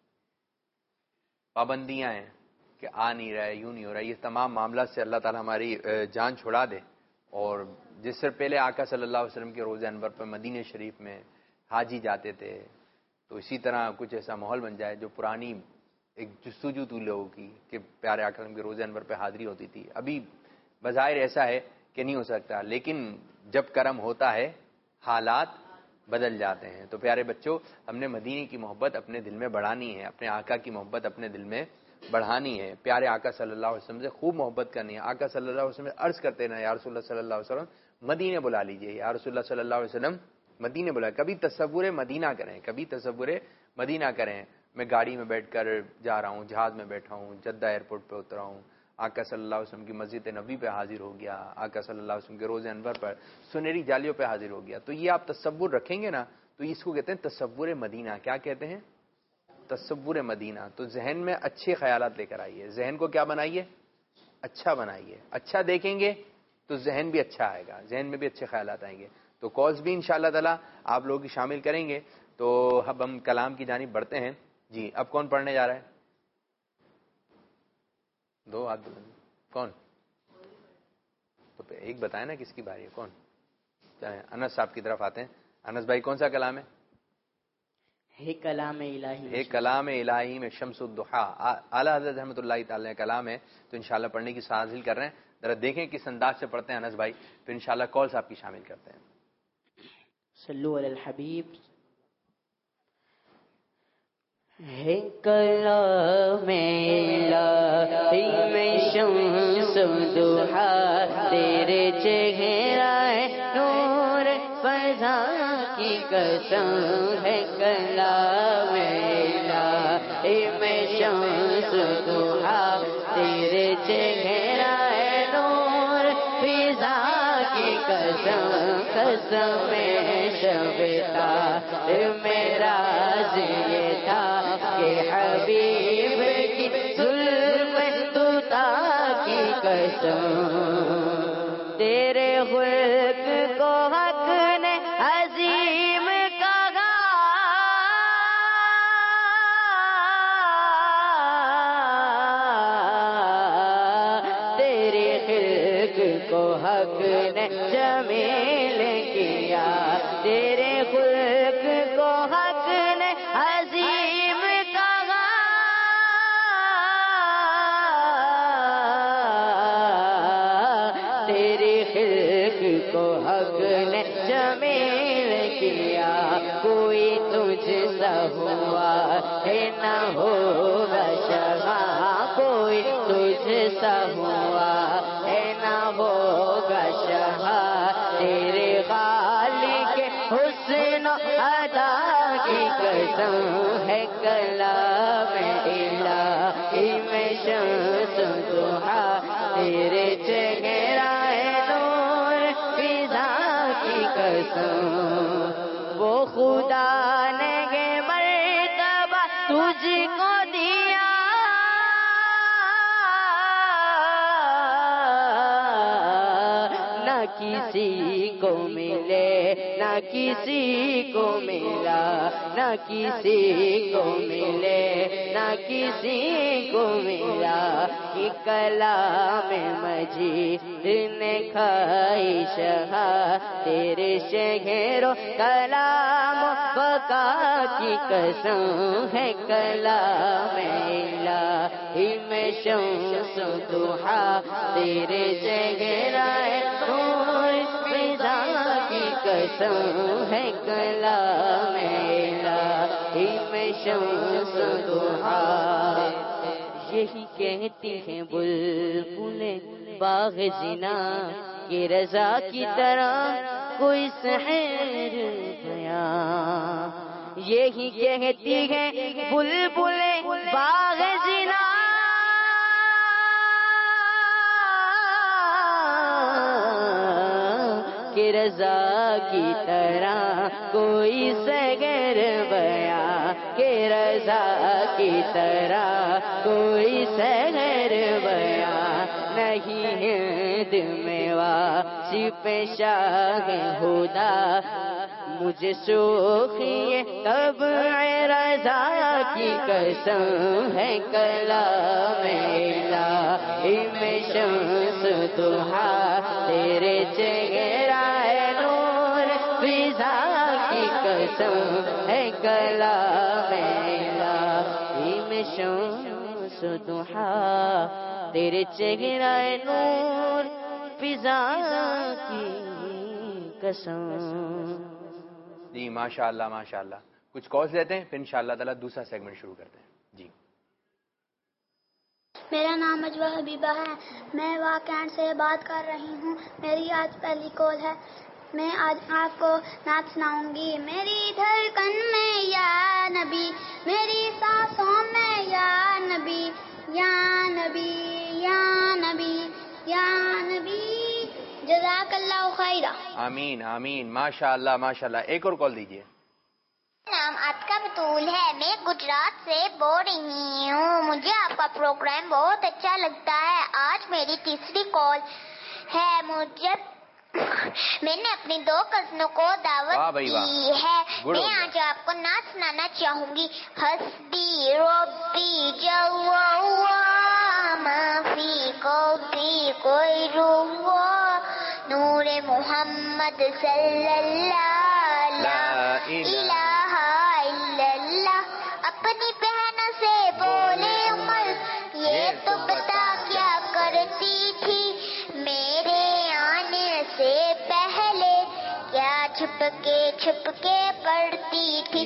پابندیاں ہیں کہ آ نہیں رہا ہے، یوں نہیں ہو رہا ہے، یہ تمام معاملات سے اللہ تعالی ہماری جان چھڑا دے. اور جس سے پہلے آقا صلی اللہ علیہ وسلم کے روزہ انور پر مدینہ شریف میں حاجی جاتے تھے، تو اسی طرح کچھ ایسا ماحول بن جائے جو پرانی ایک جستجو تھی لوگوں کی کہ پیارے آقا کے روزہ انور پہ حاضری ہوتی تھی. ابھی بظاہر ایسا ہے کہ نہیں ہو سکتا، لیکن جب کرم ہوتا ہے حالات بدل جاتے ہیں. تو پیارے بچوں، ہم نے مدینے کی محبت اپنے دل میں بڑھانی ہے، اپنے آقا کی محبت اپنے دل میں بڑھانی ہے، پیارے آقا صلی اللہ علیہ وسلم سے خوب محبت کرنی ہے. آقا صلی اللہ علیہ وسلم سے عرض کرتے ہیں یا رسول اللہ صلی اللہ علیہ وسلم مدینے بلا لیجئے، یا رسول اللہ صلی اللہ علیہ وسلم مدینے بلا. کبھی تصور مدینہ کریں، کبھی تصور مدینہ کریں. میں گاڑی میں بیٹھ کر جا رہا ہوں، جہاز میں بیٹھا ہوں، جدہ ایئرپورٹ پہ اترا ہوں، آقا صلی اللہ علیہ وسلم کی مسجد نبی پہ حاضر ہو گیا، آقا صلی اللہ علیہ وسلم کے روزہ انور پر سنہری جالیوں پہ حاضر ہو گیا. تو یہ آپ تصور رکھیں گے نا، تو اس کو کہتے ہیں تصور مدینہ. کیا کہتے ہیں؟ تصور مدینہ. تو ذہن میں اچھے خیالات لے کر آئیے، ذہن کو کیا بنائیے؟ اچھا بنائیے. اچھا دیکھیں گے تو ذہن بھی اچھا آئے گا، ذہن میں بھی اچھے خیالات آئیں گے. تو کالز بھی انشاءاللہ تعالی آپ لوگ کی شامل کریں گے. تو اب ہم کلام کی جانب بڑھتے ہیں. جی اب کون پڑھنے جا رہا ہے؟ دو ہاتھ بلند. کون؟ تو ایک بتائیں نا کس کی باری ہے، کون؟ چلیں انس صاحب کی طرف آتے ہیں. انس بھائی کون سا کلام ہے؟ ہے کلام الہی. ہے کلام الہی میں شمس الضحیٰ اعلیٰ حضرت رحمۃ اللہ تعالی کا کلام ہے. تو انشاءاللہ پڑھنے کی سعادت حاصل کر رہے ہیں. ذرا دیکھیں کس انداز سے پڑھتے ہیں انس بھائی، پھر انشاءاللہ کال صاحب کی شامل کرتے ہیں. صلو علی الحبیب. ہے کلام الہی میں شمس الضحیٰ، تیرے چہرہ نور فضا کی قسم. ہے کلام الہی میں شمس الضحیٰ، تیرے چہرہ نور فضا کی قسم. قسم شبتا میرا یہ تھا کہ حبیب کی زلف توتا کی قسم. تیرے خلق کو حق نے عظیم کہا، تیرے خلق کو حق نے جمیل کیا، تیرے خلق کو حق نے عظیم کہا. تیرے خلق کو حق نے جمیل کیا. کوئی تجھ سا ہوا ہے نہ ہوگا شفا، کوئی جیسا ہوا ہے نہ ہوگا شہا تیرے خالق کے حسن ادا کی قسم ہے کلام الہی میں شمس ضحیٰ تیرے چہرہ نور فضا کی قسم وہ خدا نے یہ مرتبہ تجھ کو دیا نہ کسی کو ملے نہ کسی کو ملا نہ کسی کو ملے نہ کسی کو ملا کہ کلام مجید نے کھائی شہا تیرے شہر و کلام بقا کی قسم ہے کلام الہی میں شمس ضحیٰ تیرے چہرہ نور فضا کی قسم ہے کلام الہی میں شمس ضحیٰ یہی کہتی ہیں بلبلیں باغ زنا کہ رضا کی طرح کوئی سحر بیاں یہی کہتی ہیں بلبلیں باغ زنا کہ رضا کی طرح کوئی سحر بیاں کہ رضا کی طرح کوئی سحر بیاں نہیں ہند میں واصف شاہ ہدا مجھے شوخی طبع رضا کی قسم ہے کلام الہی میں شمس ضحیٰ تیرے چہرہ نور فضا کی قسم ہے کلام الہی میں شمس ضحیٰ تیرے چہرہ نور فضا کی قسم جی ماشاء اللہ ماشاء اللہ کچھ کالز لیتے ہیں پھر انشاءاللہ تعالیٰ دوسرا سیگمنٹ شروع کرتے ہیں جی میرا نام اجوا حبیبہ ہے میں واقعات سے بات کر رہی ہوں میری آج پہلی کال ہے میں آج آپ کو نعت سناؤں گی میری دھڑکن میں یا نبی میری سانسوں میں یا نبی یا نبی یا نبی یا نبی جزاک اللہ خیرہ آمین آمین ماشاء اللہ ایک اور کال دیجیے نام عطکہ بطول ہے میں گجرات سے بول رہی ہوں مجھے آپ کا پروگرام بہت اچھا لگتا ہے آج میری تیسری کال ہے میں نے اپنی 2 کزنوں کو دعوت دی ہے میں آج آپ کو نعت سنانا چاہوں گی حسبی ربی جوا ما فی قلبی کوئی روا نور محمد صلی اللہ لا الہ الا اللہ اپنی بہنوں سے بولے عمر یہ تو بتا کیا کرتی تھی میرے آنے سے پہلے کیا چھپ کے پڑھتی تھی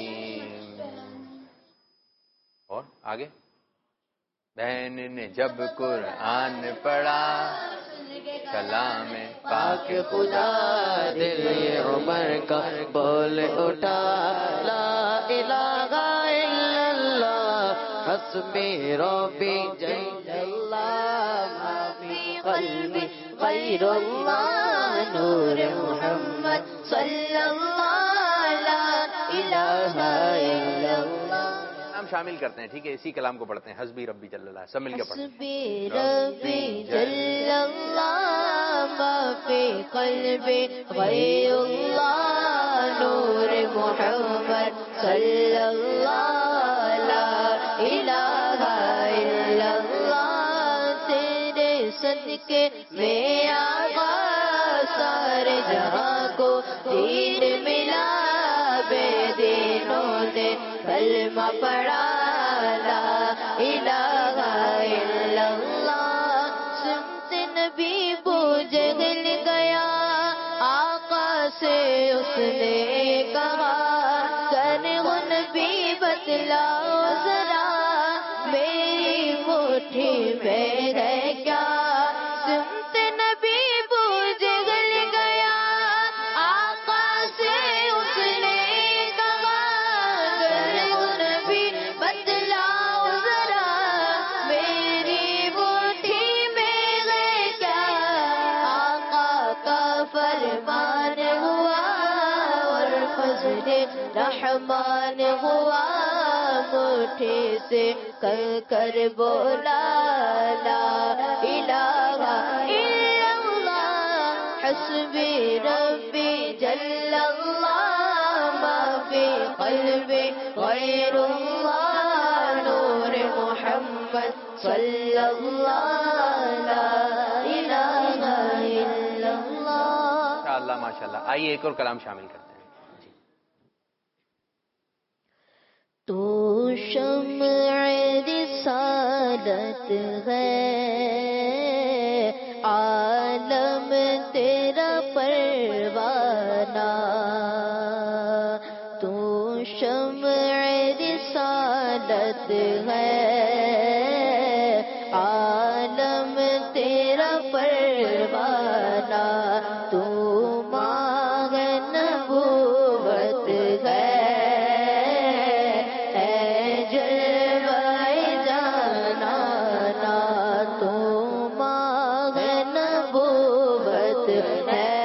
اور آگے بہن نے جب قرآن پڑھا کلام پاک خدا دل یہ عمر کا بول اٹھا لا الہ الا اللہ حسبی ربی جل اللہ ما فی قلبی غیر اللہ نور محمد صلی اللہ لا الہ الا اللہ شامل کرتے ہیں ٹھیک ہے اسی کلام کو پڑھتے ہیں حسبی ربی جل اللہ سب مل کے پڑھیں حسبی ربی جل اللہ ما فی قلبی غیر اللہ نور محمد صلی اللہ لا الہ الا اللہ تیرے صدقے میں آقا سارے جہاں کو دین ملا بے دینوں نے کلمہ پڑھا لا الہ الا اللہ سمت نبی بو جہل گیا آقا سے اس نے کہا کر نبی بتلاؤ ذرا میری مٹھی میں ہے کیا عصر رحمان ہوا مٹھی سے کر بولا لا الہ الا اللہ حسبی ربی جل اللہ ما فی قلبی غیر اللہ نور محمد صلی اللہ لا الہ الا اللہ. ماشاءاللہ. آئیے ایک اور کلام شامل کرتے ہیں. تو شمع رسالت ہے عالم تیرا پروانہ تو شمع رسالت ہے عالم تیرا پروانہ تو ماہ نبوت ہے جلوہ جانانا تو ماہ نبوت ہے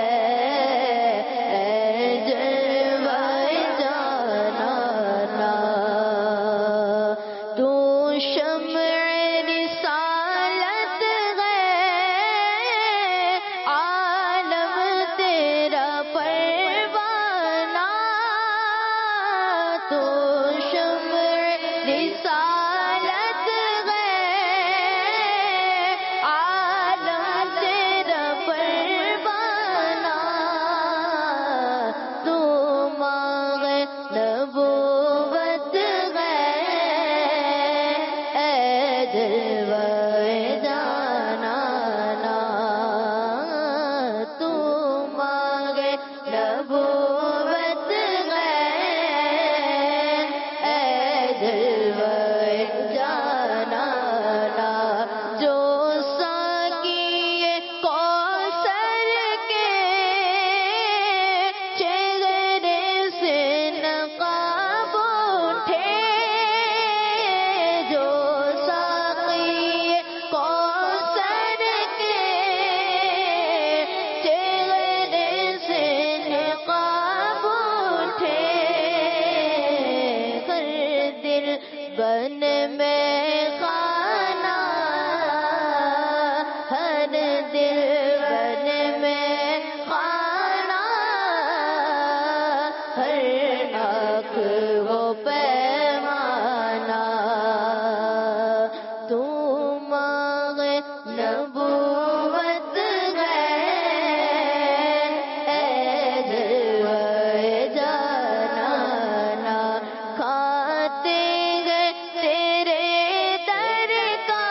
جلوہ جانانا تو شمع رسالت ہے عالم تیرا پروانہ تو شمع رسالت ہے عالم تیرا پروانہ تو ماہ نبوت ہے جلوہ جانانا تو ماہ نبوت ہے جلوہ جانانا جو ساقی کوثر کے چہرے سے نقاب اٹھے جو ساقی کوثر کے چہرے سے نقاب اٹھے ہر دل بن میں خانہ ہر دل بن میں خانہ ہر آنکھ وہ پیمانہ تو ماہ نبوت ہے جلوہ جانانا کھاتے گئے تیرے در کا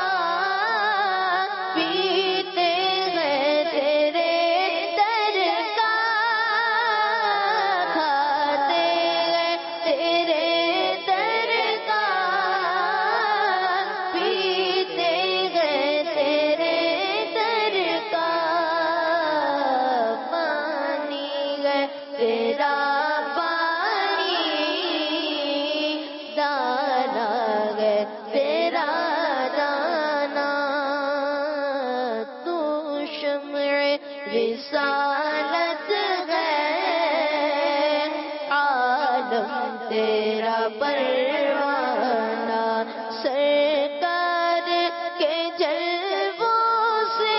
پیتے گئے تیرے در کا کھاتے گئے تیرے در کا پیتے گئے تیرے در کا پانی گئے تیرا پانی دانا گئے تیرا دانا تو شمع رسالت ہے عالم تیرا پروانہ سرکار کے جلووں سے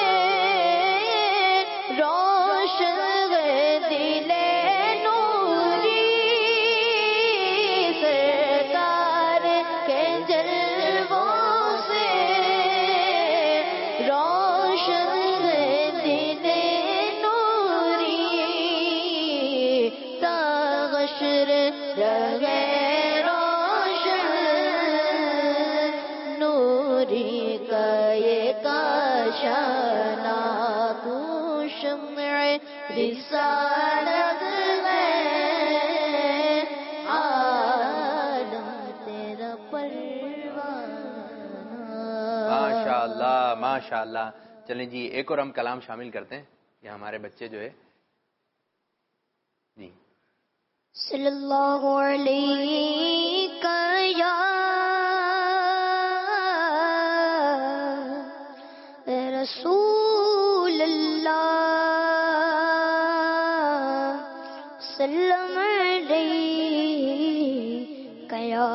روشن ہے دل نوری سرکار کے جلووں سے روشن ہے دل نوری تا حشر رہے روشن نوری کا یہ کاشانہ تو شمع رسالت ہے عالم تیرا پروانہ. ماشاءاللہ ماشاءاللہ. چلیں جی ایک اور ہم کلام شامل کرتے ہیں. یہ ہمارے بچے جو ہے جی صلی اللہ علیہ یا رسول اللہ وسلم علیک یا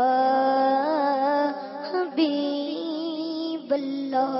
حبیب اللہ.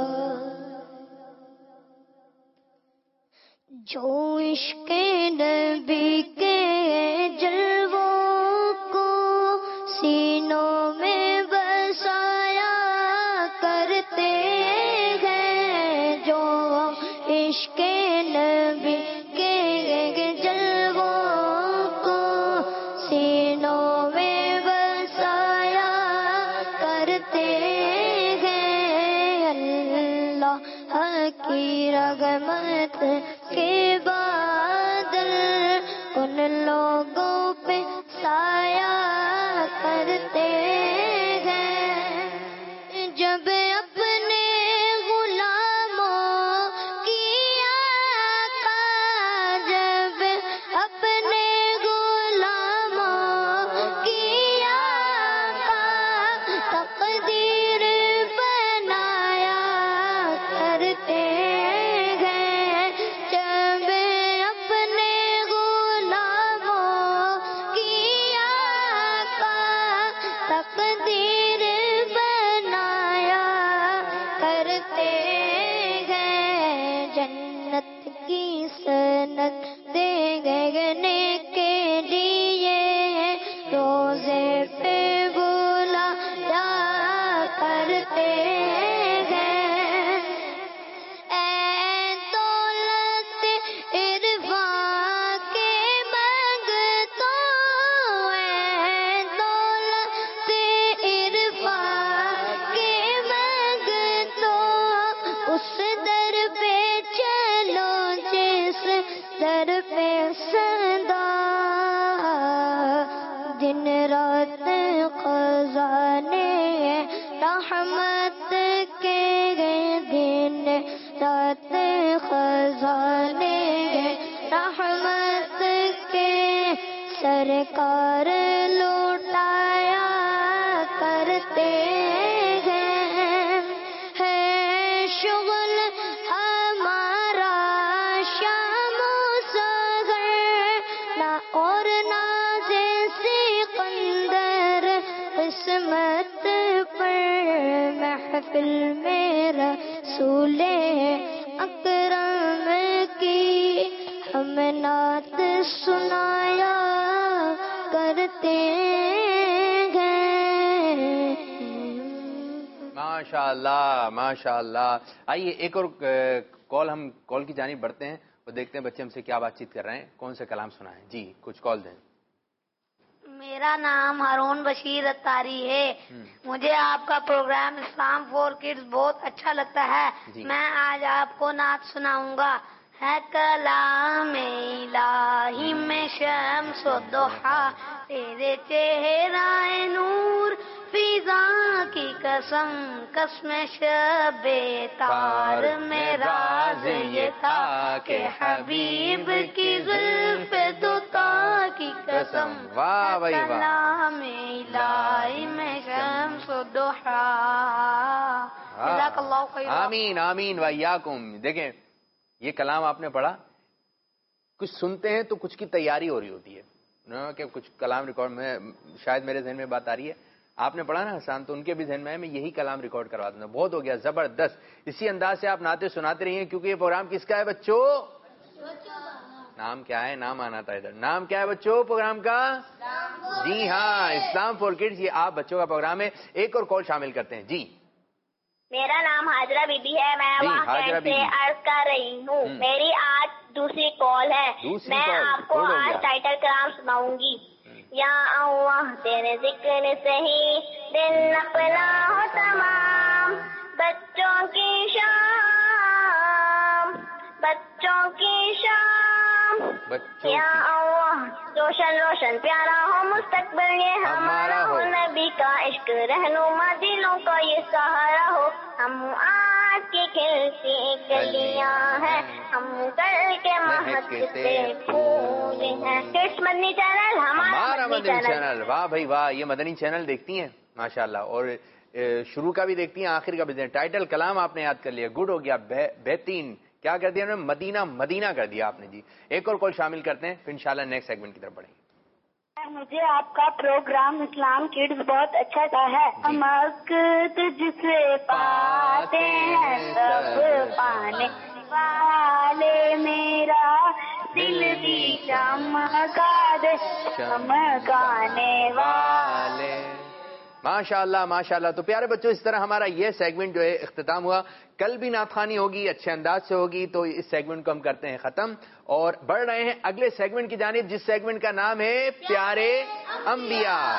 جو عشق نبی کے جلووں کو سینوں میں بسایا کرتے ہیں، جو عشق نبی کے جلووں کو سینوں میں بسایا کرتے ہیں، اللہ کی رحمت کے بادل ان لوگوں پہ سایہ کرتے ہیں. جب اپنے غلاموں کی آقا، جب اپنے غلاموں کی آقا تقدیر بنایا کرتے ہیں، جب اپنے غلاموں کی آقا تقدیر بنایا کرتے ہیں. جنت کی سند دینے کے لیے روزے پہ بلایا کرتے ہیں. اے دولت عرفان کے مانگتوں، اے دولت عرفان کے مانگتوں، اس در پہ چلو جس در پہ صدا دن رات خزانے رحمت کے، دن رات خزانے رحمت کے سرکار لوٹایا کرتے ہیں. ہے شغل ہمارا شام و سحر، نہ اور ناز سکندر قسمت پر، محفل میں رسول اکرم کی ہم نعت سنایا کرتے ہیں. ماشاء اللہ ماشاء اللہ. آئیے ایک اور کال کی جانب بڑھتے ہیں اور دیکھتے ہیں بچے ہم سے کیا بات چیت کر رہے ہیں، کون سے کلام سنا ہے. جی کچھ کال دیں. میرا نام ہارون بشیر اتاری ہے. مجھے آپ کا پروگرام اسلام فور کڈز بہت اچھا لگتا ہے. میں آج آپ کو نعت سناؤں گا. ہے کلام الہی میں شمس و ضحیٰ، تیرے چہرہ نور فضا کی قسم، قسم شب تار میں راز یہ تھا کہ حبیب کی زلف دوتا کی قسم. واہ بھائی واہ. کلام الہی میں شمس و ضحیٰ. جزاک اللہ خیر. آمین آمین وإیاکم. دیکھیں یہ کلام آپ نے پڑھا، کچھ سنتے ہیں تو کچھ کی تیاری ہو رہی ہوتی ہے کہ کچھ کلام ریکارڈ میں، شاید میرے ذہن میں بات آ رہی ہے، آپ نے پڑھا نا حسان، تو ان کے بھی ذہن میں ہے میں یہی کلام ریکارڈ کروا دوں. بہت ہو گیا، زبردست. اسی انداز سے آپ نعتیں سناتے رہیے کیونکہ یہ پروگرام کس کا ہے بچوں؟ نام کیا ہے؟ نام آنا تھا ادھر. نام کیا ہے بچوں پروگرام کا؟ جی ہاں، اسلام فور کڈز. یہ آپ بچوں کا پروگرام ہے. ایک اور کال شامل کرتے ہیں. جی میرا نام حاجرہ بی بی ہے. میں وہاں سے عرض کر رہی ہوں. میری آج دوسری کال ہے. میں آپ کو آج ٹائٹل کلام سناؤں گی. یا اللہ تیرے ذکر سے ہی دل اپنا ہو تمام، بچوں کی شام، بچوں کی شام. یا اللہ روشن روشن پیارا ہو مستقبل یہ ہمارا ہو، نبی کا عشق رہنما دلوں کا یہ سہارا ہو. ہم آج کی کھلتی کلیاں ہیں، ہم کل کے مہکتے پھول ہیں. کس مدنی چینل؟ ہمارا مدنی چینل. واہ بھائی واہ. یہ مدنی چینل دیکھتی ہیں ماشاءاللہ، اور شروع کا بھی دیکھتی ہیں آخر کا بھی دیکھتی ہیں. ٹائٹل کلام آپ نے یاد کر لیا، گڈ ہو گیا، بہترین. کیا کر دیا انہوں نے؟ مدینہ مدینہ کر دیا آپ نے جی. ایک اور کال شامل کرتے ہیں پھر انشاءاللہ نیکسٹ سیگمنٹ کی طرف بڑھیں گے. مجھے آپ کا پروگرام اسلام کڈز بہت اچھا لگتا ہے. ہم تجھ سے پاتے ہیں سب پانے والے میرا دل بھی چمکا دے چمکانے والے. ماشاء اللہ ماشاء اللہ. تو پیارے بچوں اس طرح ہمارا یہ سیگمنٹ جو ہے اختتام ہوا. کل بھی نعت خوانی ہوگی، اچھے انداز سے ہوگی. تو اس سیگمنٹ کو ہم کرتے ہیں ختم اور بڑھ رہے ہیں اگلے سیگمنٹ کی جانب، جس سیگمنٹ کا نام ہے پیارے انبیاء.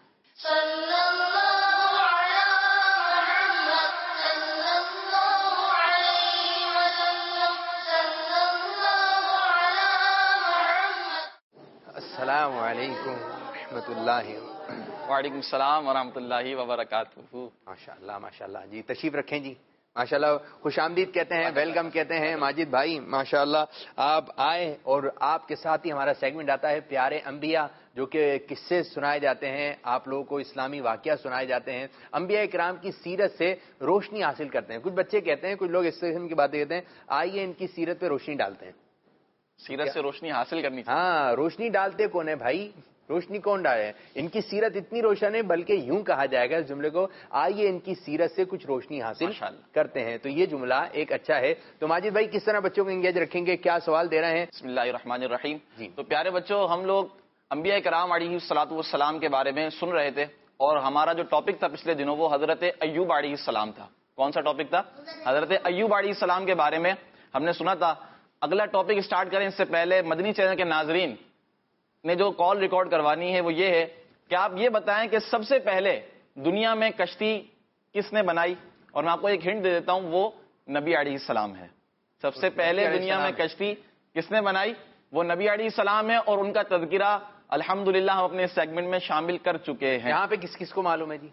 السلام علیکم ورحمۃ اللہ. وعلیکم السلام ورحمۃ اللہ وبرکاتہ. ماشاء اللہ ماشاء اللہ جی. تشریف رکھیں جی. ماشاء اللہ خوش آمدید کہتے ہیں، ویلکم کہتے ہیں. ماجد بھائی ماشاء اللہ آپ آئے اور آپ کے ساتھ ہی ہمارا سیگمنٹ آتا ہے پیارے انبیاء، جو کہ قصے سنائے جاتے ہیں، آپ لوگوں کو اسلامی واقعہ سنائے جاتے ہیں، انبیاء کرام کی سیرت سے روشنی حاصل کرتے ہیں. کچھ بچے کہتے ہیں، کچھ لوگ اس قسم کی باتیں کہتے ہیں، آئیے ان کی سیرت پہ روشنی ڈالتے ہیں. سیرت سے روشنی حاصل کرنی چاہیے. ہاں روشنی ڈالتے کون ہے بھائی؟ روشنی کون ڈالے؟ ان کی سیرت اتنی روشن ہے، بلکہ یوں کہا جائے گا اس جملے کو، آئیے ان کی سیرت سے کچھ روشنی حاصل کرتے ہیں. تو یہ جملہ ایک اچھا ہے. تو ماجد بھائی کس طرح بچوں کو انگیج رکھیں گے؟ کیا سوال دے رہے ہیں؟ بسم اللہ الرحمن الرحیم. جی. تو پیارے بچوں ہم لوگ انبیاء کرام علیہ الصلوۃ والسلام کے بارے میں سن رہے تھے، اور ہمارا جو ٹاپک تھا پچھلے دنوں وہ حضرت ایوب علیہ السلام تھا. کون سا ٹاپک تھا؟ حضرت ایوب علیہ السلام کے بارے میں ہم نے سنا تھا. اگلا ٹاپک اسٹارٹ کریں اس سے پہلے مدنی چینل کے ناظرین نے جو کال ریکارڈ کروانی ہے وہ یہ ہے کہ آپ یہ بتائیں کہ سب سے پہلے دنیا میں کشتی کس نے بنائی. اور میں آپ کو ایک ہنٹ دے دیتا ہوں، وہ نبی علیہ السلام ہے. سب سے پہلے دنیا میں کشتی کس نے بنائی؟ وہ نبی علیہ السلام ہے، اور ان کا تذکرہ الحمدللہ ہم اپنے سیگمنٹ میں شامل کر چکے ہیں. یہاں پہ کس کس کو معلوم ہے جی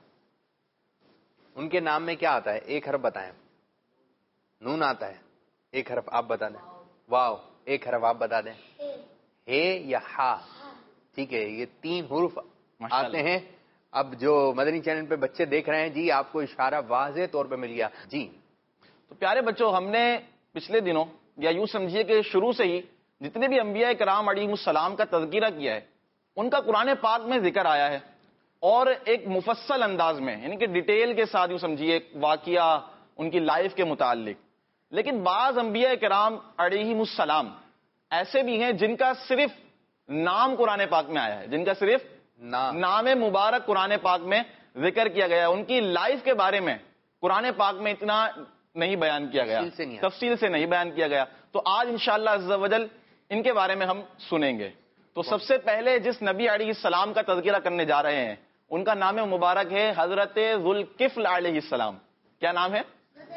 ان کے نام میں کیا آتا ہے؟ ایک حرف بتائیں. نون آتا ہے، ایک حرف آپ بتا دیں. واو ایک حرف آپ بتا دیں. ہے یا ہا؟ ٹھیک ہے، یہ 3 حروف آتے ہیں. اب جو مدنی چینل پہ بچے دیکھ رہے ہیں جی، آپ کو اشارہ واضح طور پہ مل گیا جی. تو پیارے بچوں ہم نے پچھلے دنوں یا یوں سمجھیے کہ شروع سے ہی جتنے بھی انبیاء کرام علیہ السلام کا تذکرہ کیا ہے ان کا قرآن پاک میں ذکر آیا ہے، اور ایک مفصل انداز میں، یعنی کہ ڈیٹیل کے ساتھ یوں سمجھیے واقعہ ان کی لائف کے متعلق. لیکن بعض انبیاء کرام علیہ السلام ایسے بھی ہیں جن کا صرف نام قرآن پاک میں آیا ہے، جن کا صرف نام مبارک قرآن پاک میں ذکر کیا گیا ہے. ان کی لائف کے بارے میں قرآن پاک میں اتنا نہیں بیان کیا گیا، تفصیل سے نہیں بیان کیا گیا. تو آج انشاءاللہ عز و جل ان کے بارے میں ہم سنیں گے. تو سب سے پہلے جس نبی علیہ السلام کا تذکرہ کرنے جا رہے ہیں ان کا نام مبارک ہے حضرت ذوالکفل علیہ السلام. کیا نام ہے؟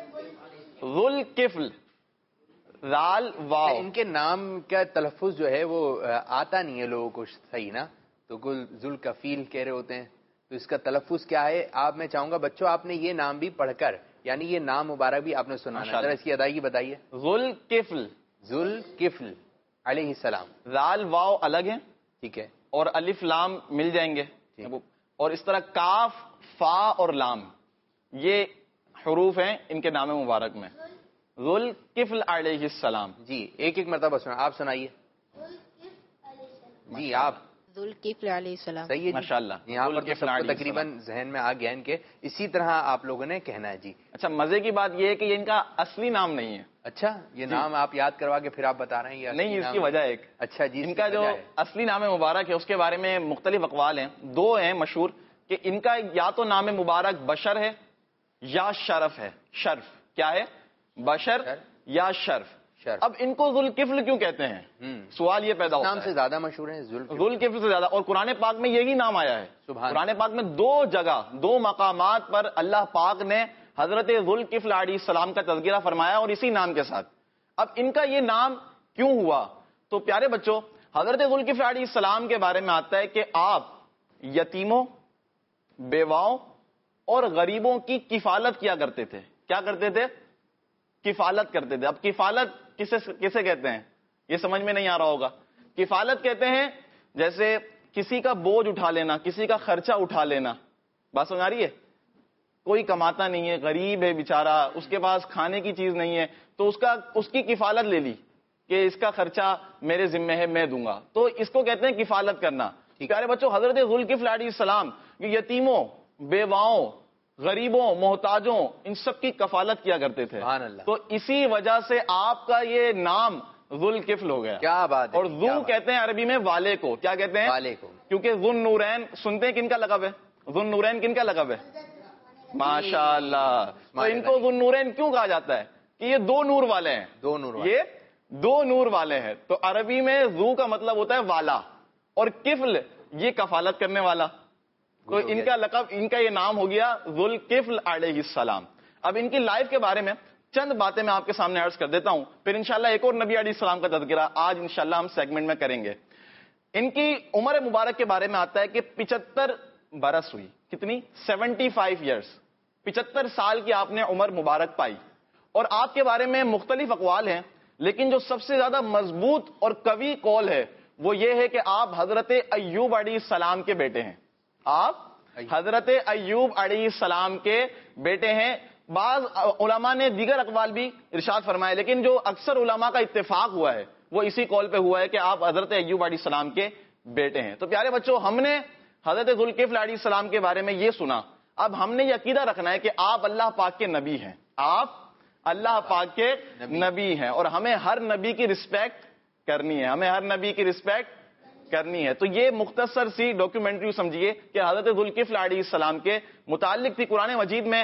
ذوالکفل. رال واو. ان کے نام کا تلفظ جو ہے وہ آتا نہیں ہے لوگوں کو صحیح نا، تو کل ذوالکفیل کہہ رہے ہوتے ہیں. تو اس کا تلفظ کیا ہے؟ آپ میں چاہوں گا بچوں آپ نے یہ نام بھی پڑھ کر، یعنی یہ نام مبارک بھی آپ نے سنا ہے، ذرا اس کی ادائیگی بتائیے. ذوالکفل. ذوالکفل علیہ السلام. رال واو الگ ہیں، ٹھیک ہے، اور الف لام مل جائیں گے. اور اس طرح کاف فا اور لام یہ حروف ہیں ان کے نام مبارک میں. ذوالکفل علیہ السلام. جی ایک ایک مرتبہ سنا، آپ سنائیے جی. آپ ذوالکفل علیہ السلام. صحیح ہے ماشاء اللہ. یہاں پر تقریباً ذہن میں آ گیا ان کے. اسی طرح آپ لوگوں نے کہنا ہے جی. اچھا مزے کی بات یہ ہے کہ یہ ان کا اصلی نام نہیں ہے. اچھا یہ نام آپ یاد کروا کے پھر آپ بتا رہے ہیں؟ نہیں، اس کی وجہ ایک. اچھا جی. ان کا جو اصلی نام مبارک ہے اس کے بارے میں مختلف اقوال ہیں. 2 ہیں مشہور کہ ان کا یا تو نام مبارک بشر ہے یا شرف ہے. شرف کیا ہے؟ بشر یا شرف. اب ان کو ذوالکفل کیوں کہتے ہیں؟ سوال یہ پیدا ہوتا ہے. نام سے زیادہ مشہور ہیں ذوالکفل سے زیادہ، اور قرآن پاک میں یہی نام آیا ہے. قرآن پاک میں 2 جگہ 2 مقامات پر اللہ پاک نے حضرت ذوالکفل علیہ السلام کا تذکرہ فرمایا اور اسی نام کے ساتھ. اب ان کا یہ نام کیوں ہوا؟ تو پیارے بچوں حضرت ذوالکفل علیہ السلام کے بارے میں آتا ہے کہ آپ یتیموں، بیواؤں اور غریبوں کی کفالت کیا کرتے تھے. کیا کرتے تھے؟ کفالت کرتے تھے. اب کفالت کسے کہتے ہیں یہ سمجھ میں نہیں آ رہا ہوگا. کفالت کہتے ہیں جیسے کسی کا بوجھ اٹھا لینا، کسی کا خرچہ اٹھا لینا. بات سمجھ آ رہی ہے؟ کوئی کماتا نہیں ہے، غریب ہے بیچارہ، اس کے پاس کھانے کی چیز نہیں ہے، تو اس کی کفالت لے لی کہ اس کا خرچہ میرے ذمہ ہے، میں دوں گا، تو اس کو کہتے ہیں کفالت کرنا. پیارے بچوں، حضرت ذوالکفل علیہ السلام یتیموں، بیواؤں، غریبوں، محتاجوں، ان سب کی کفالت کیا کرتے تھے. تو اسی وجہ سے آپ کا یہ نام ذوالکفل ہو گیا. کیا بات ہے. اور ذو کہتے ہیں عربی میں والے کو. کیا کہتے ہیں؟ والے کو. کیونکہ ذو النورین سنتے ہیں کن کا لقب ہے؟ ذو النورین کن کا لقب ہے؟ ماشاء اللہ. تو ان کو ذو النورین کیوں کہا جاتا ہے؟ کہ یہ دو نور والے ہیں. دو نور والے. یہ دو نور والے ہیں. تو عربی میں ذو کا مطلب ہوتا ہے والا، اور کفل یہ کفالت کرنے والا. تو ان کا لقب، ان کا یہ نام ہو گیا ذوالکفل علیہ السلام. اب ان کی لائف کے بارے میں چند باتیں میں آپ کے سامنے عرض کر دیتا ہوں، پھر انشاءاللہ ایک اور نبی علیہ السلام کا تذکرہ آج انشاءاللہ ہم سیگمنٹ میں کریں گے. ان کی عمر مبارک کے بارے میں آتا ہے کہ 75 برس ہوئی. کتنی؟ 75 ایئرس. 75 سال کی آپ نے عمر مبارک پائی. اور آپ کے بارے میں مختلف اقوال ہیں، لیکن جو سب سے زیادہ مضبوط اور قوی قول ہے وہ یہ ہے کہ آپ حضرت ایوب علیہ السلام کے بیٹے ہیں. آپ حضرت ایوب علیہ السلام کے بیٹے ہیں. بعض علماء نے دیگر اقوال بھی ارشاد فرمائے، لیکن جو اکثر علماء کا اتفاق ہوا ہے وہ اسی قول پہ ہوا ہے کہ آپ حضرت ایوب علیہ السلام کے بیٹے ہیں. تو پیارے بچوں، ہم نے حضرت ذوالکفل علیہ السلام کے بارے میں یہ سنا. اب ہم نے یہ عقیدہ رکھنا ہے کہ آپ اللہ پاک کے نبی ہیں. آپ اللہ پاک کے نبی ہیں، اور ہمیں ہر نبی کی رسپیکٹ کرنی ہے. ہمیں ہر نبی کی رسپیکٹ کرنی ہے. تو یہ مختصر سی ڈاکیومنٹری سمجھیے کہ حضرت ذوالکفل علیہ السلام کے متعلق تھی. قرآن مجید میں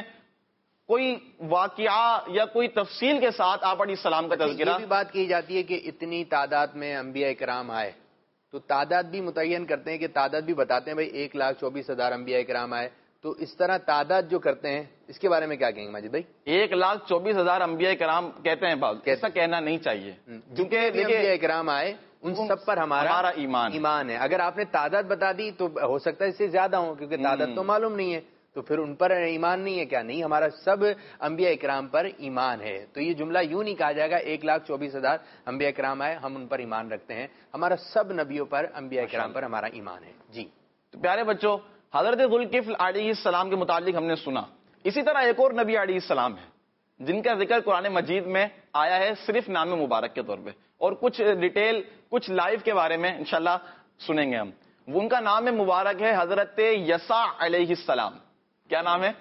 کوئی واقعہ یا کوئی تفصیل کے ساتھ آپ علیہ السلام کا تذکرہ. یہ بھی بات کی جاتی ہے کہ اتنی تعداد میں انبیاء کرام آئے، تو تعداد بھی متعین کرتے ہیں کہ تعداد بھی بتاتے ہیں بھائی 1,24,000 انبیاء کرام آئے. تو اس طرح تعداد جو کرتے ہیں اس کے بارے میں کیا کہیں گے ماجد بھائی؟ 1,24,000 انبیاء کرام کہتے ہیں بعض، ایسا کہنا نہیں چاہیے، کیونکہ انبیاء کرام آئے ان سب پر ہمارا ایمان ہے. اگر آپ نے تعداد بتا دی تو ہو سکتا ہے اس سے زیادہ ہوں، کیونکہ تعداد تو معلوم نہیں ہے، تو پھر ان پر ایمان نہیں ہے. کیا نہیں، ہمارا سب انبیاء کرام پر ایمان ہے. تو یہ جملہ یوں نہیں کہا جائے گا 1,24,000 انبیاء کرام آئے ہم ان پر ایمان رکھتے ہیں. ہمارا سب نبیوں پر، انبیاء کرام پر ہمارا ایمان ہے. جی تو پیارے بچوں، حضرت ذوالکفل علیہ السلام کے متعلق ہم نے سنا. اسی طرح ایک اور نبی علیہ السلام ہے جن کا ذکر قرآن مجید میں آیا ہے صرف نام مبارک کے طور پہ، اور کچھ ڈیٹیل، کچھ لائف کے بارے میں انشاءاللہ سنیں گے ہم. ان کا نام مبارک ہے حضرت یسع علیہ السلام. کیا نام ہے؟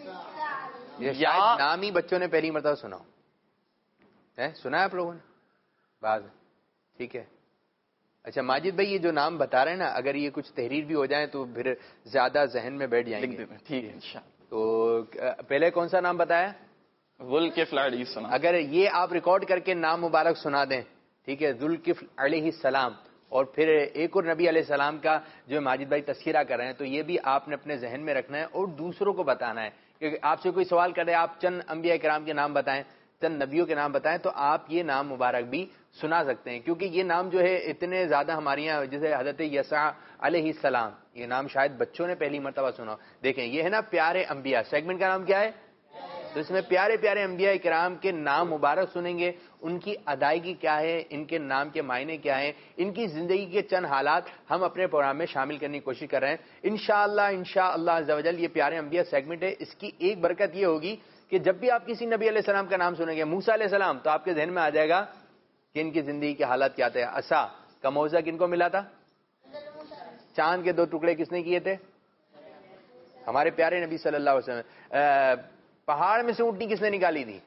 نام ہی بچوں نے پہلی مرتبہ سنا ہے آپ لوگوں نے بعض؟ ٹھیک ہے. اچھا ماجد بھائی، یہ جو نام بتا رہے ہیں نا، اگر یہ کچھ تحریر بھی ہو جائیں تو پھر زیادہ ذہن میں بیٹھ جائیں گے. ٹھیک ہے انشاءاللہ. تو پہلے کون سا نام بتایا؟ ذوالکفل علیہ السلام. اگر یہ آپ ریکارڈ کر کے نام مبارک سنا دیں، ٹھیک ہے، ذوالکفل علیہ السلام، اور پھر ایک اور نبی علیہ السلام کا جو ماجد بھائی تذکرہ کر رہے ہیں، تو یہ بھی آپ نے اپنے ذہن میں رکھنا ہے اور دوسروں کو بتانا ہے. کہ آپ سے کوئی سوال کرے، آپ چند انبیاء کرام کے نام بتائیں، چند نبیوں کے نام بتائیں، تو آپ یہ نام مبارک بھی سنا سکتے ہیں. کیونکہ یہ نام جو ہے اتنے زیادہ ہمارے یہاں، جیسے حضرت یسع علیہ السلام، یہ نام شاید بچوں نے پہلی مرتبہ سنا. دیکھیں یہ ہے نا پیارے انبیاء، سیگمنٹ کا نام کیا ہے؟ تو اس میں پیارے پیارے انبیاء کرام کے نام مبارک سنیں گے. ان کی ادائیگی کیا ہے، ان کے نام کے معنی کیا ہیں، ان کی زندگی کے چند حالات ہم اپنے پروگرام میں شامل کرنے کی کوشش کر رہے ہیں. انشاءاللہ عز و جل یہ پیارے انبیاء سیگمنٹ ہے. اس کی ایک برکت یہ ہوگی کہ جب بھی آپ کسی نبی علیہ السلام کا نام سنیں گے، موسیٰ علیہ السلام، تو آپ کے ذہن میں آ جائے گا کہ ان کی زندگی کے حالات کیا تھے. عصا کا موضع کن کو ملا تھا؟ چاند کے 2 ٹکڑے کس نے کیے تھے؟ ہمارے پیارے نبی صلی اللہ علیہ وسلم. پہاڑ میں سے اونٹنی کس نے نکالی تھی؟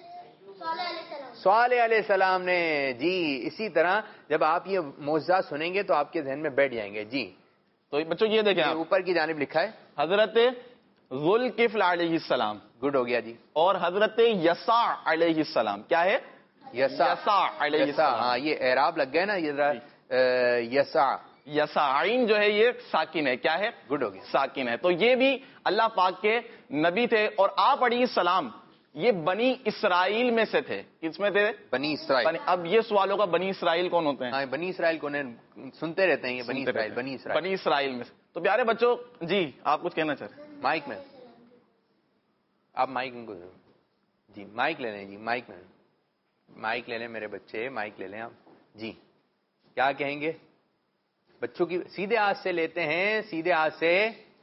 صالح علیہ السلام نے. جی اسی طرح جب آپ یہ معجزات سنیں گے تو آپ کے ذہن میں بیٹھ جائیں گے. جی تو بچوں یہ دیکھیں، اوپر کی جانب لکھا ہے حضرت ذوالکفل علیہ السلام. گڈ ہو گیا جی. اور حضرت یسع علیہ السلام. کیا ہے؟ یسع علیہ السلام. ہاں یہ اعراب لگ گئے نا، یہ یسع، یسعین جو ہے یہ ساکن ہے. کیا ہے؟ گڈ ہو گیا، ساکن ہے. تو یہ بھی اللہ پاک کے نبی تھے. اور آپ علیہ السلام یہ بنی اسرائیل میں سے تھے. کس میں تھے؟ بنی اسرائیل. اب یہ سوال ہوگا بنی اسرائیل کون ہوتے ہیں؟ ہاں بنی اسرائیل کون ہے، سنتے رہتے ہیں یہ بنی اسرائیل، بنی اسرائیل میں. تو پیارے بچوں، جی آپ کچھ کہنا چاہ رہے ہیں؟ مائک میں آپ مائک کو، جی مائک لے لیں. جی مائک میں مائک لے لیں میرے بچے، مائک لے لیں آپ. جی کیا کہیں گے؟ بچوں کی سیدھے ہاتھ سے لیتے ہیں، سیدھے ہاتھ سے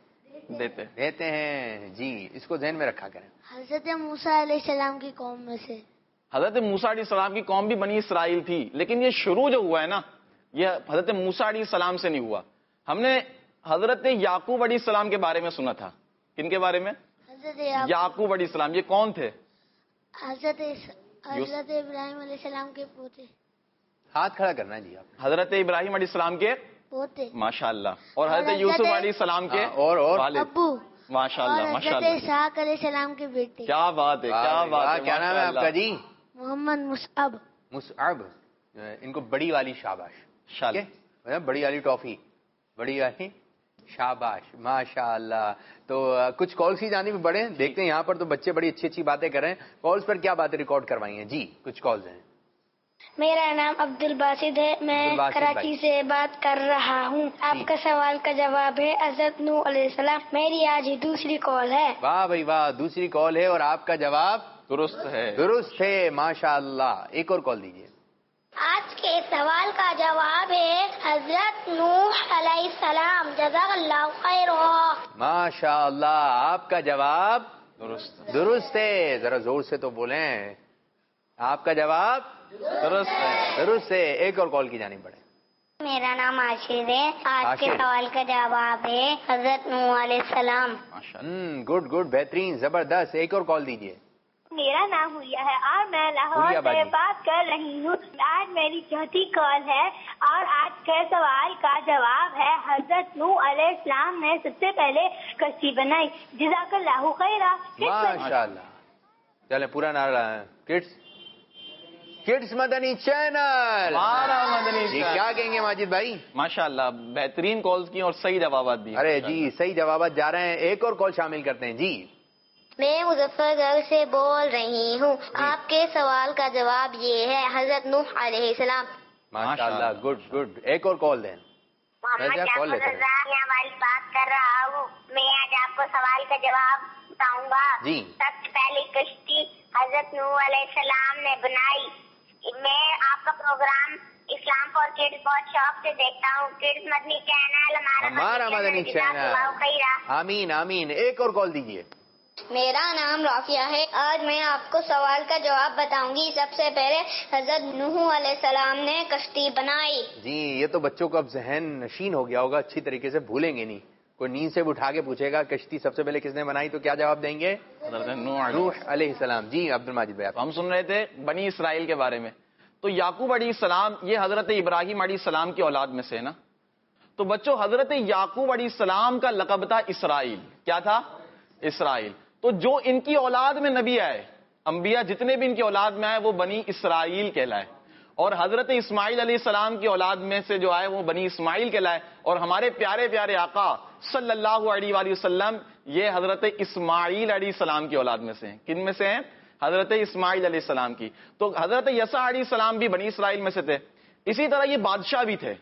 دیتے ہیں. جی اس کو ذہن میں رکھا کریں. حضرت موسیٰ علیہ السلام کی قوم میں سے. حضرت موسیٰ علیہ السلام کی قوم بھی بنی اسرائیل تھی، لیکن یہ شروع جو ہوا ہے نا یہ حضرت موسیٰ علیہ السلام سے نہیں ہوا. ہم نے حضرت یعقوب علیہ السلام کے بارے میں سنا تھا. کن کے بارے میں؟ حضرت یعقوب علیہ السلام. یہ کون تھے؟ حضرت ابراہیم علیہ السلام کے پوتے. ہاتھ کھڑا کرنا جی آپ. حضرت ابراہیم علیہ السلام کے پوتے. ماشاء اللہ. اور حضرت یوسف علیہ السلام کے اور ابو. ماشاء اللہ ماشاء حضرت اللہ. اسحاق علیہ السلام کے بیٹے. کیا بات ہے کیا بات ہے. کیا نام ہے آپ کا جی؟ محمد مصعب. مصعب. ان کو بڑی والی شاباش. بڑی والی ٹافی، بڑی والی شاباش. ماشاء اللہ. تو کچھ کالس کی جانب بڑھے دیکھتے ہیں. یہاں پر تو بچے بڑی اچھی اچھی باتیں کر رہے ہیں. کالس پر کیا باتیں ریکارڈ کروائی ہیں جی؟ کچھ کالز ہیں. میرا نام عبد الباسط ہے، میں کراچی سے بات کر رہا ہوں. آپ کا سوال کا جواب ہے حضرت نوح علیہ السلام. میری آج ہی دوسری کال ہے. واہ بھائی واہ، دوسری کال ہے اور آپ کا جواب درست ہے. درست ہے. ماشاء اللہ. ایک اور کال دیجیے. آج کے سوال کا جواب ہے حضرت نوح علیہ السلام. جزاک اللہ خیر. ماشاء اللہ. آپ کا جواب درست ہے. ذرا زور سے تو بولیں. آپ کا جواب درست ہے. ایک اور کال کی جانب بڑھے. میرا نام عاشر ہے. آج کے سوال کا جواب ہے حضرت نوح علیہ السلام. گڈ گڈ، بہترین، زبردست. ایک اور کال دیجیے. میرا نام حریہ ہے اور میں لاہور سے بات کر رہی ہوں. آج میری چوتھی کال ہے اور آج کے سوال کا جواب ہے حضرت نوح علیہ السلام نے سب سے پہلے کشتی بنائی. جزاک اللہ خیر. ماشاء اللہ. چلے پورا نعرہ کڈس مدنی چینل. جی کیا کہیں گے ماجد بھائی؟ ماشاء اللہ بہترین کالز کی اور صحیح جوابات دی. ارے جی صحیح جوابات جا رہے ہیں. ایک اور کال شامل کرتے ہیں جی. میں مظفر گڑھ سے بول رہی ہوں. آپ کے سوال کا جواب یہ ہے حضرت نوح علیہ السلام. ماشاء اللہ. Good good. ایک اور کال دیں. محمد والی بات کر رہا ہوں. میں آج آپ کو سوال کا جواب بتاؤں گا. جی. سب سے پہلی کشتی حضرت نوح علیہ السلام نے بنائی. میں آپ کا پروگرام اسلام فار کڈس بہت شوق سے دیکھتا ہوں. کڈس مدنی چینل ہمارا مدنی چینل. آمین آمین. ایک اور کال دیجیے. میرا نام رافیہ ہے. آج میں آپ کو سوال کا جواب بتاؤں گی. سب سے پہلے حضرت نوح علیہ السلام نے کشتی بنائی. جی یہ تو بچوں کو اب ذہن نشین ہو گیا ہوگا، اچھی طریقے سے بھولیں گے نہیں. کوئی نیند سے اٹھا کے پوچھے گا کشتی سب سے پہلے کس نے بنائی تو کیا جواب دیں گے؟ حضرت نوح علیہ السلام. جی عبد الماجد بھائی. ہم سن رہے تھے بنی اسرائیل کے بارے میں. تو یعقوب علیہ السلام یہ حضرت ابراہیم علیہ السلام کی اولاد میں سے نا. تو بچوں حضرت یعقوب علیہ السلام کا لقب تھا اسرائیل. کیا تھا؟ اسرائیل. تو جو ان کی اولاد میں نبی آئے، انبیاء جتنے بھی ان کی اولاد میں آئے وہ بنی اسرائیل کہلائے. اور حضرت اسماعیل علیہ السلام کی اولاد میں سے جو آئے وہ بنی اسماعیل کہلائے. اور ہمارے پیارے پیارے آقا صلی اللہ علیہ وآلہ وسلم یہ حضرت اسماعیل علیہ السلام کی اولاد میں سے ہیں. کن میں سے ہیں؟ حضرت اسماعیل علیہ السلام کی. تو حضرت یسع علیہ السلام بھی بنی اسرائیل میں سے تھے. اسی طرح یہ بادشاہ بھی تھے.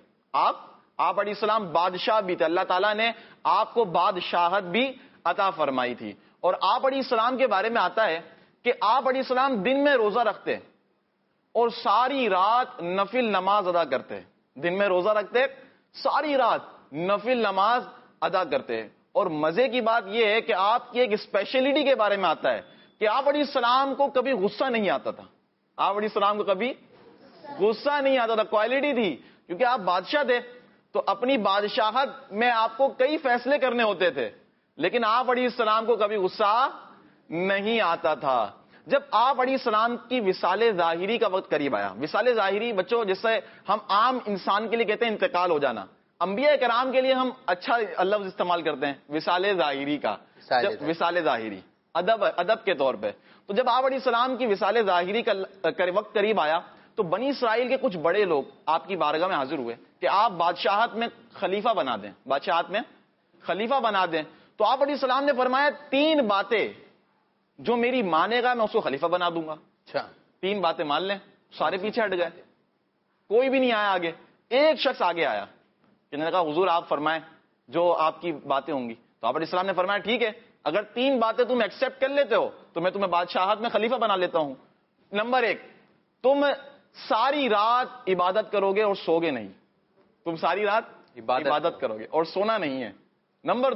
آپ علیہ السلام بادشاہ بھی تھے. اللہ تعالیٰ نے آپ کو بادشاہت بھی عطا فرمائی تھی. اور آپ علیہ السلام کے بارے میں آتا ہے کہ آپ علیہ السلام دن میں روزہ رکھتے اور ساری رات نفل نماز ادا کرتے. دن میں روزہ رکھتے، ساری رات نفل نماز ادا کرتے. اور مزے کی بات یہ ہے کہ آپ کی ایک اسپیشلٹی کے بارے میں آتا ہے کہ آپ علیہ السلام کو کبھی غصہ نہیں آتا تھا. آپ علیہ السلام کو کبھی غصہ نہیں آتا تھا. کوالٹی تھی کیونکہ آپ بادشاہ تھے تو اپنی بادشاہت میں آپ کو کئی فیصلے کرنے ہوتے تھے، لیکن آپ علیہ السلام کو کبھی غصہ نہیں آتا تھا. جب آپ علیہ السلام کی وصال ظاہری کا وقت قریب آیا، وصال ظاہری بچوں جس سے ہم عام انسان کے لیے کہتے ہیں انتقال ہو جانا، انبیاء کرام کے لیے ہم اچھا لفظ استعمال کرتے ہیں وصال ظاہری کا. وصال ظاہری ادب کے طور پہ. تو جب آپ علیہ السلام کی وصال ظاہری کا وقت قریب آیا تو بنی اسرائیل کے کچھ بڑے لوگ آپ کی بارگاہ میں حاضر ہوئے کہ آپ بادشاہت میں خلیفہ بنا دیں، بادشاہت میں خلیفہ بنا دیں. تو آپ علیہ السلام نے فرمایا 3 باتیں جو میری مانے گا میں اس کو خلیفہ بنا دوں گا. اچھا 3 باتیں مان لیں. سارے پیچھے ہٹ گئے، کوئی بھی نہیں آیا آگے. ایک شخص آگے آیا کہ نے کہا حضور آپ فرمائیں جو آپ کی باتیں ہوں گی. تو آپ علیہ السلام نے فرمایا ٹھیک ہے، اگر 3 باتیں تم ایکسپٹ کر لیتے ہو تو میں تمہیں بادشاہت میں خلیفہ بنا لیتا ہوں. نمبر 1، تم ساری رات عبادت کرو گے اور سو گے نہیں. تم ساری رات عبادت کرو گے اور سونا نہیں ہے. نمبر 2،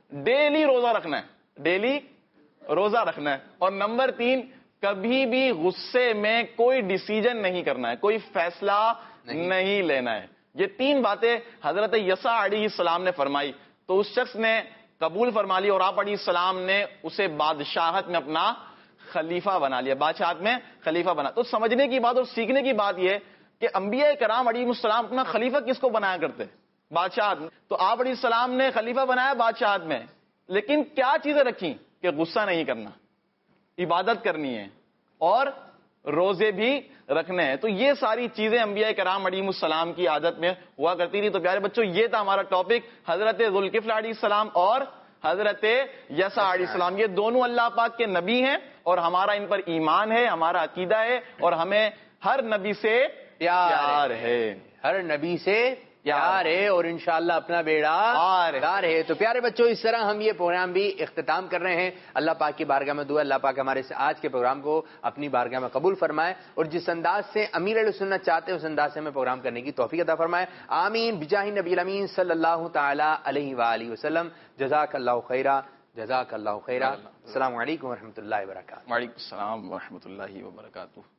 ڈیلی روزہ رکھنا ہے، ڈیلی روزہ رکھنا ہے. اور نمبر 3، کبھی بھی غصے میں کوئی ڈیسیجن نہیں کرنا ہے، کوئی فیصلہ نہیں لینا ہے. یہ 3 باتیں حضرت یسع علیہ السلام نے فرمائی تو اس شخص نے قبول فرما لی اور آپ علیہ السلام نے اسے بادشاہت میں اپنا خلیفہ بنا لیا، بادشاہت میں خلیفہ بنا. تو سمجھنے کی بات اور سیکھنے کی بات یہ کہ انبیاء کرام علیہ السلام اپنا خلیفہ کس کو بنایا کرتے؟ بادشاہت میں. تو آپ علیہ السلام نے خلیفہ بنایا بادشاہت میں، لیکن کیا چیزیں رکھی کہ غصہ نہیں کرنا، عبادت کرنی ہے اور روزے بھی رکھنے ہیں. تو یہ ساری چیزیں انبیاء کرام علیہ السلام کی عادت میں ہوا کرتی تھی. تو پیارے بچوں، یہ تھا ہمارا ٹاپک، حضرت ذوالکفل علیہ السلام اور حضرت یسع علیہ السلام. یہ دونوں اللہ پاک کے نبی ہیں اور ہمارا ان پر ایمان ہے، ہمارا عقیدہ ہے اور ہمیں ہر نبی سے پیار ہے، ہر نبی سے پیار ہے اور انشاءاللہ اپنا بیڑا پار ہے. تو پیارے بچوں، اس طرح ہم یہ پروگرام بھی اختتام کر رہے ہیں. اللہ پاک کی بارگاہ میں دعا اللہ پاک ہمارے آج کے پروگرام کو اپنی بارگاہ میں قبول فرمائے اور جس انداز سے امیر اہل سنت چاہتے ہیں اس انداز سے ہمیں پروگرام کرنے کی توفیق عطا فرمائے. آمین بجاہ نبی الامین صلی اللہ تعالی علیہ وآلہ وسلم. جزاک اللہ خیرہ، جزاک اللہ خیرہ. السلام علیکم ورحمۃ اللہ وبرکاتہ. وعلیکم السلام ورحمۃ اللہ وبرکاتہ.